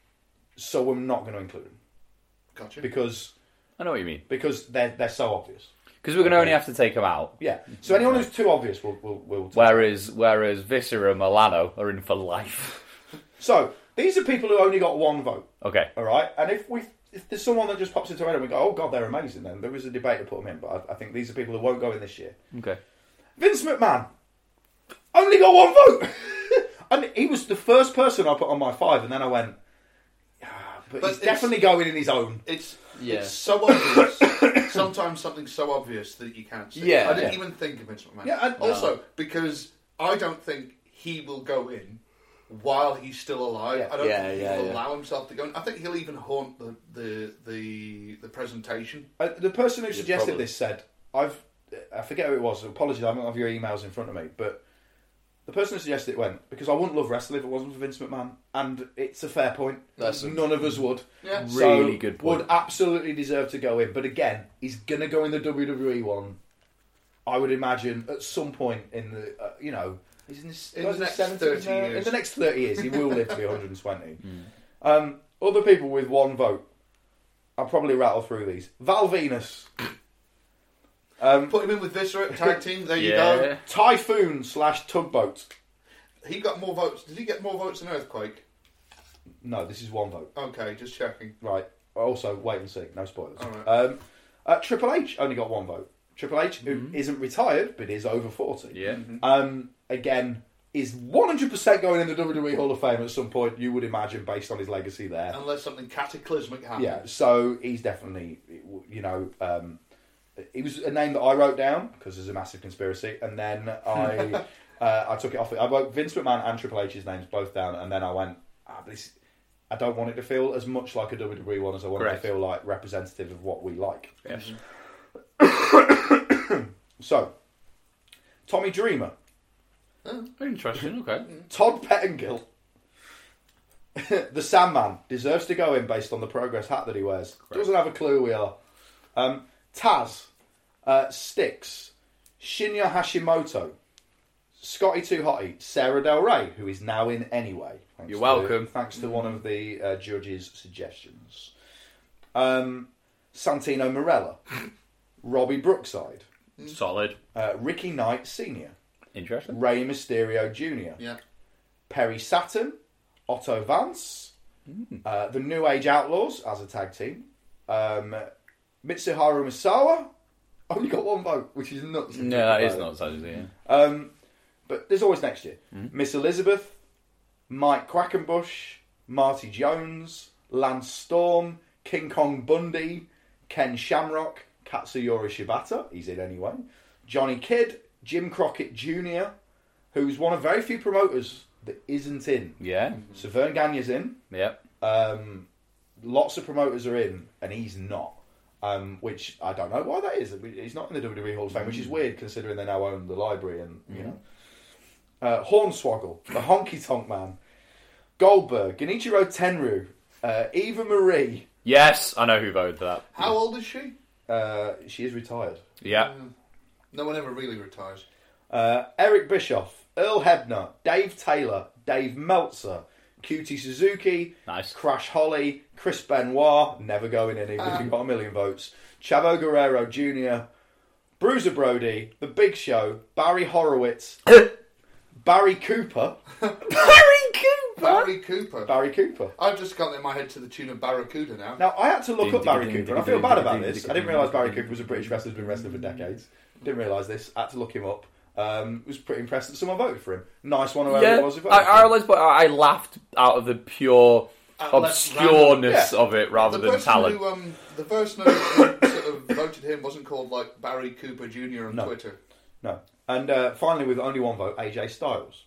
Speaker 5: So we're not going to include them.
Speaker 6: Gotcha.
Speaker 5: Because...
Speaker 7: I know what you mean.
Speaker 5: Because they're, they're so obvious.
Speaker 7: Because we're going to only have to take them out.
Speaker 5: Yeah. So anyone who's too obvious, we'll... we'll, we'll take
Speaker 7: Whereas, whereas Viscera and Milano are in for life.
Speaker 5: So, these are people who only got one vote.
Speaker 7: Okay.
Speaker 5: All right? And if we... If there's someone that just pops into our head and we go, oh, God, they're amazing, then there was a debate to put them in. But I, I think these are people who won't go in this year.
Speaker 7: Okay.
Speaker 5: Vince McMahon only got one vote. And he was the first person I put on my five, and then I went, ah, but,
Speaker 6: But
Speaker 5: he's
Speaker 6: it's-
Speaker 5: definitely going in his own.
Speaker 6: It's,
Speaker 7: Yeah.
Speaker 6: it's so obvious. Sometimes something's so obvious that you can't see.
Speaker 7: Yeah.
Speaker 6: I didn't
Speaker 5: Yeah.
Speaker 6: even think of Vince McMahon.
Speaker 5: Yeah, and-
Speaker 6: also, because I don't think he will go in while he's still alive.
Speaker 5: Yeah.
Speaker 6: I don't
Speaker 7: Yeah,
Speaker 6: think
Speaker 7: yeah,
Speaker 6: he'll
Speaker 7: yeah.
Speaker 6: allow himself to go in. I think he'll even haunt the the the, the presentation.
Speaker 5: Uh, the person who suggested
Speaker 7: probably.
Speaker 5: this said, I've... I forget who it was. Apologies, I don't have your emails in front of me. But the person who suggested it went, because I wouldn't love wrestling if it wasn't for Vince McMahon. And it's a fair point.
Speaker 7: That's a-
Speaker 5: None of us would.
Speaker 6: Yeah.
Speaker 7: Really
Speaker 5: So,
Speaker 7: good point.
Speaker 5: Would absolutely deserve to go in. But again, he's going to go in the W W E one, I would imagine, at some point in the, uh, you know... He's in, his,
Speaker 6: In
Speaker 5: guys
Speaker 6: the next
Speaker 5: seventies
Speaker 6: thirty
Speaker 5: now?
Speaker 6: years.
Speaker 5: In the next thirty years, he will live to be one hundred twenty. Um, other people with one vote, I'll probably rattle through these. Val Venus. Um,
Speaker 6: Put him in with Viscera, tag team, there you
Speaker 7: Yeah.
Speaker 6: go.
Speaker 5: Typhoon slash Tugboat.
Speaker 6: He got more votes. Did he get more votes than Earthquake?
Speaker 5: No, this is one vote.
Speaker 6: Okay, just checking.
Speaker 5: Right. Also, wait and see. No spoilers.
Speaker 6: All right.
Speaker 5: Um, uh, Triple H only got one vote.
Speaker 12: Triple H, who
Speaker 7: Mm-hmm.
Speaker 12: isn't retired but is over forty.
Speaker 7: Yeah.
Speaker 12: Um, again, is one hundred percent going in the W W E Hall of Fame at some point, you would imagine, based on his legacy there.
Speaker 6: Unless something cataclysmic happens.
Speaker 12: Yeah, so he's definitely, you know, um, he was a name that I wrote down because there's a massive conspiracy, and then I uh, I took it off. I wrote Vince McMahon and Triple H's names both down, and then I went, ah, this, I don't want it to feel as much like a W W E one as I want
Speaker 7: Correct.
Speaker 12: it to feel like representative of what we like.
Speaker 7: Yes.
Speaker 12: So, Tommy Dreamer.
Speaker 7: Oh, interesting, okay.
Speaker 12: Todd Pettengill, the Sandman, deserves to go in based on the Progress hat that he wears. Correct. Doesn't have a clue who we are. Um, Taz, uh, Styx, Shinya Hashimoto, Scotty Too Hotty, Sarah Del Rey, who is now in anyway. Thanks
Speaker 7: You're
Speaker 12: to,
Speaker 7: welcome.
Speaker 12: Thanks to one of the uh, judges' suggestions. Um, Santino Marella, Robbie Brookside,
Speaker 7: Solid.
Speaker 12: uh, Ricky Knight Senior,
Speaker 7: Interesting.
Speaker 12: Ray Mysterio Junior,
Speaker 6: Yeah.
Speaker 12: Perry Saturn, Otto Vance,
Speaker 7: Mm.
Speaker 12: uh, the New Age Outlaws as a tag team, um, Mitsuharu Misawa. Only got one vote, which is nuts.
Speaker 7: No, that is nuts, actually, yeah.
Speaker 12: Um, but there's always next year.
Speaker 7: Mm.
Speaker 12: Miss Elizabeth, Mike Quackenbush, Marty Jones, Lance Storm, King Kong Bundy, Ken Shamrock, Katsuyori Shibata, he's in anyway, Johnny Kidd, Jim Crockett Junior, who's one of very few promoters that isn't in.
Speaker 7: Yeah.
Speaker 12: So Vern Gagne's in.
Speaker 7: Yep.
Speaker 12: Um, lots of promoters are in, and he's not. Um, which I don't know why that is. He's not in the W W E Hall of Fame, which is weird considering they now own the library and, you know. Uh, Hornswoggle, the Honky Tonk Man, Goldberg, Genichiro Tenryu, uh, Eva Marie.
Speaker 7: Yes, I know who voted for that.
Speaker 6: How old is she?
Speaker 12: Uh, she is retired.
Speaker 7: Yeah.
Speaker 6: No one ever really retires.
Speaker 12: Uh, Eric Bischoff, Earl Hebner, Dave Taylor, Dave Meltzer, Cutie Suzuki,
Speaker 7: Nice.
Speaker 12: Crash Holly, Chris Benoit, never going in even if he got a million votes, Chavo Guerrero Junior, Bruiser Brody, The Big Show, Barry Horowitz, Barry Cooper.
Speaker 7: Barry Cooper?
Speaker 6: Barry Cooper.
Speaker 12: Barry Cooper.
Speaker 6: I've just got in my head to the tune of Barracuda now.
Speaker 12: Now, I had to look up Barry Cooper, and I feel bad about this. I didn't realise Barry Cooper was a British wrestler who's been wrestling for decades. Didn't realise this. I had to look him up. Um, was pretty impressed that someone voted for him. Nice one, whoever
Speaker 7: Yeah,
Speaker 12: it was who voted
Speaker 7: I,
Speaker 12: for
Speaker 7: I
Speaker 12: him.
Speaker 7: realised, but I laughed out of the pure
Speaker 6: Uh, less
Speaker 7: obscureness
Speaker 12: random.
Speaker 7: of it rather
Speaker 6: the
Speaker 7: than
Speaker 6: person
Speaker 7: talent.
Speaker 6: Who, um, the person who, who sort of voted him wasn't called like Barry Cooper Junior on
Speaker 12: No.
Speaker 6: Twitter.
Speaker 12: No. And uh, finally, with only one vote, A J Styles.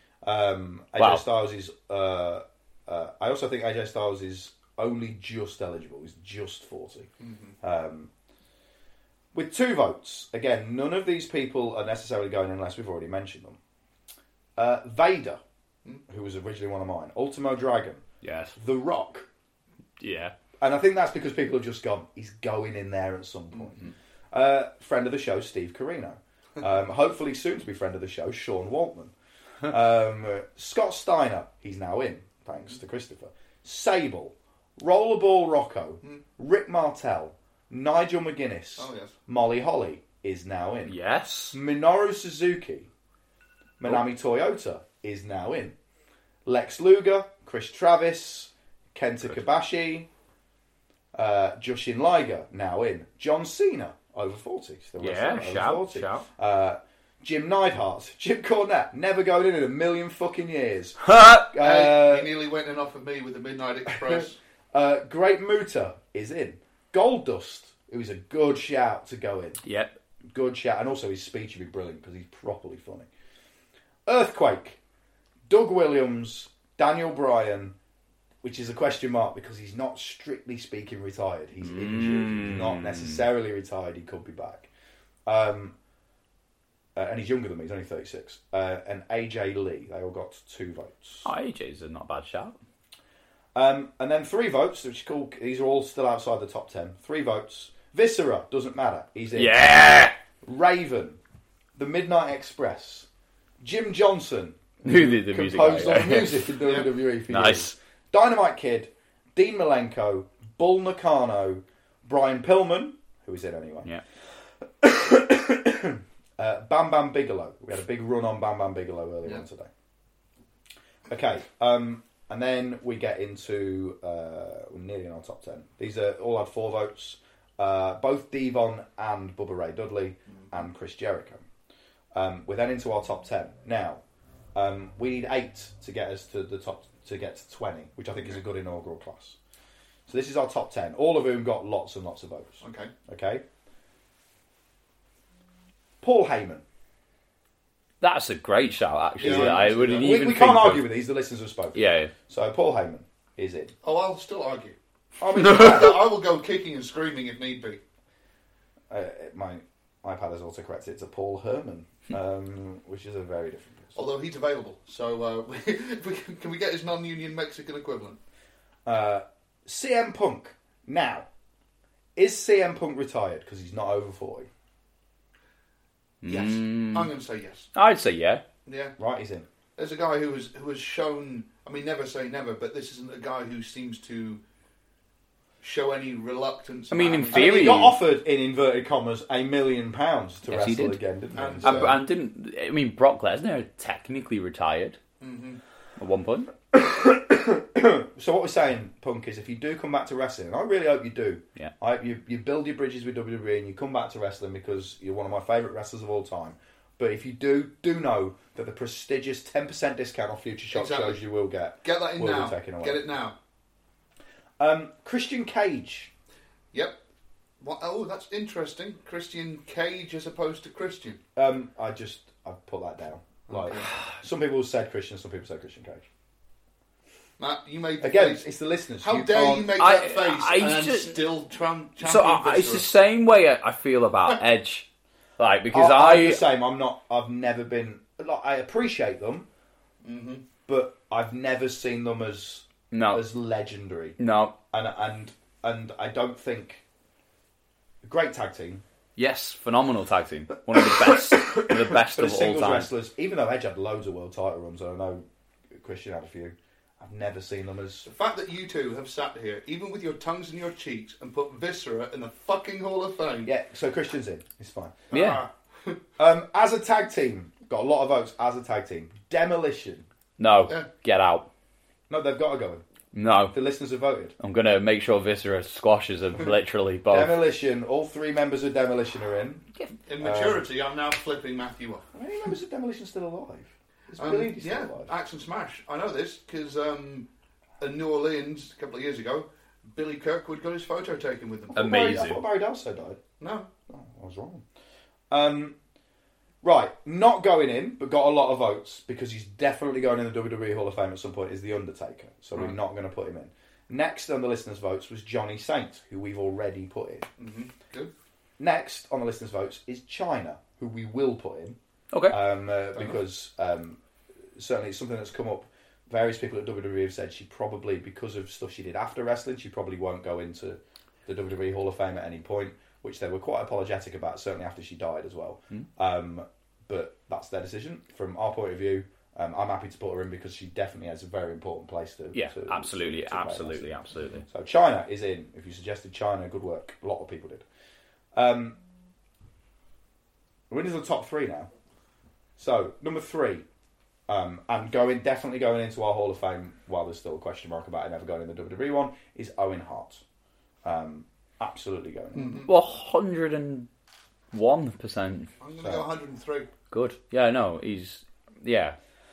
Speaker 12: Um, A J
Speaker 7: Wow.
Speaker 12: Styles is... Uh, uh, I also think A J Styles is only just eligible. He's just forty. Um, with two votes, again, none of these people are necessarily going in unless we've already mentioned them. Uh, Vader, who was originally one of mine. Ultimo Dragon.
Speaker 7: Yes.
Speaker 12: The Rock.
Speaker 7: Yeah.
Speaker 12: And I think that's because people have just gone, he's going in there at some point. Uh, friend of the show, Steve Corino. Um, hopefully soon to be friend of the show, Sean Waltman. Um, uh, Scott Steiner, he's now in, thanks to Christopher. Sable, Rollerball Rocco, Rick Martel, Nigel McGuinness,
Speaker 6: Oh, yes.
Speaker 12: Molly Holly is now in.
Speaker 7: Yes.
Speaker 12: Minoru Suzuki, Manami Toyota is now in. Lex Luger, Chris Travis, Kenta Kobashi, uh, Jushin Liger now in. John Cena, over forty. Still
Speaker 7: Yeah,
Speaker 12: wrestling, over
Speaker 7: shout,
Speaker 12: forty.
Speaker 7: shout.
Speaker 12: Uh, Jim Neidhart, Jim Cornette, never going in in a million fucking years.
Speaker 7: uh,
Speaker 6: Hey, he nearly went in off of me with the Midnight Express.
Speaker 12: uh, Great Muta is in. Goldust, who is a good shout to go in.
Speaker 7: Yep.
Speaker 12: Good shout. And also his speech would be brilliant because he's properly funny. Earthquake, Doug Williams, Daniel Bryan, which is a question mark because he's not strictly speaking retired. He's injured. He's not necessarily retired. He could be back. Um, uh, and he's younger than me. He's only thirty-six. Uh, and A J Lee. They all got two votes.
Speaker 7: Oh, A J's a not bad shout.
Speaker 12: Um, and then three votes, which is cool. These are all still outside the top ten. Three votes. Viscera, doesn't matter. He's in.
Speaker 7: Yeah!
Speaker 12: Raven, The Midnight Express, Jim Johnson,
Speaker 7: Who did the music?
Speaker 12: composed
Speaker 7: guy,
Speaker 12: all
Speaker 7: yeah.
Speaker 12: the music in W W E for
Speaker 7: Nice.
Speaker 12: years. Dynamite Kid, Dean Malenko, Bull Nakano, Brian Pillman, who is in anyway.
Speaker 7: Yeah.
Speaker 12: uh, Bam Bam Bigelow. We had a big run on Bam Bam Bigelow earlier
Speaker 6: Yeah.
Speaker 12: on today. Okay, um, and then we get into uh, we're nearly in our top ten. These are all had four votes. uh, both Devon and Bubba Ray Dudley mm. and Chris Jericho. Um, we're then into our top ten. Now, um, we need eight to get us to the top, to get to twenty, which I think is a good inaugural class. So this is our top ten, all of whom got lots and lots of votes.
Speaker 6: Okay.
Speaker 12: Okay. Paul Heyman.
Speaker 7: That's a great shout, actually.
Speaker 12: Yeah,
Speaker 7: I wouldn't
Speaker 12: we,
Speaker 7: even
Speaker 12: we
Speaker 7: think
Speaker 12: can't argue
Speaker 7: of...
Speaker 12: with these, the listeners have spoken.
Speaker 7: Yeah.
Speaker 12: So Paul Heyman is in.
Speaker 6: Oh, I'll still argue. I mean, I will go kicking and screaming if need be.
Speaker 12: Uh, my iPad has autocorrected it to Paul Herman, um, which is a very different person.
Speaker 6: Although he's available, so uh, we, we, can we get his non-union Mexican equivalent?
Speaker 12: Uh, C M Punk. Now, is C M Punk retired because he's not over forty?
Speaker 6: Yes. Mm. I'm going to say yes.
Speaker 7: I'd say yeah.
Speaker 6: Yeah.
Speaker 12: Right, he's in.
Speaker 6: There's a guy who has, who has shown, I mean, never say never, but this isn't a guy who seems to show any reluctance.
Speaker 7: I mean, in
Speaker 12: I
Speaker 7: theory...
Speaker 12: mean, he got offered, in inverted commas, a million pounds to
Speaker 7: yes,
Speaker 12: wrestle
Speaker 7: did.
Speaker 12: again, didn't he?
Speaker 7: And,
Speaker 12: so.
Speaker 7: and didn't... I mean, Brock Lesnar technically retired
Speaker 6: mm-hmm.
Speaker 7: at one point.
Speaker 12: So what we're saying, Punk, is if you do come back to wrestling, and I really hope you do,
Speaker 7: yeah.
Speaker 12: I hope you, you build your bridges with W W E and you come back to wrestling because you're one of my favourite wrestlers of all time. But if you do, do know that the prestigious ten percent discount on future shop
Speaker 6: exactly.
Speaker 12: shows you will get.
Speaker 6: Get that in
Speaker 12: will
Speaker 6: now.
Speaker 12: Be taken away.
Speaker 6: Get it now.
Speaker 12: Um, Christian Cage.
Speaker 6: Yep. What, oh, that's interesting. Christian Cage as opposed to Christian.
Speaker 12: Um, I just, I put that down. Like,
Speaker 6: okay.
Speaker 12: Some people said Christian, some people said Christian Cage.
Speaker 6: Matt, you made the
Speaker 12: Again,
Speaker 6: face.
Speaker 12: it's the listeners.
Speaker 6: How
Speaker 12: you
Speaker 6: dare
Speaker 12: can't...
Speaker 6: you make
Speaker 7: I,
Speaker 6: that face
Speaker 7: I, I
Speaker 6: and
Speaker 7: just,
Speaker 6: still tram- champion
Speaker 7: So I, it's the same way I feel about Edge. Like, because I...
Speaker 12: I'm the same. I'm not... I've never been... Like, I appreciate them,
Speaker 6: mm-hmm.
Speaker 12: but I've never seen them as
Speaker 7: no.
Speaker 12: as legendary.
Speaker 7: No.
Speaker 12: And, and, and I don't think... Great tag team.
Speaker 7: Yes, phenomenal tag team. One of the best one of the best of all time.
Speaker 12: Wrestlers, even though Edge had loads of world title runs, and I know Christian had a few, I've never seen them as...
Speaker 6: The fact that you two have sat here, even with your tongues in your cheeks, and put Viscera in the fucking Hall of Fame.
Speaker 12: Yeah, so Christian's in. It's fine.
Speaker 7: Yeah.
Speaker 12: um, as a tag team, got a lot of votes as a tag team. Demolition.
Speaker 7: No,
Speaker 6: yeah.
Speaker 7: Get out.
Speaker 12: No, they've got to go in.
Speaker 7: No.
Speaker 12: The listeners have voted.
Speaker 7: I'm going to make sure Viscera squashes them, literally, both.
Speaker 12: Demolition, all three members of Demolition are in.
Speaker 6: In maturity, um, I'm now flipping Matthew off.
Speaker 12: How many members of Demolition still alive? Is
Speaker 6: um,
Speaker 12: Billy still
Speaker 6: yeah,
Speaker 12: alive?
Speaker 6: Axe and Smash. I know this because um, in New Orleans, a couple of years ago, Billy Kirkwood got his photo taken with them.
Speaker 7: Amazing.
Speaker 12: I thought Barry Dalso died.
Speaker 6: No.
Speaker 12: Oh, I was wrong. Um... Right, not going in, but got a lot of votes because he's definitely going in the W W E Hall of Fame at some point, is The Undertaker. So right. We're not going to put him in. Next on the listeners' votes was Johnny Saint, who we've already put in.
Speaker 6: Mm-hmm. Good.
Speaker 12: Next on the listeners' votes is China, who we will put in.
Speaker 7: Okay.
Speaker 12: Um, uh, because um, certainly it's something that's come up. Various people at W W E have said she probably, because of stuff she did after wrestling, she probably won't go into the W W E Hall of Fame at any point, which they were quite apologetic about, certainly after she died as well. Mm. Um, but that's their decision. From our point of view, um, I'm happy to put her in because she definitely has a very important place to...
Speaker 7: Yeah,
Speaker 12: to,
Speaker 7: absolutely,
Speaker 12: to, to
Speaker 7: absolutely, absolutely.
Speaker 12: So China is in. If you suggested China, good work. A lot of people did. Um, we're into the top three now. So, number three, um, and going definitely going into our Hall of Fame, while there's still a question mark about it never going in the W W E one, is Owen Hart. Um, absolutely going in.
Speaker 6: Mm-hmm.
Speaker 7: Well, one hundred one percent.
Speaker 6: I'm going to so. go one hundred and three.
Speaker 7: Good. Yeah, no, he's... Yeah.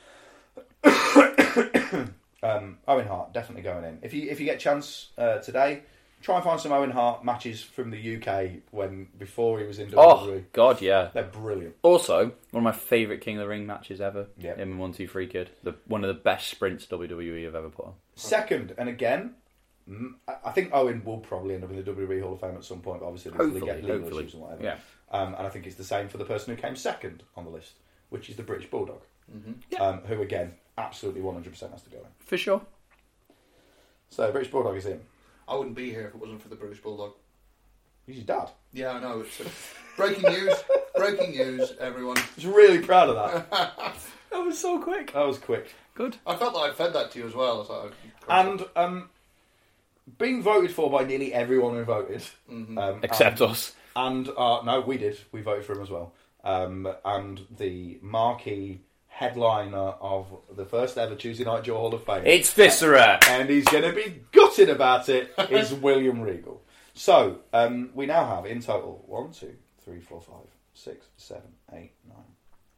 Speaker 12: um, Owen Hart, definitely going in. If you if you get a chance uh, today, try and find some Owen Hart matches from the U K when before he was in W W E.
Speaker 7: Oh, God, yeah.
Speaker 12: They're brilliant.
Speaker 7: Also, one of my favourite King of the Ring matches ever.
Speaker 12: Yep.
Speaker 7: Him and one two three Kid. The, one of the best sprints W W E have ever put on.
Speaker 12: Second, and again, I think Owen will probably end up in the W W E Hall of Fame at some point, but obviously there's
Speaker 7: hopefully,
Speaker 12: legal
Speaker 7: hopefully.
Speaker 12: issues and whatever.
Speaker 7: Yeah.
Speaker 12: Um, and I think it's the same for the person who came second on the list, which is the British Bulldog,
Speaker 6: mm-hmm.
Speaker 7: yeah.
Speaker 12: um, who again, absolutely one hundred percent has to go in.
Speaker 7: For sure.
Speaker 12: So, British Bulldog is in.
Speaker 6: I wouldn't be here if it wasn't for the British Bulldog.
Speaker 12: He's your dad.
Speaker 6: Yeah, I know. It's uh, breaking news. Breaking news, everyone.
Speaker 12: I was really proud of that.
Speaker 7: That was so quick.
Speaker 12: That was quick.
Speaker 7: Good.
Speaker 6: I felt like I fed that to you as well. So
Speaker 12: and um, being voted for by nearly everyone who voted.
Speaker 6: Mm-hmm.
Speaker 12: Um,
Speaker 7: Except
Speaker 12: and,
Speaker 7: us.
Speaker 12: And, uh, no, we did. We voted for him as well. Um, and the marquee headliner of the first ever Tuesday Night Jaw Hall of Fame.
Speaker 7: It's Viscera.
Speaker 12: And he's going to be gutted about it, is William Regal. So, um, we now have in total one, two, three, four, five, six, seven, eight, nine.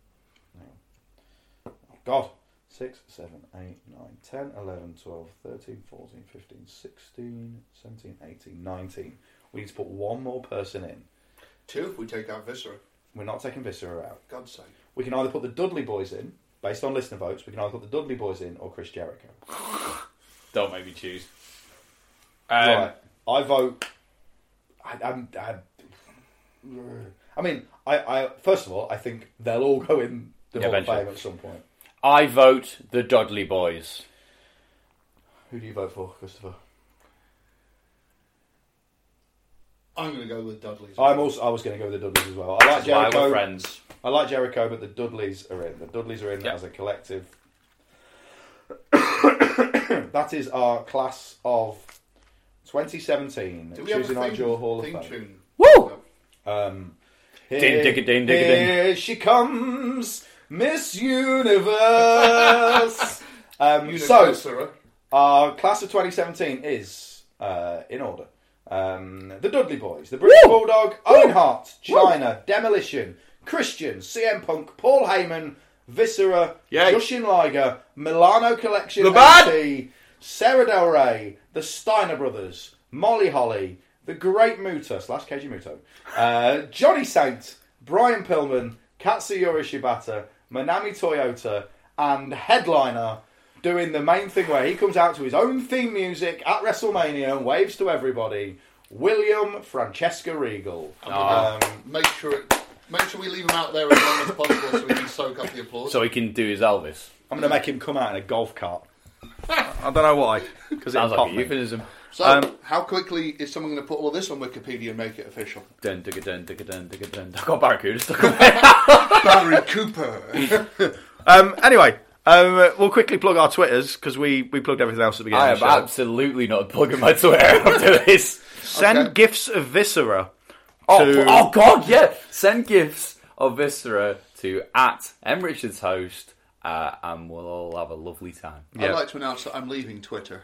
Speaker 12: Oh, God. six, seven, eight, nine, ten, eleven, twelve, thirteen, fourteen, fifteen, sixteen, seventeen, eighteen, nineteen. We need to put one more person in.
Speaker 6: Two if we take out Viscera.
Speaker 12: We're not taking Viscera out.
Speaker 6: God's sake.
Speaker 12: We can either put the Dudley Boys in, based on listener votes, we can either put the Dudley Boys in or Chris Jericho.
Speaker 7: Don't make me choose.
Speaker 12: Um, right. I vote... I, I'm, I, I mean, I, I first of all, I think they'll all go in the Hall of Fame at some point.
Speaker 7: I vote the Dudley Boys.
Speaker 12: Who do you vote for, Christopher?
Speaker 6: I'm going to go with Dudleys.
Speaker 12: I'm also. I was going to go with the Dudleys as well. I like Jericho.
Speaker 7: We're friends.
Speaker 12: I like Jericho, but the Dudleys are in. The Dudleys are in yep. as a collective. That is our class of twenty seventeen
Speaker 6: Do we Tuesday
Speaker 12: Night Jaw Hall of
Speaker 6: Fame.
Speaker 12: Fame.
Speaker 6: Woo!
Speaker 12: Um,
Speaker 7: here, din, digga, din, digga, din.
Speaker 12: Here she comes, Miss Universe. um, so, our class of twenty seventeen is uh, in order. Um, the Dudley Boys, the British Woo! Bulldog, Owen Hart, China, Woo! Demolition, Christian, C M Punk, Paul Heyman, Viscera, Yay. Jushin Liger, Milano Collection,
Speaker 7: the bad.
Speaker 12: A T, Sarah Del Rey, the Steiner Brothers, Molly Holly, the Great Muta slash Keiji Muto, uh, Johnny Saint, Brian Pillman, Katsuyori Shibata, Manami Toyota, and Headliner doing the main thing where he comes out to his own theme music at WrestleMania and waves to everybody, William Francesca Regal.
Speaker 6: Um, make sure it, make sure we leave him out there as long as possible so we can soak up the applause.
Speaker 7: So he can do his Elvis.
Speaker 12: I'm going to make him come out in a golf cart. I don't know why. Because
Speaker 7: sounds like a euphemism.
Speaker 6: So, um, how quickly is someone going to put all this on Wikipedia and make it official?
Speaker 7: Dun, dun, dun, dun, dun, dun, dun. I've got Barracuda stuck on
Speaker 6: Barry Cooper.
Speaker 5: um, anyway, um, we'll quickly plug our Twitters because we, we plugged everything else at the beginning
Speaker 7: I
Speaker 5: of the
Speaker 7: am
Speaker 5: show.
Speaker 7: absolutely not plugging my Twitter after this.
Speaker 5: Send
Speaker 6: okay.
Speaker 5: gifts of Viscera.
Speaker 7: Oh,
Speaker 5: to...
Speaker 7: oh, God, yeah. Send gifts of Viscera to at M Richards Host, uh, and we'll all have a lovely time.
Speaker 6: I'd
Speaker 5: yeah.
Speaker 6: like to announce that I'm leaving Twitter.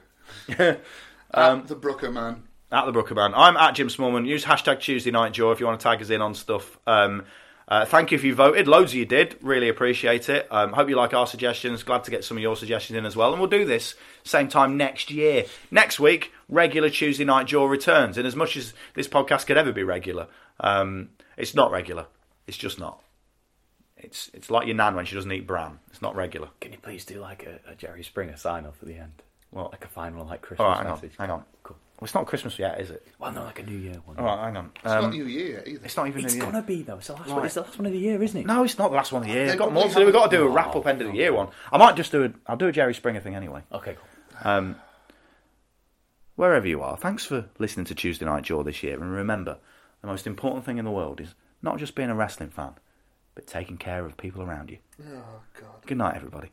Speaker 5: um,
Speaker 6: at the Brooker Man.
Speaker 5: At the Brooker Man. I'm at Jim Smallman. Use hashtag Tuesday Night Jaw if you want to tag us in on stuff. Um, uh, thank you if you voted. Loads of you did. Really appreciate it. Um, hope you like our suggestions. Glad to get some of your suggestions in as well. And we'll do this same time next year. Next week, regular Tuesday Night Jaw returns. And as much as this podcast could ever be regular, um, it's not regular. It's just not. It's it's like your nan when she doesn't eat bran. It's not regular.
Speaker 7: Can you please do like a, a Jerry Springer sign off at the end?
Speaker 5: What?
Speaker 7: Like a final like Christmas
Speaker 5: All right, hang
Speaker 7: message.
Speaker 5: on. Hang on.
Speaker 7: Cool.
Speaker 5: Well, it's not Christmas yet, is it?
Speaker 7: Well, no, like a New Year one.
Speaker 5: All right, hang on.
Speaker 6: It's um, not New Year either.
Speaker 5: It's not even
Speaker 7: It's
Speaker 5: New Year.
Speaker 7: gonna be though. It's the last
Speaker 5: right.
Speaker 7: one. It's the last one of the year, isn't it?
Speaker 5: No, it's not the last one of the year.
Speaker 6: They
Speaker 5: We've got
Speaker 6: probably
Speaker 5: more to do. We've got to do a
Speaker 7: Oh,
Speaker 5: wrap up end of the
Speaker 7: okay.
Speaker 5: year one. I might just do a. I'll do a Jerry Springer thing anyway.
Speaker 7: Okay, cool.
Speaker 5: Um, wherever you are, thanks for listening to Tuesday Night Jaw this year. And remember, the most important thing in the world is not just being a wrestling fan, but taking care of people around you.
Speaker 6: Oh, God.
Speaker 5: Good night, everybody.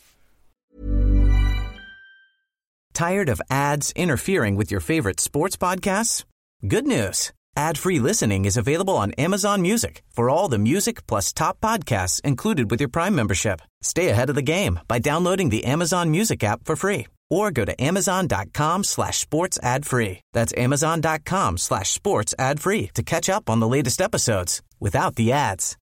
Speaker 4: Tired of ads interfering with your favorite sports podcasts? Good news. Ad-free listening is available on Amazon Music for all the music plus top podcasts included with your Prime membership. Stay ahead of the game by downloading the Amazon Music app for free or go to amazon.com slash sports ad free. That's amazon.com slash sports ad free to catch up on the latest episodes without the ads.